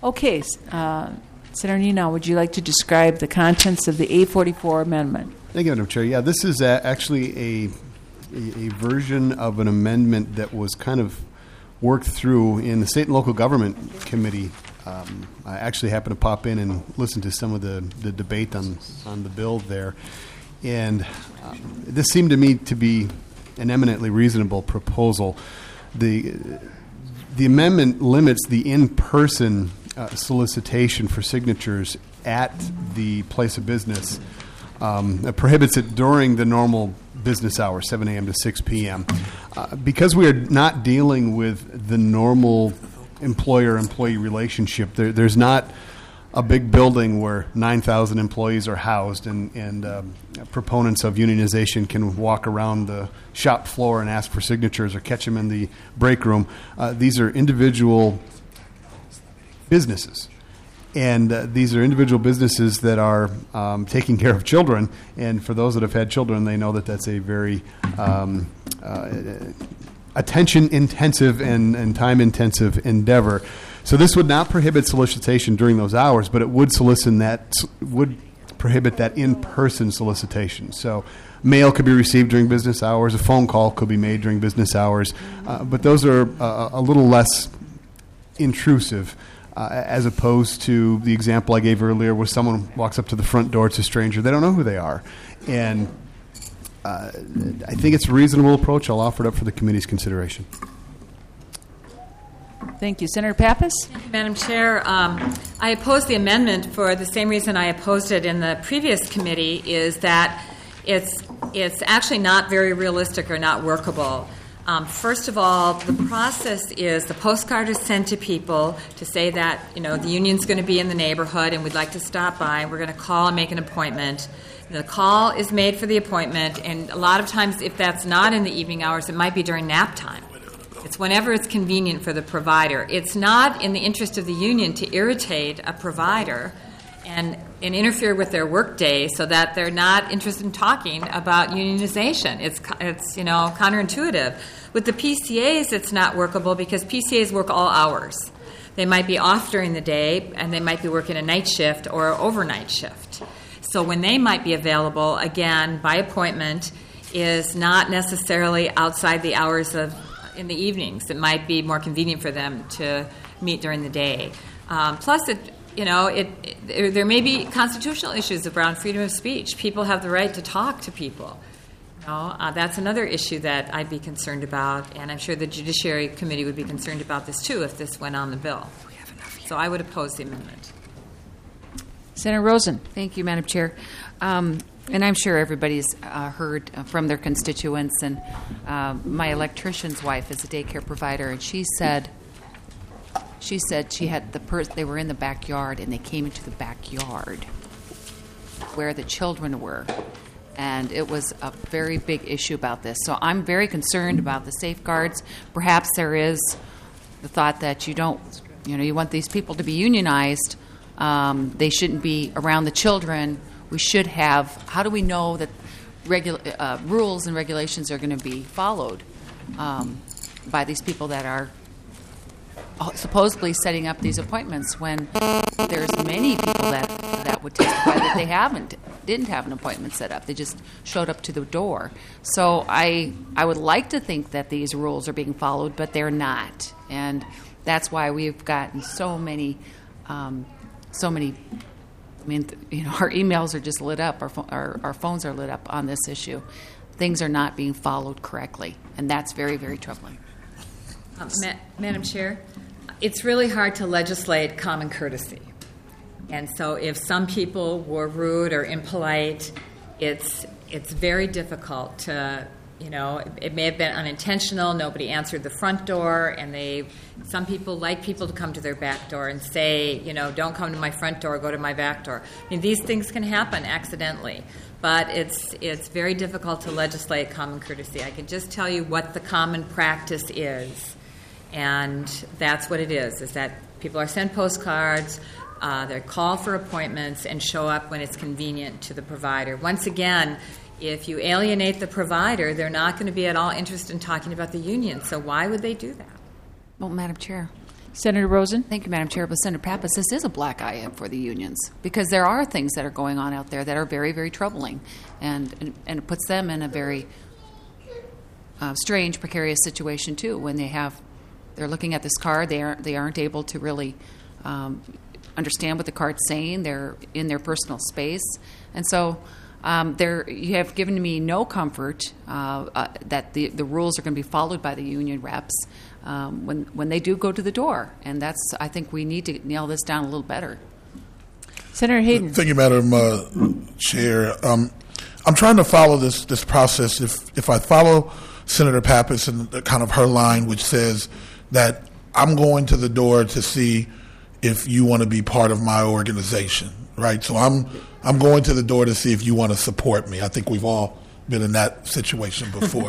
Okay, Senator Nino, would you like to describe the contents of the A44 amendment? Thank you, Madam Chair. Yeah, this is actually a version of an amendment that was kind of worked through in the State and Local Government Committee. I actually happened to pop in and listen to some of the debate on the bill there. And this seemed to me to be an eminently reasonable proposal. The amendment limits the in-person solicitation for signatures at the place of business. It prohibits it during the normal business hours, 7 a.m. to 6 p.m. Because we are not dealing with the normal employer-employee relationship, there's not a big building where 9,000 employees are housed and proponents of unionization can walk around the shop floor and ask for signatures or catch them in the break room. These are individual businesses. And these are individual businesses that are taking care of children. And for those that have had children, they know that that's a very attention-intensive and time-intensive endeavor. So this would not prohibit solicitation during those hours, but it would prohibit that in-person solicitation. So mail could be received during business hours, a phone call could be made during business hours, but those are a little less intrusive. As opposed to the example I gave earlier where someone walks up to the front door, it's a stranger, they don't know who they are. And I think it's a reasonable approach. I'll offer it up for the committee's consideration. Thank you. Senator Pappas? Thank you, Madam Chair. I oppose the amendment for the same reason I opposed it in the previous committee, is that it's actually not very realistic or not workable. First of all, the process is the postcard is sent to people to say that, the union's going to be in the neighborhood and we'd like to stop by. We're going to call and make an appointment. The call is made for the appointment, and a lot of times if that's not in the evening hours, it might be during nap time. It's whenever it's convenient for the provider. It's not in the interest of the union to irritate a provider and interfere with their workday so that they're not interested in talking about unionization. It's counterintuitive. With the PCAs, it's not workable because PCAs work all hours. They might be off during the day, and they might be working a night shift or an overnight shift. So when they might be available, again, by appointment, is not necessarily outside the hours in the evenings. It might be more convenient for them to meet during the day. Plus, there may be constitutional issues around freedom of speech. People have the right to talk to people. That's another issue that I'd be concerned about, and I'm sure the Judiciary Committee would be concerned about this too if this went on the bill. So I would oppose the amendment. Senator Rosen. Thank you, Madam Chair. And I'm sure everybody's heard from their constituents. And my electrician's wife is a daycare provider, and she said she had they were in the backyard, and they came into the backyard where the children were. And it was a very big issue about this. So I'm very concerned about the safeguards. Perhaps there is the thought that you want these people to be unionized. They shouldn't be around the children. We should have, how do we know that rules and regulations are going to be followed by these people that are supposedly setting up these appointments when there's many people that would testify that they didn't have an appointment set up. They just showed up to the door. So I would like to think that these rules are being followed, but they're not. And that's why we've gotten so many, our emails are just lit up, our phones are lit up on this issue. Things are not being followed correctly, and that's very, very troubling. Madam Chair, it's really hard to legislate common courtesy. And so if some people were rude or impolite, it's very difficult to, it may have been unintentional, nobody answered the front door, and some people like people to come to their back door and say, don't come to my front door, go to my back door. These things can happen accidentally, but it's very difficult to legislate common courtesy. I can just tell you what the common practice is, and that's what it is that people are sent postcards, they're called for appointments, and show up when it's convenient to the provider. Once again, if you alienate the provider, they're not going to be at all interested in talking about the union. So why would they do that? Well, Madam Chair, Senator Rosen? Thank you, Madam Chair. But Senator Pappas, this is a black eye for the unions because there are things that are going on out there that are very, very troubling, and it puts them in a very strange, precarious situation too. When they're looking at this card, they aren't able to really understand what the card's saying. They're in their personal space, and so you have given me no comfort that the rules are going to be followed by the union reps when they do go to the door. And I think we need to nail this down a little better. Senator Hayden. Thank you, Madam Chair. I'm trying to follow this process. If I follow Senator Pappas and kind of her line, which says that I'm going to the door to see if you want to be part of my organization, right? So I'm going to the door to see if you want to support me. I think we've all been in that situation before.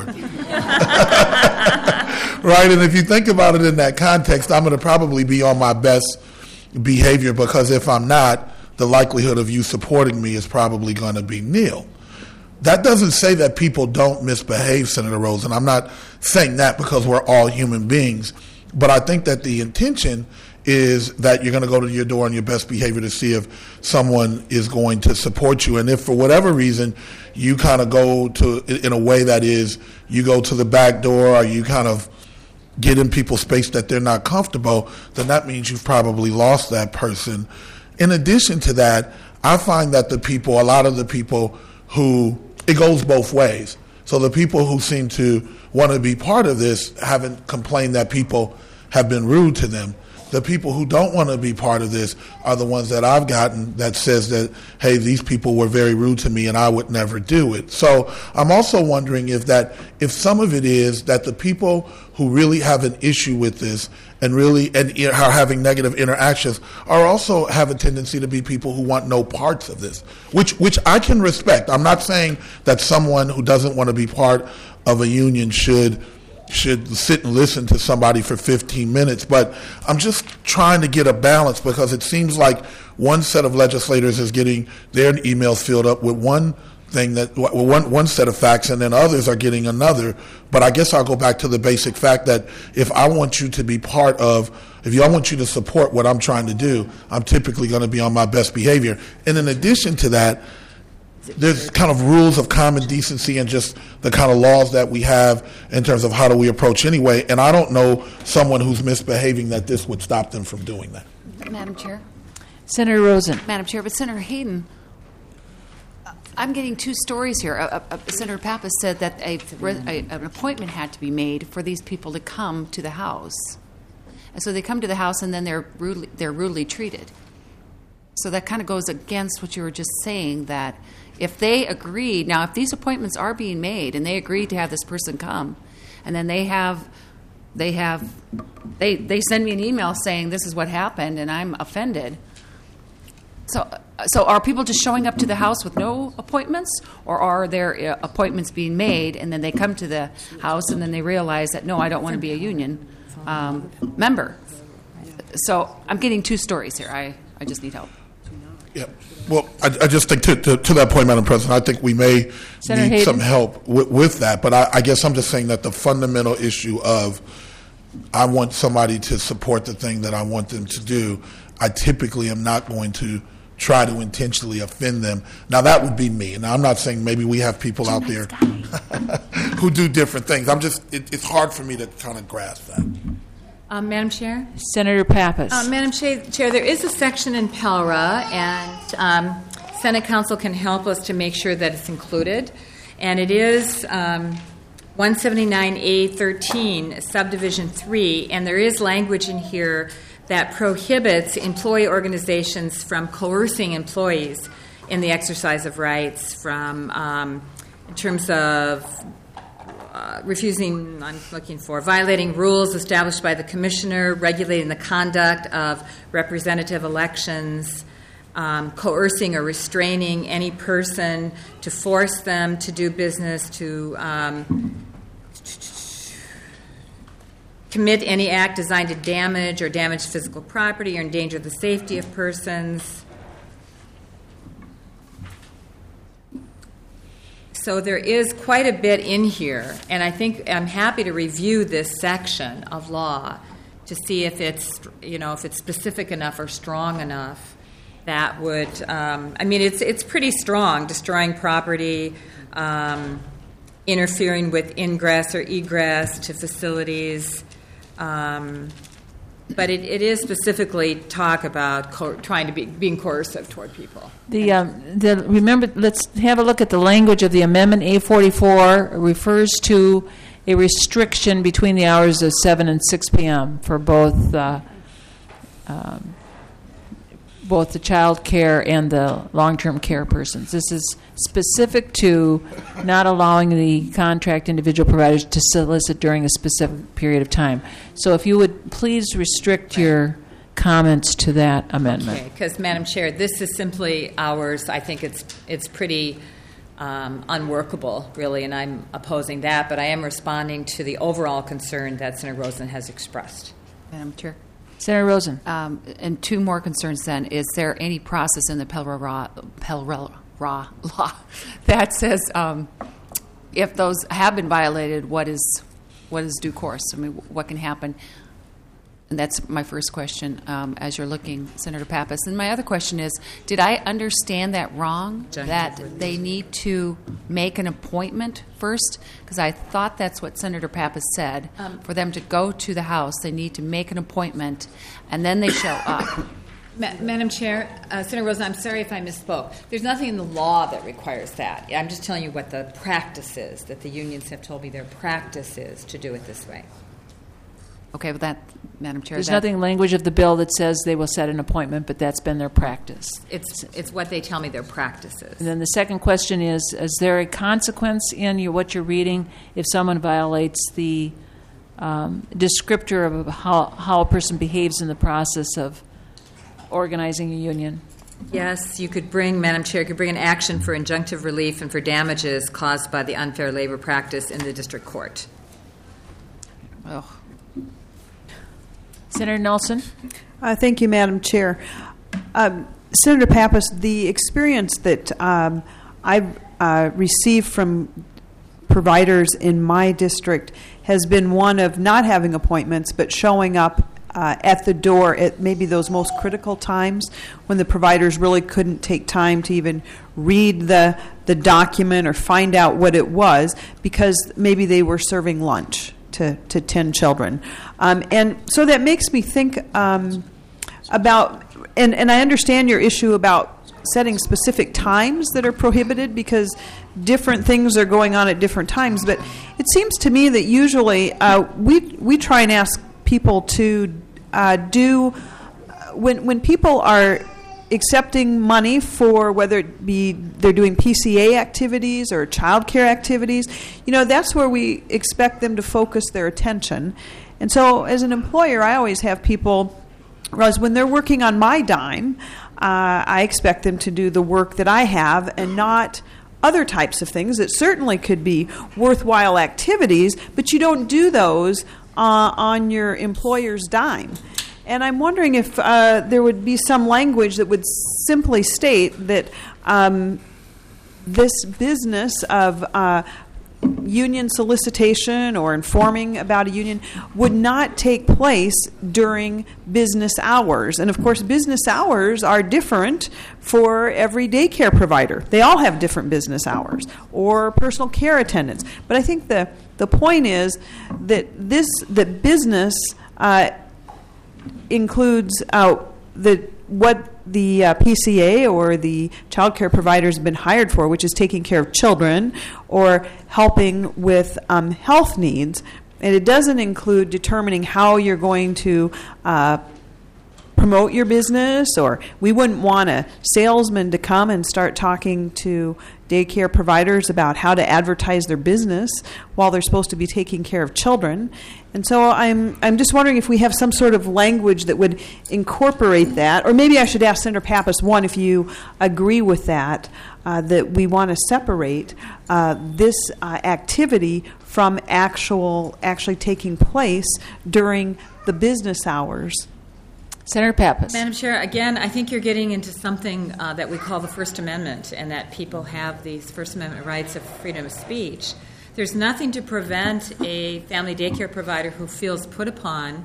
Right? And if you think about it in that context, I'm going to probably be on my best behavior, because if I'm not, the likelihood of you supporting me is probably going to be nil. That doesn't say that people don't misbehave, Senator Rosen. I'm not saying that, because we're all human beings. But I think that the intention is that you're going to go to your door on your best behavior to see if someone is going to support you. And if for whatever reason you kind of go to in a way that is you go to the back door, or you kind of get in people's space that they're not comfortable, then that means you've probably lost that person. In addition to that, I find that a lot of the people who, it goes both ways. So the people who seem to want to be part of this haven't complained that people have been rude to them. The people who don't want to be part of this are the ones that I've gotten that says that, hey, these people were very rude to me and I would never do it. So I'm also wondering if some of it is that the people who really have an issue with this and are having negative interactions are also have a tendency to be people who want no parts of this, which I can respect. I'm not saying that someone who doesn't want to be part of a union should sit and listen to somebody for 15 minutes, but I'm just trying to get a balance, because it seems like one set of legislators is getting their emails filled up with one set of facts, and then others are getting another. But I guess I'll go back to the basic fact that if I want you to support what I'm trying to do, I'm typically going to be on my best behavior. And in addition to that, there's kind of rules of common decency and just the kind of laws that we have in terms of how do we approach anyway. And I don't know someone who's misbehaving that this would stop them from doing that. Madam Chair. Senator Rosen. Madam Chair, but Senator Hayden, I'm getting two stories here. Senator Pappas said that an appointment had to be made for these people to come to the house. And so they come to the house and then they're rudely treated. So that kind of goes against what you were just saying, that if they agreed, now if these appointments are being made and they agreed to have this person come, and then they send me an email saying this is what happened and I'm offended. So are people just showing up to the house with no appointments, or are there appointments being made and then they come to the house and then they realize that, no, I don't want to be a union member? So I'm getting two stories here. I just need help. Yeah. Well, I just think to that point, Madam President, I think we may Senator need Hayden. some help with that. But I guess I'm just saying that the fundamental issue of I want somebody to support the thing that I want them to do, I typically am not going to try to intentionally offend them. Now, that would be me. And I'm not saying maybe we have people out there who do different things. It's hard for me to kind of grasp that. Madam Chair? Senator Pappas. Madam Chair, there is a section in PELRA, and Senate Council can help us to make sure that it's included. And it is 179A13, Subdivision 3, and there is language in here that prohibits employee organizations from coercing employees in the exercise of rights, from in terms of violating rules established by the commissioner, regulating the conduct of representative elections, coercing or restraining any person to force them to do business, to commit any act designed to damage or damage physical property or endanger the safety of persons. So there is quite a bit in here, and I think I'm happy to review this section of law to see if it's, if it's specific enough or strong enough. That would, it's pretty strong, destroying property, interfering with ingress or egress to facilities. But it is specifically talk about trying to being coercive toward people. Remember, let's have a look at the language of the amendment. A44 refers to a restriction between the hours of 7 and 6 p.m. for both the child care and the long-term care persons. This is specific to not allowing the contract individual providers to solicit during a specific period of time. So if you would please restrict your comments to that amendment. Okay, because, Madam Chair, this is simply hours. I think it's pretty unworkable, really, and I'm opposing that, but I am responding to the overall concern that Senator Rosen has expressed. Madam Chair. Senator Rosen. And two more concerns then. Is there any process in the Pell Raw law that says if those have been violated, what is due course? I mean, what can happen? And that's my first question as you're looking, Senator Pappas. And my other question is, did I understand that wrong, that they need to make an appointment first? Because I thought that's what Senator Pappas said. For them to go to the House, they need to make an appointment, and then they show up. Madam Chair, Senator Rosen, I'm sorry if I misspoke. There's nothing in the law that requires that. I'm just telling you what the practice is, that the unions have told me their practice is to do it this way. Okay, but that, Madam Chair. There's nothing in language of the bill that says they will set an appointment, but that's been their practice. It's what they tell me their practice is. And then the second question is there a consequence in what you're reading if someone violates the descriptor of how a person behaves in the process of organizing a union? Yes, you could bring, Madam Chair, you could bring an action for injunctive relief and for damages caused by the unfair labor practice in the district court. Oh. Senator Nelson. Thank you, Madam Chair. Senator Pappas, the experience that I've received from providers in my district has been one of not having appointments, but showing up at the door at maybe those most critical times when the providers really couldn't take time to even read the document or find out what it was because maybe they were serving lunch to 10 children. And so that makes me think about, and I understand your issue about setting specific times that are prohibited because different things are going on at different times, but it seems to me that usually we try and ask people to do, when people are accepting money for whether it be they're doing PCA activities or child care activities, that's where we expect them to focus their attention. And so as an employer, I always have people realize when they're working on my dime, I expect them to do the work that I have and not other types of things that certainly could be worthwhile activities, but you don't do those on your employer's dime. And I'm wondering if there would be some language that would simply state that this business of union solicitation or informing about a union would not take place during business hours. And, of course, business hours are different for every daycare provider. They all have different business hours or personal care attendants. But I think the point is that that business includes what the PCA or the child care providers have been hired for, which is taking care of children or helping with health needs. And it doesn't include determining how you're going to promote your business, or we wouldn't want a salesman to come and start talking to daycare providers about how to advertise their business while they're supposed to be taking care of children. And so I'm just wondering if we have some sort of language that would incorporate that, or maybe I should ask Senator Pappas, one, if you agree with that, that we want to separate this activity from actually taking place during the business hours. Senator Pappas. Madam Chair, again, I think you're getting into something that we call the First Amendment, and that people have these First Amendment rights of freedom of speech. There's nothing to prevent a family daycare provider who feels put upon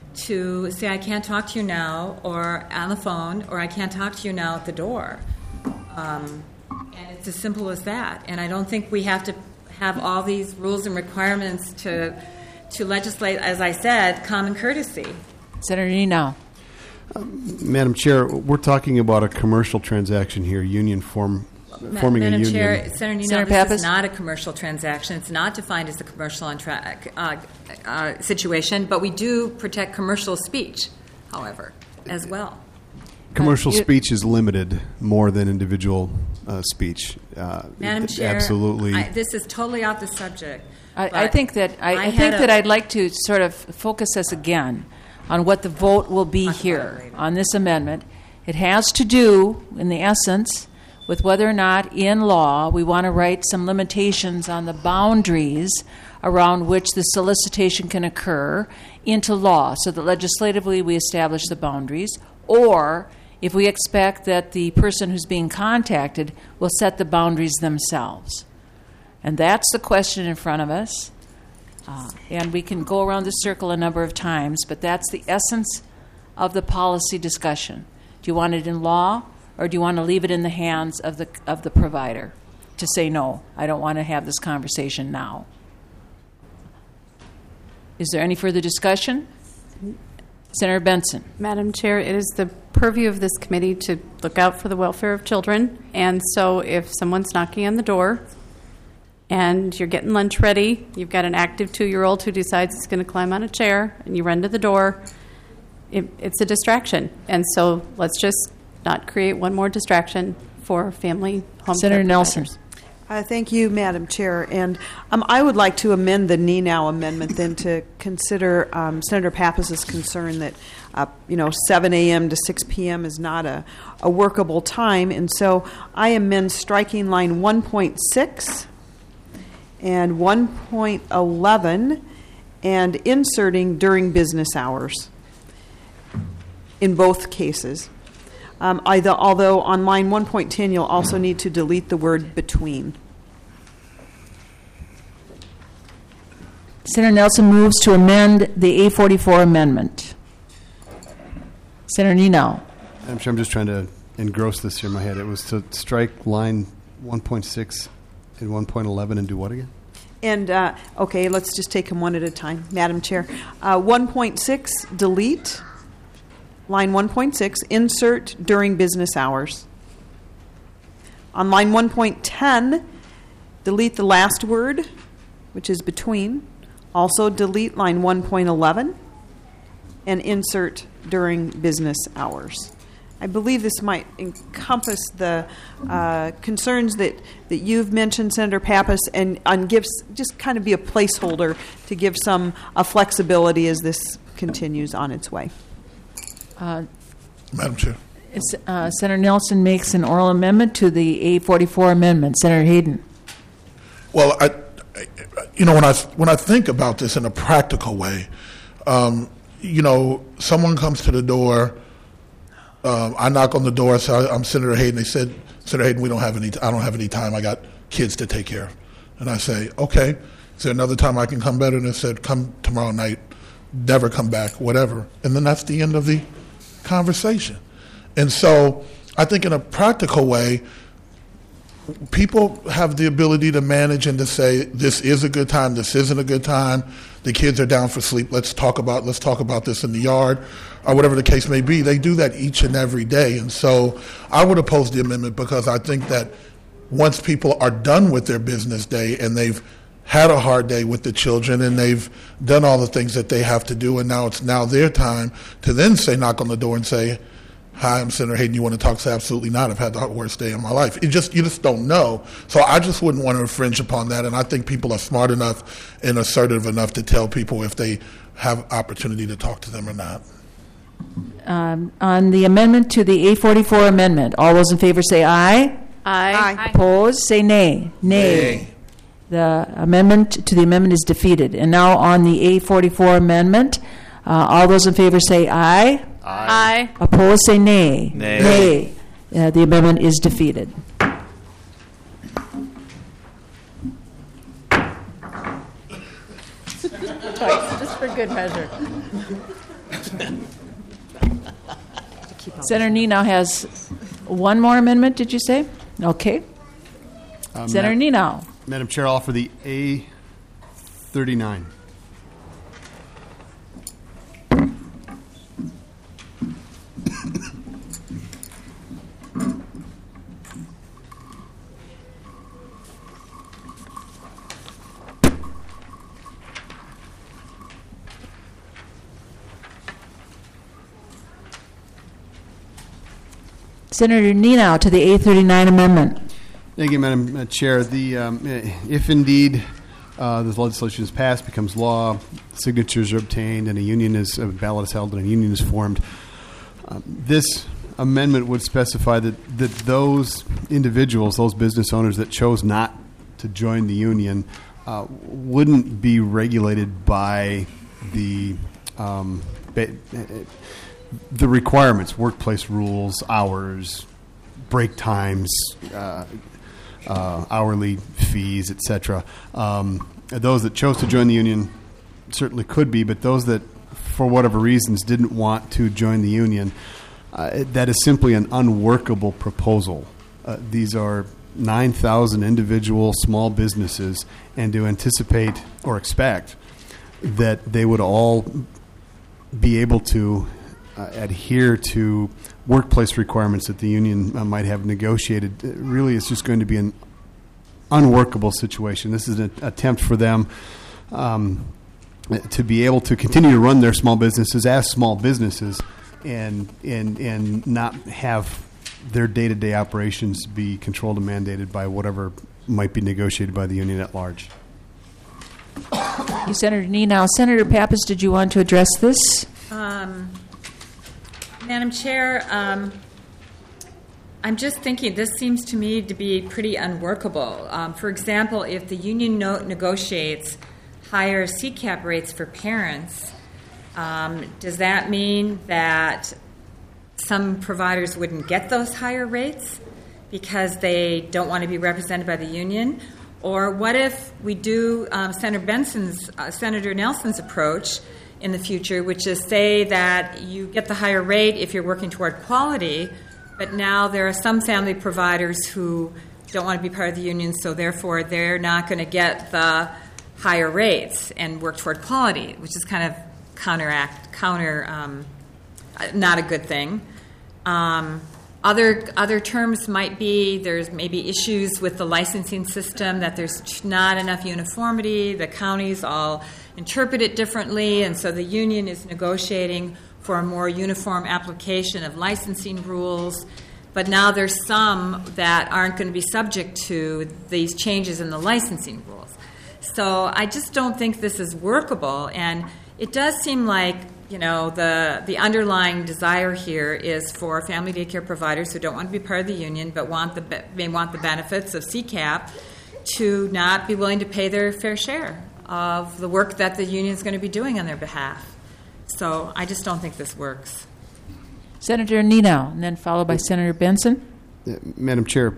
to say, I can't talk to you now, or on the phone, or I can't talk to you now at the door. And it's as simple as that. And I don't think we have to have all these rules and requirements to legislate, as I said, common courtesy. Senator Nino. Madam Chair, we're talking about a commercial transaction here, forming Madam a union. Chair, Senator Nino, Senator this Pappas? is not a commercial transaction. It's not defined as a commercial situation, but we do protect commercial speech, however, as well. Commercial speech is limited more than individual speech. Madam Chair, absolutely. This is totally off the subject. I think that I'd like to sort of focus us again on what the vote will be here on this amendment. It has to do, in the essence, with whether or not in law we want to write some limitations on the boundaries around which the solicitation can occur into law, so that legislatively we establish the boundaries, or if we expect that the person who's being contacted will set the boundaries themselves. And that's the question in front of us. And we can go around the circle a number of times, but that's the essence of the policy discussion. Do you want it in law, or do you want to leave it in the hands of the provider to say, no, I don't want to have this conversation now? Is there any further discussion? Senator Benson. Madam Chair, it is the purview of this committee to look out for the welfare of children. And so if someone's knocking on the door and you're getting lunch ready, you've got an active 2-year-old who decides he's going to climb on a chair, and you run to the door, it's a distraction. And so let's just not create one more distraction for family home Senator care Nelson. providers. Thank you, Madam Chair. And I would like to amend the Nenow amendment then to consider Senator Pappas's concern that 7 a.m. to 6 p.m. is not a workable time. And so I amend striking line 1.6 and 1.11 and inserting during business hours in both cases. Although on line 1.10 you'll also need to delete the word between. Senator Nelson moves to amend the A44 amendment. Senator Nino. I'm just trying to engross this here in my head. It was to strike line 1.6 and 1.11 and do what again? And, okay, let's just take them one at a time, Madam Chair. 1.6, delete. Line 1.6, insert during business hours. On line 1.10, delete the last word, which is between. Also delete line 1.11 and insert during business hours. I believe this might encompass the concerns that you've mentioned, Senator Pappas, and just kind of be a placeholder to give some flexibility as this continues on its way. Madam Chair. Senator Nelson makes an oral amendment to the A44 amendment. Senator Hayden. Well, when I think about this in a practical way, someone comes to the door. I knock on the door. So I'm Senator Hayden. They said, Senator Hayden, I don't have any time. I got kids to take care of. And I say, okay. Is there another time I can come better? And they said, come tomorrow night. Never come back. Whatever. And then that's the end of the conversation. And so I think in a practical way, people have the ability to manage and to say, this is a good time, this isn't a good time, the kids are down for sleep, let's talk about this in the yard, or whatever the case may be. They do that each and every day. And so I would oppose the amendment because I think that once people are done with their business day and they've had a hard day with the children and they've done all the things that they have to do, and now it's their time to then knock on the door and say, hi, I'm Senator Hayden, you want to talk? Say, absolutely not. I've had the worst day of my life. You just don't know. So I just wouldn't want to infringe upon that, and I think people are smart enough and assertive enough to tell people if they have opportunity to talk to them or not. On the amendment to the A44 amendment, all those in favor say aye. Aye. Opposed? Say nay. Nay. The amendment to the amendment is defeated. And now on the A44 amendment, all those in favor say aye. Aye. Opposed? Say nay. Nay. The amendment is defeated. Twice, just for good measure. Senator Nino has one more amendment, did you say? Okay. Senator Nino. Madam Chair, I'll offer the A39. Senator Nino to the A39 amendment. Thank you, Madam Chair. If indeed this legislation is passed, becomes law, signatures are obtained, and a ballot is held and a union is formed, this amendment would specify that those individuals, those business owners that chose not to join the union, wouldn't be regulated by the requirements, workplace rules, hours, break times, hourly fees, etc. Those that chose to join the union certainly could be, but those that, for whatever reasons, didn't want to join the union, that is simply an unworkable proposal. These are 9,000 individual small businesses, and to anticipate or expect that they would all be able to adhere to workplace requirements that the union might have negotiated, really is just going to be an unworkable situation. This is an attempt for them to be able to continue to run their small businesses as small businesses and not have their day-to-day operations be controlled and mandated by whatever might be negotiated by the union at large. Thank you, Senator Nino. Senator Pappas, did you want to address this? Madam Chair, I'm just thinking this seems to me to be pretty unworkable. For example, if the union negotiates higher CCAP rates for parents, does that mean that some providers wouldn't get those higher rates because they don't want to be represented by the union? Or what if we do Senator Nelson's approach in the future, which is say that you get the higher rate if you're working toward quality, but now there are some family providers who don't want to be part of the union, so therefore they're not going to get the higher rates and work toward quality, which is kind of not a good thing. Other terms might be there's maybe issues with the licensing system, that there's not enough uniformity, the counties all interpret it differently, and so the union is negotiating for a more uniform application of licensing rules. But now there's some that aren't going to be subject to these changes in the licensing rules. So I just don't think this is workable, and it does seem like the underlying desire here is for family daycare providers who don't want to be part of the union but may want the benefits of CCAP to not be willing to pay their fair share of the work that the union is going to be doing on their behalf. So I just don't think this works. Senator Nino, and then followed by Senator Benson. Madam Chair,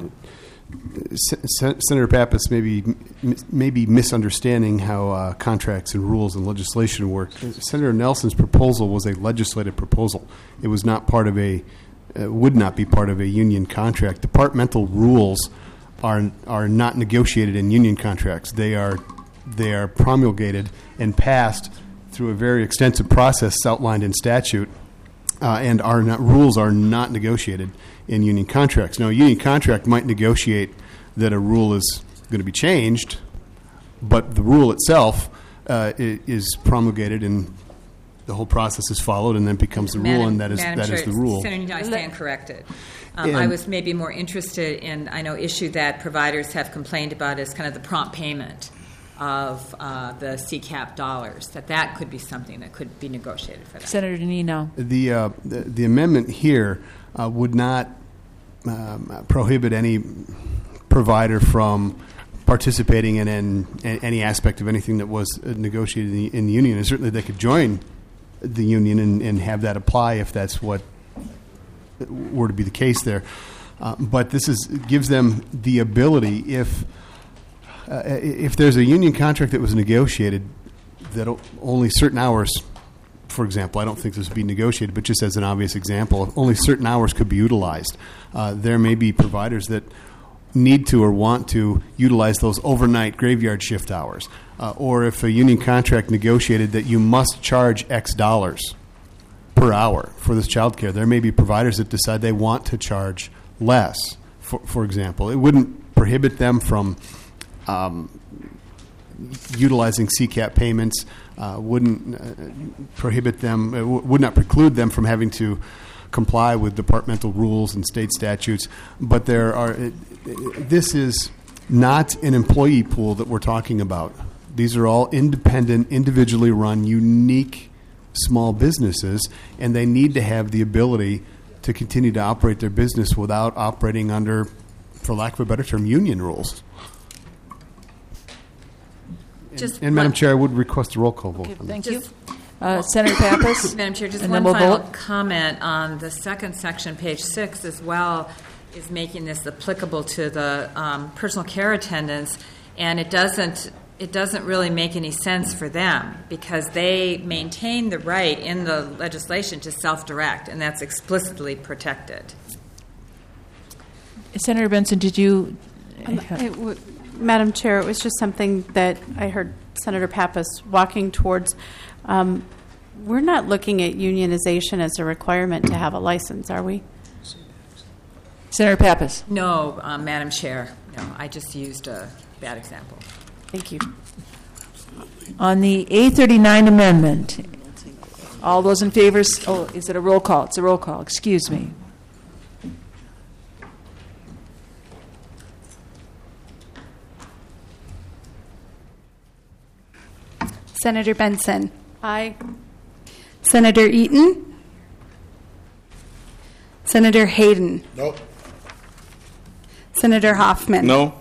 Senator Pappas may be misunderstanding how contracts and rules and legislation work. Senator Nelson's proposal was a legislative proposal. It was not part of would not be part of a union contract. Departmental rules are not negotiated in union contracts. They are promulgated and passed through a very extensive process outlined in statute, and rules are not negotiated in union contracts. Now, a union contract might negotiate that a rule is going to be changed, but the rule itself is promulgated and the whole process is followed and then becomes the rule, and that is the rule. Senator, I stand corrected. I was maybe more interested in, issue that providers have complained about is kind of the prompt payment of the CCAP dollars, that could be something that could be negotiated for that. Senator Nino. The amendment here would not prohibit any provider from participating in any aspect of anything that was negotiated in the union. And certainly they could join the union and have that apply if that's what were to be the case there. But this gives them the ability, if there's a union contract that was negotiated that only certain hours for example, I don't think this would be negotiated, but just as an obvious example, only certain hours could be utilized. There may be providers that need to or want to utilize those overnight graveyard shift hours. Or if a union contract negotiated that you must charge X dollars per hour for this child care, there may be providers that decide they want to charge less, for example. It wouldn't prohibit them from utilizing CCAP payments, wouldn't prohibit them, would not preclude them from having to comply with departmental rules and state statutes. But this is not an employee pool that we're talking about. These are all independent, individually run, unique small businesses, and they need to have the ability to continue to operate their business without operating under, for lack of a better term, union rules. And Madam Chair, I would request a roll call vote. Okay, thank you. Senator Pappas? Madam Chair, just and one then we'll final vote. comment on the second section, page 6, as well, is making this applicable to the personal care attendants, and it doesn't really make any sense for them because they maintain the right in the legislation to self-direct, and that's explicitly protected. Senator Benson, did you? Madam Chair, it was just something that I heard Senator Pappas walking towards. We're not looking at unionization as a requirement to have a license, are we? Senator Pappas? No, Madam Chair. No, I just used a bad example. Thank you. On the A39 amendment, all those in favor? Oh, is it a roll call? It's a roll call. Excuse me. Senator Benson. Aye. Senator Eaton. Senator Hayden. No. Senator Hoffman. No.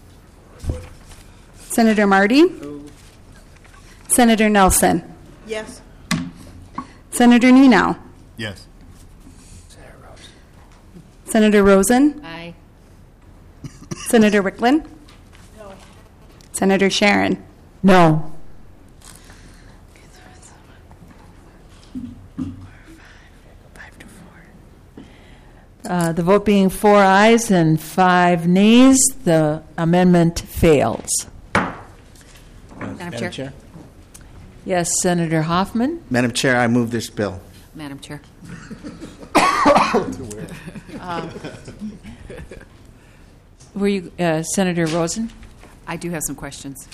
Senator Marty. No. Senator Nelson. Yes. Senator Nenow. Yes. Senator Rosen. Aye. Senator Wicklund. No. Senator Sharon. No. The vote being 4 ayes and 5 nays, the amendment fails. Madam Chair. Yes, Senator Hoffman? Madam Chair, I move this bill. Madam Chair. Were you, Senator Rosen? I do have some questions.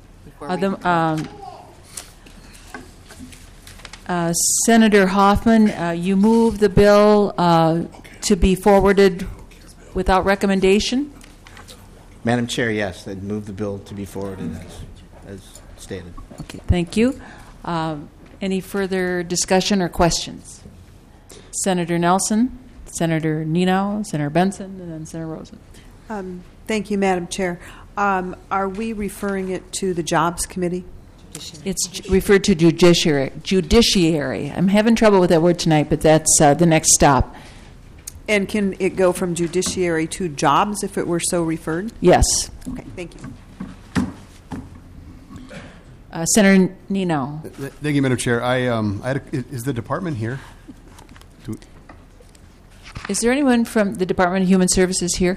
Senator Hoffman, you move the bill to be forwarded without recommendation? Madam Chair, yes, I'd move the bill to be forwarded as stated. Okay, thank you. Any further discussion or questions? Senator Nelson, Senator Nenow, Senator Benson, and then Senator Rosen. Thank you, Madam Chair. Are we referring it to the Jobs Committee? It's referred to judiciary. I'm having trouble with that word tonight, but that's the next stop. And can it go from judiciary to jobs if it were so referred? Yes. Okay, thank you. Senator Nenow. Thank you, Madam Chair. Is the department here? Is there anyone from the Department of Human Services here?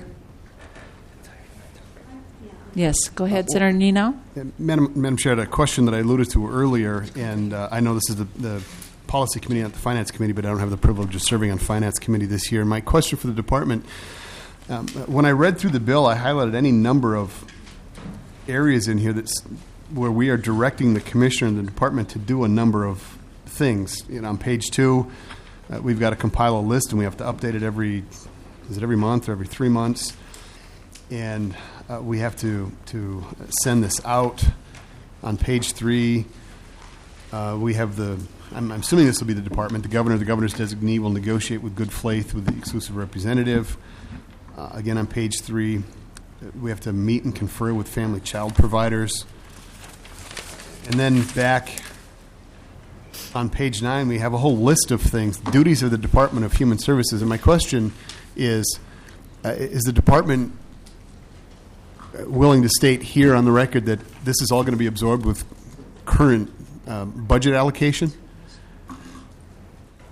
Yes, go ahead, Senator Nenow. Madam Chair, a question that I alluded to earlier, and I know this is the Policy Committee, not the Finance Committee, but I don't have the privilege of serving on Finance Committee this year. My question for the department, when I read through the bill, I highlighted any number of areas in here where we are directing the commissioner and the department to do a number of things. On page 2, we've got to compile a list, and we have to update it every month or every 3 months. And we have to send this out. On page 3, we have I'm assuming this will be the department. The governor's designee will negotiate with good faith with the exclusive representative. Again, on page 3, we have to meet and confer with family child providers. And then back on page 9, we have a whole list of things, duties of the Department of Human Services. And my question is the department willing to state here on the record that this is all going to be absorbed with current budget allocation?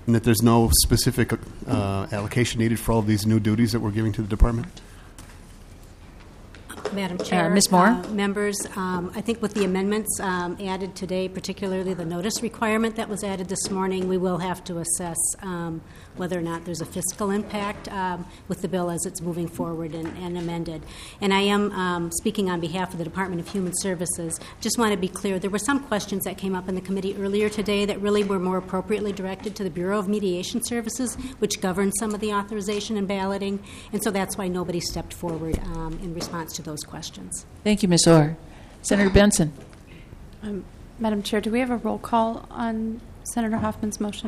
And that there's no specific allocation needed for all of these new duties that we're giving to the department? Madam Chair, Ms. Moore? Members, I think with the amendments added today, particularly the notice requirement that was added this morning, we will have to assess whether or not there's a fiscal impact with the bill as it's moving forward and amended. And I am speaking on behalf of the Department of Human Services. Just want to be clear, there were some questions that came up in the committee earlier today that really were more appropriately directed to the Bureau of Mediation Services, which governs some of the authorization and balloting, and so that's why nobody stepped forward in response to those questions. Thank you, Ms. Orr. Senator Benson. Madam Chair, do we have a roll call on Senator Hoffman's motion?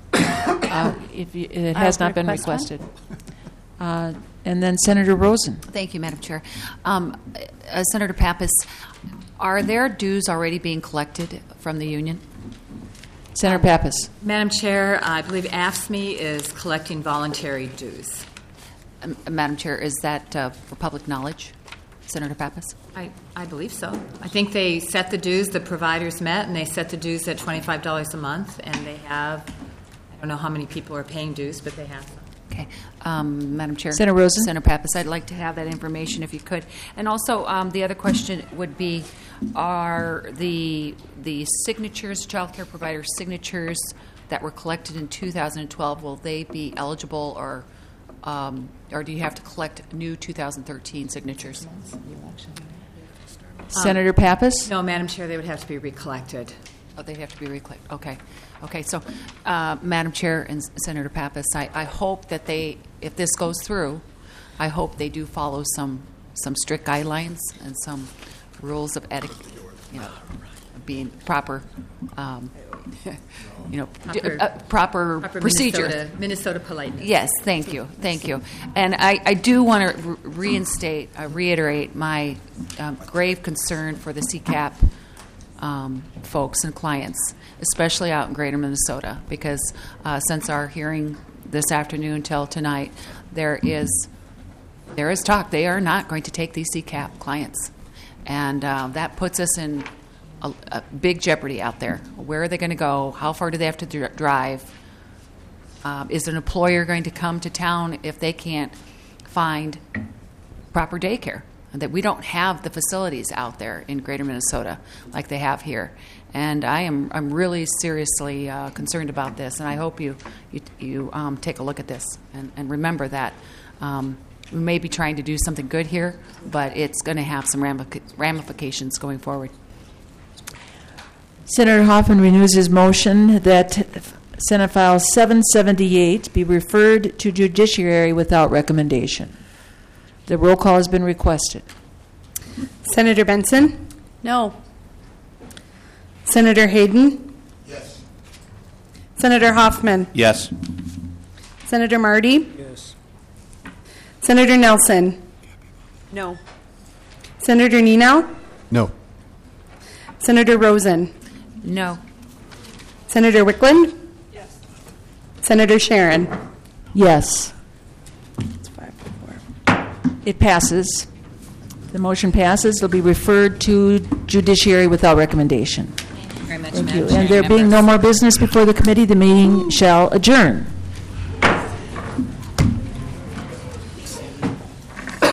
It has not been requested. And then Senator Rosen. Thank you, Madam Chair. Senator Pappas, are there dues already being collected from the union? Senator Pappas. Madam Chair, I believe AFSCME is collecting voluntary dues. Madam Chair, is that for public knowledge, Senator Pappas? I believe so. I think they set the dues, the providers met, and they set the dues at $25 a month, and they have, I don't know how many people are paying dues, but they have some. Okay. Madam Chair. Senator Rosen. Senator Pappas, I'd like to have that information if you could. And also, the other question would be, are the signatures, child care provider signatures that were collected in 2012, will they be eligible or do you have to collect new 2013 signatures? Senator Pappas? No, Madam Chair, they would have to be recollected. Oh, they'd have to be recollected. Okay. Okay, so, Madam Chair and Senator Pappas, I hope that if this goes through, I hope they do follow some strict guidelines and some rules of etiquette, being proper, proper procedure. Minnesota politeness. Yes, thank you. And I do want to reiterate my grave concern for the CCAP folks and clients, especially out in Greater Minnesota, because since our hearing this afternoon till tonight, there is talk they are not going to take these CCAP clients, and that puts us in a big jeopardy out there. Where are they going to go? How far do they have to drive? Is an employer going to come to town if they can't find proper daycare? That we don't have the facilities out there in Greater Minnesota like they have here, and I'm really seriously concerned about this. And I hope you take a look at this and remember that we may be trying to do something good here, but it's going to have some ramifications going forward. Senator Hoffman renews his motion that Senate File 778 be referred to judiciary without recommendation. The roll call has been requested. Senator Benson? No. Senator Hayden? Yes. Senator Hoffman? Yes. Senator Marty? Yes. Senator Nelson? No. Senator Nenow? No. Senator Rosen? No. Senator Wickland? Yes. Senator Sharon? Yes. It passes. The motion passes. It'll be referred to judiciary without recommendation. Thank you very much, Thank Madam you. Chair. And there being no more business before the committee, the meeting shall adjourn.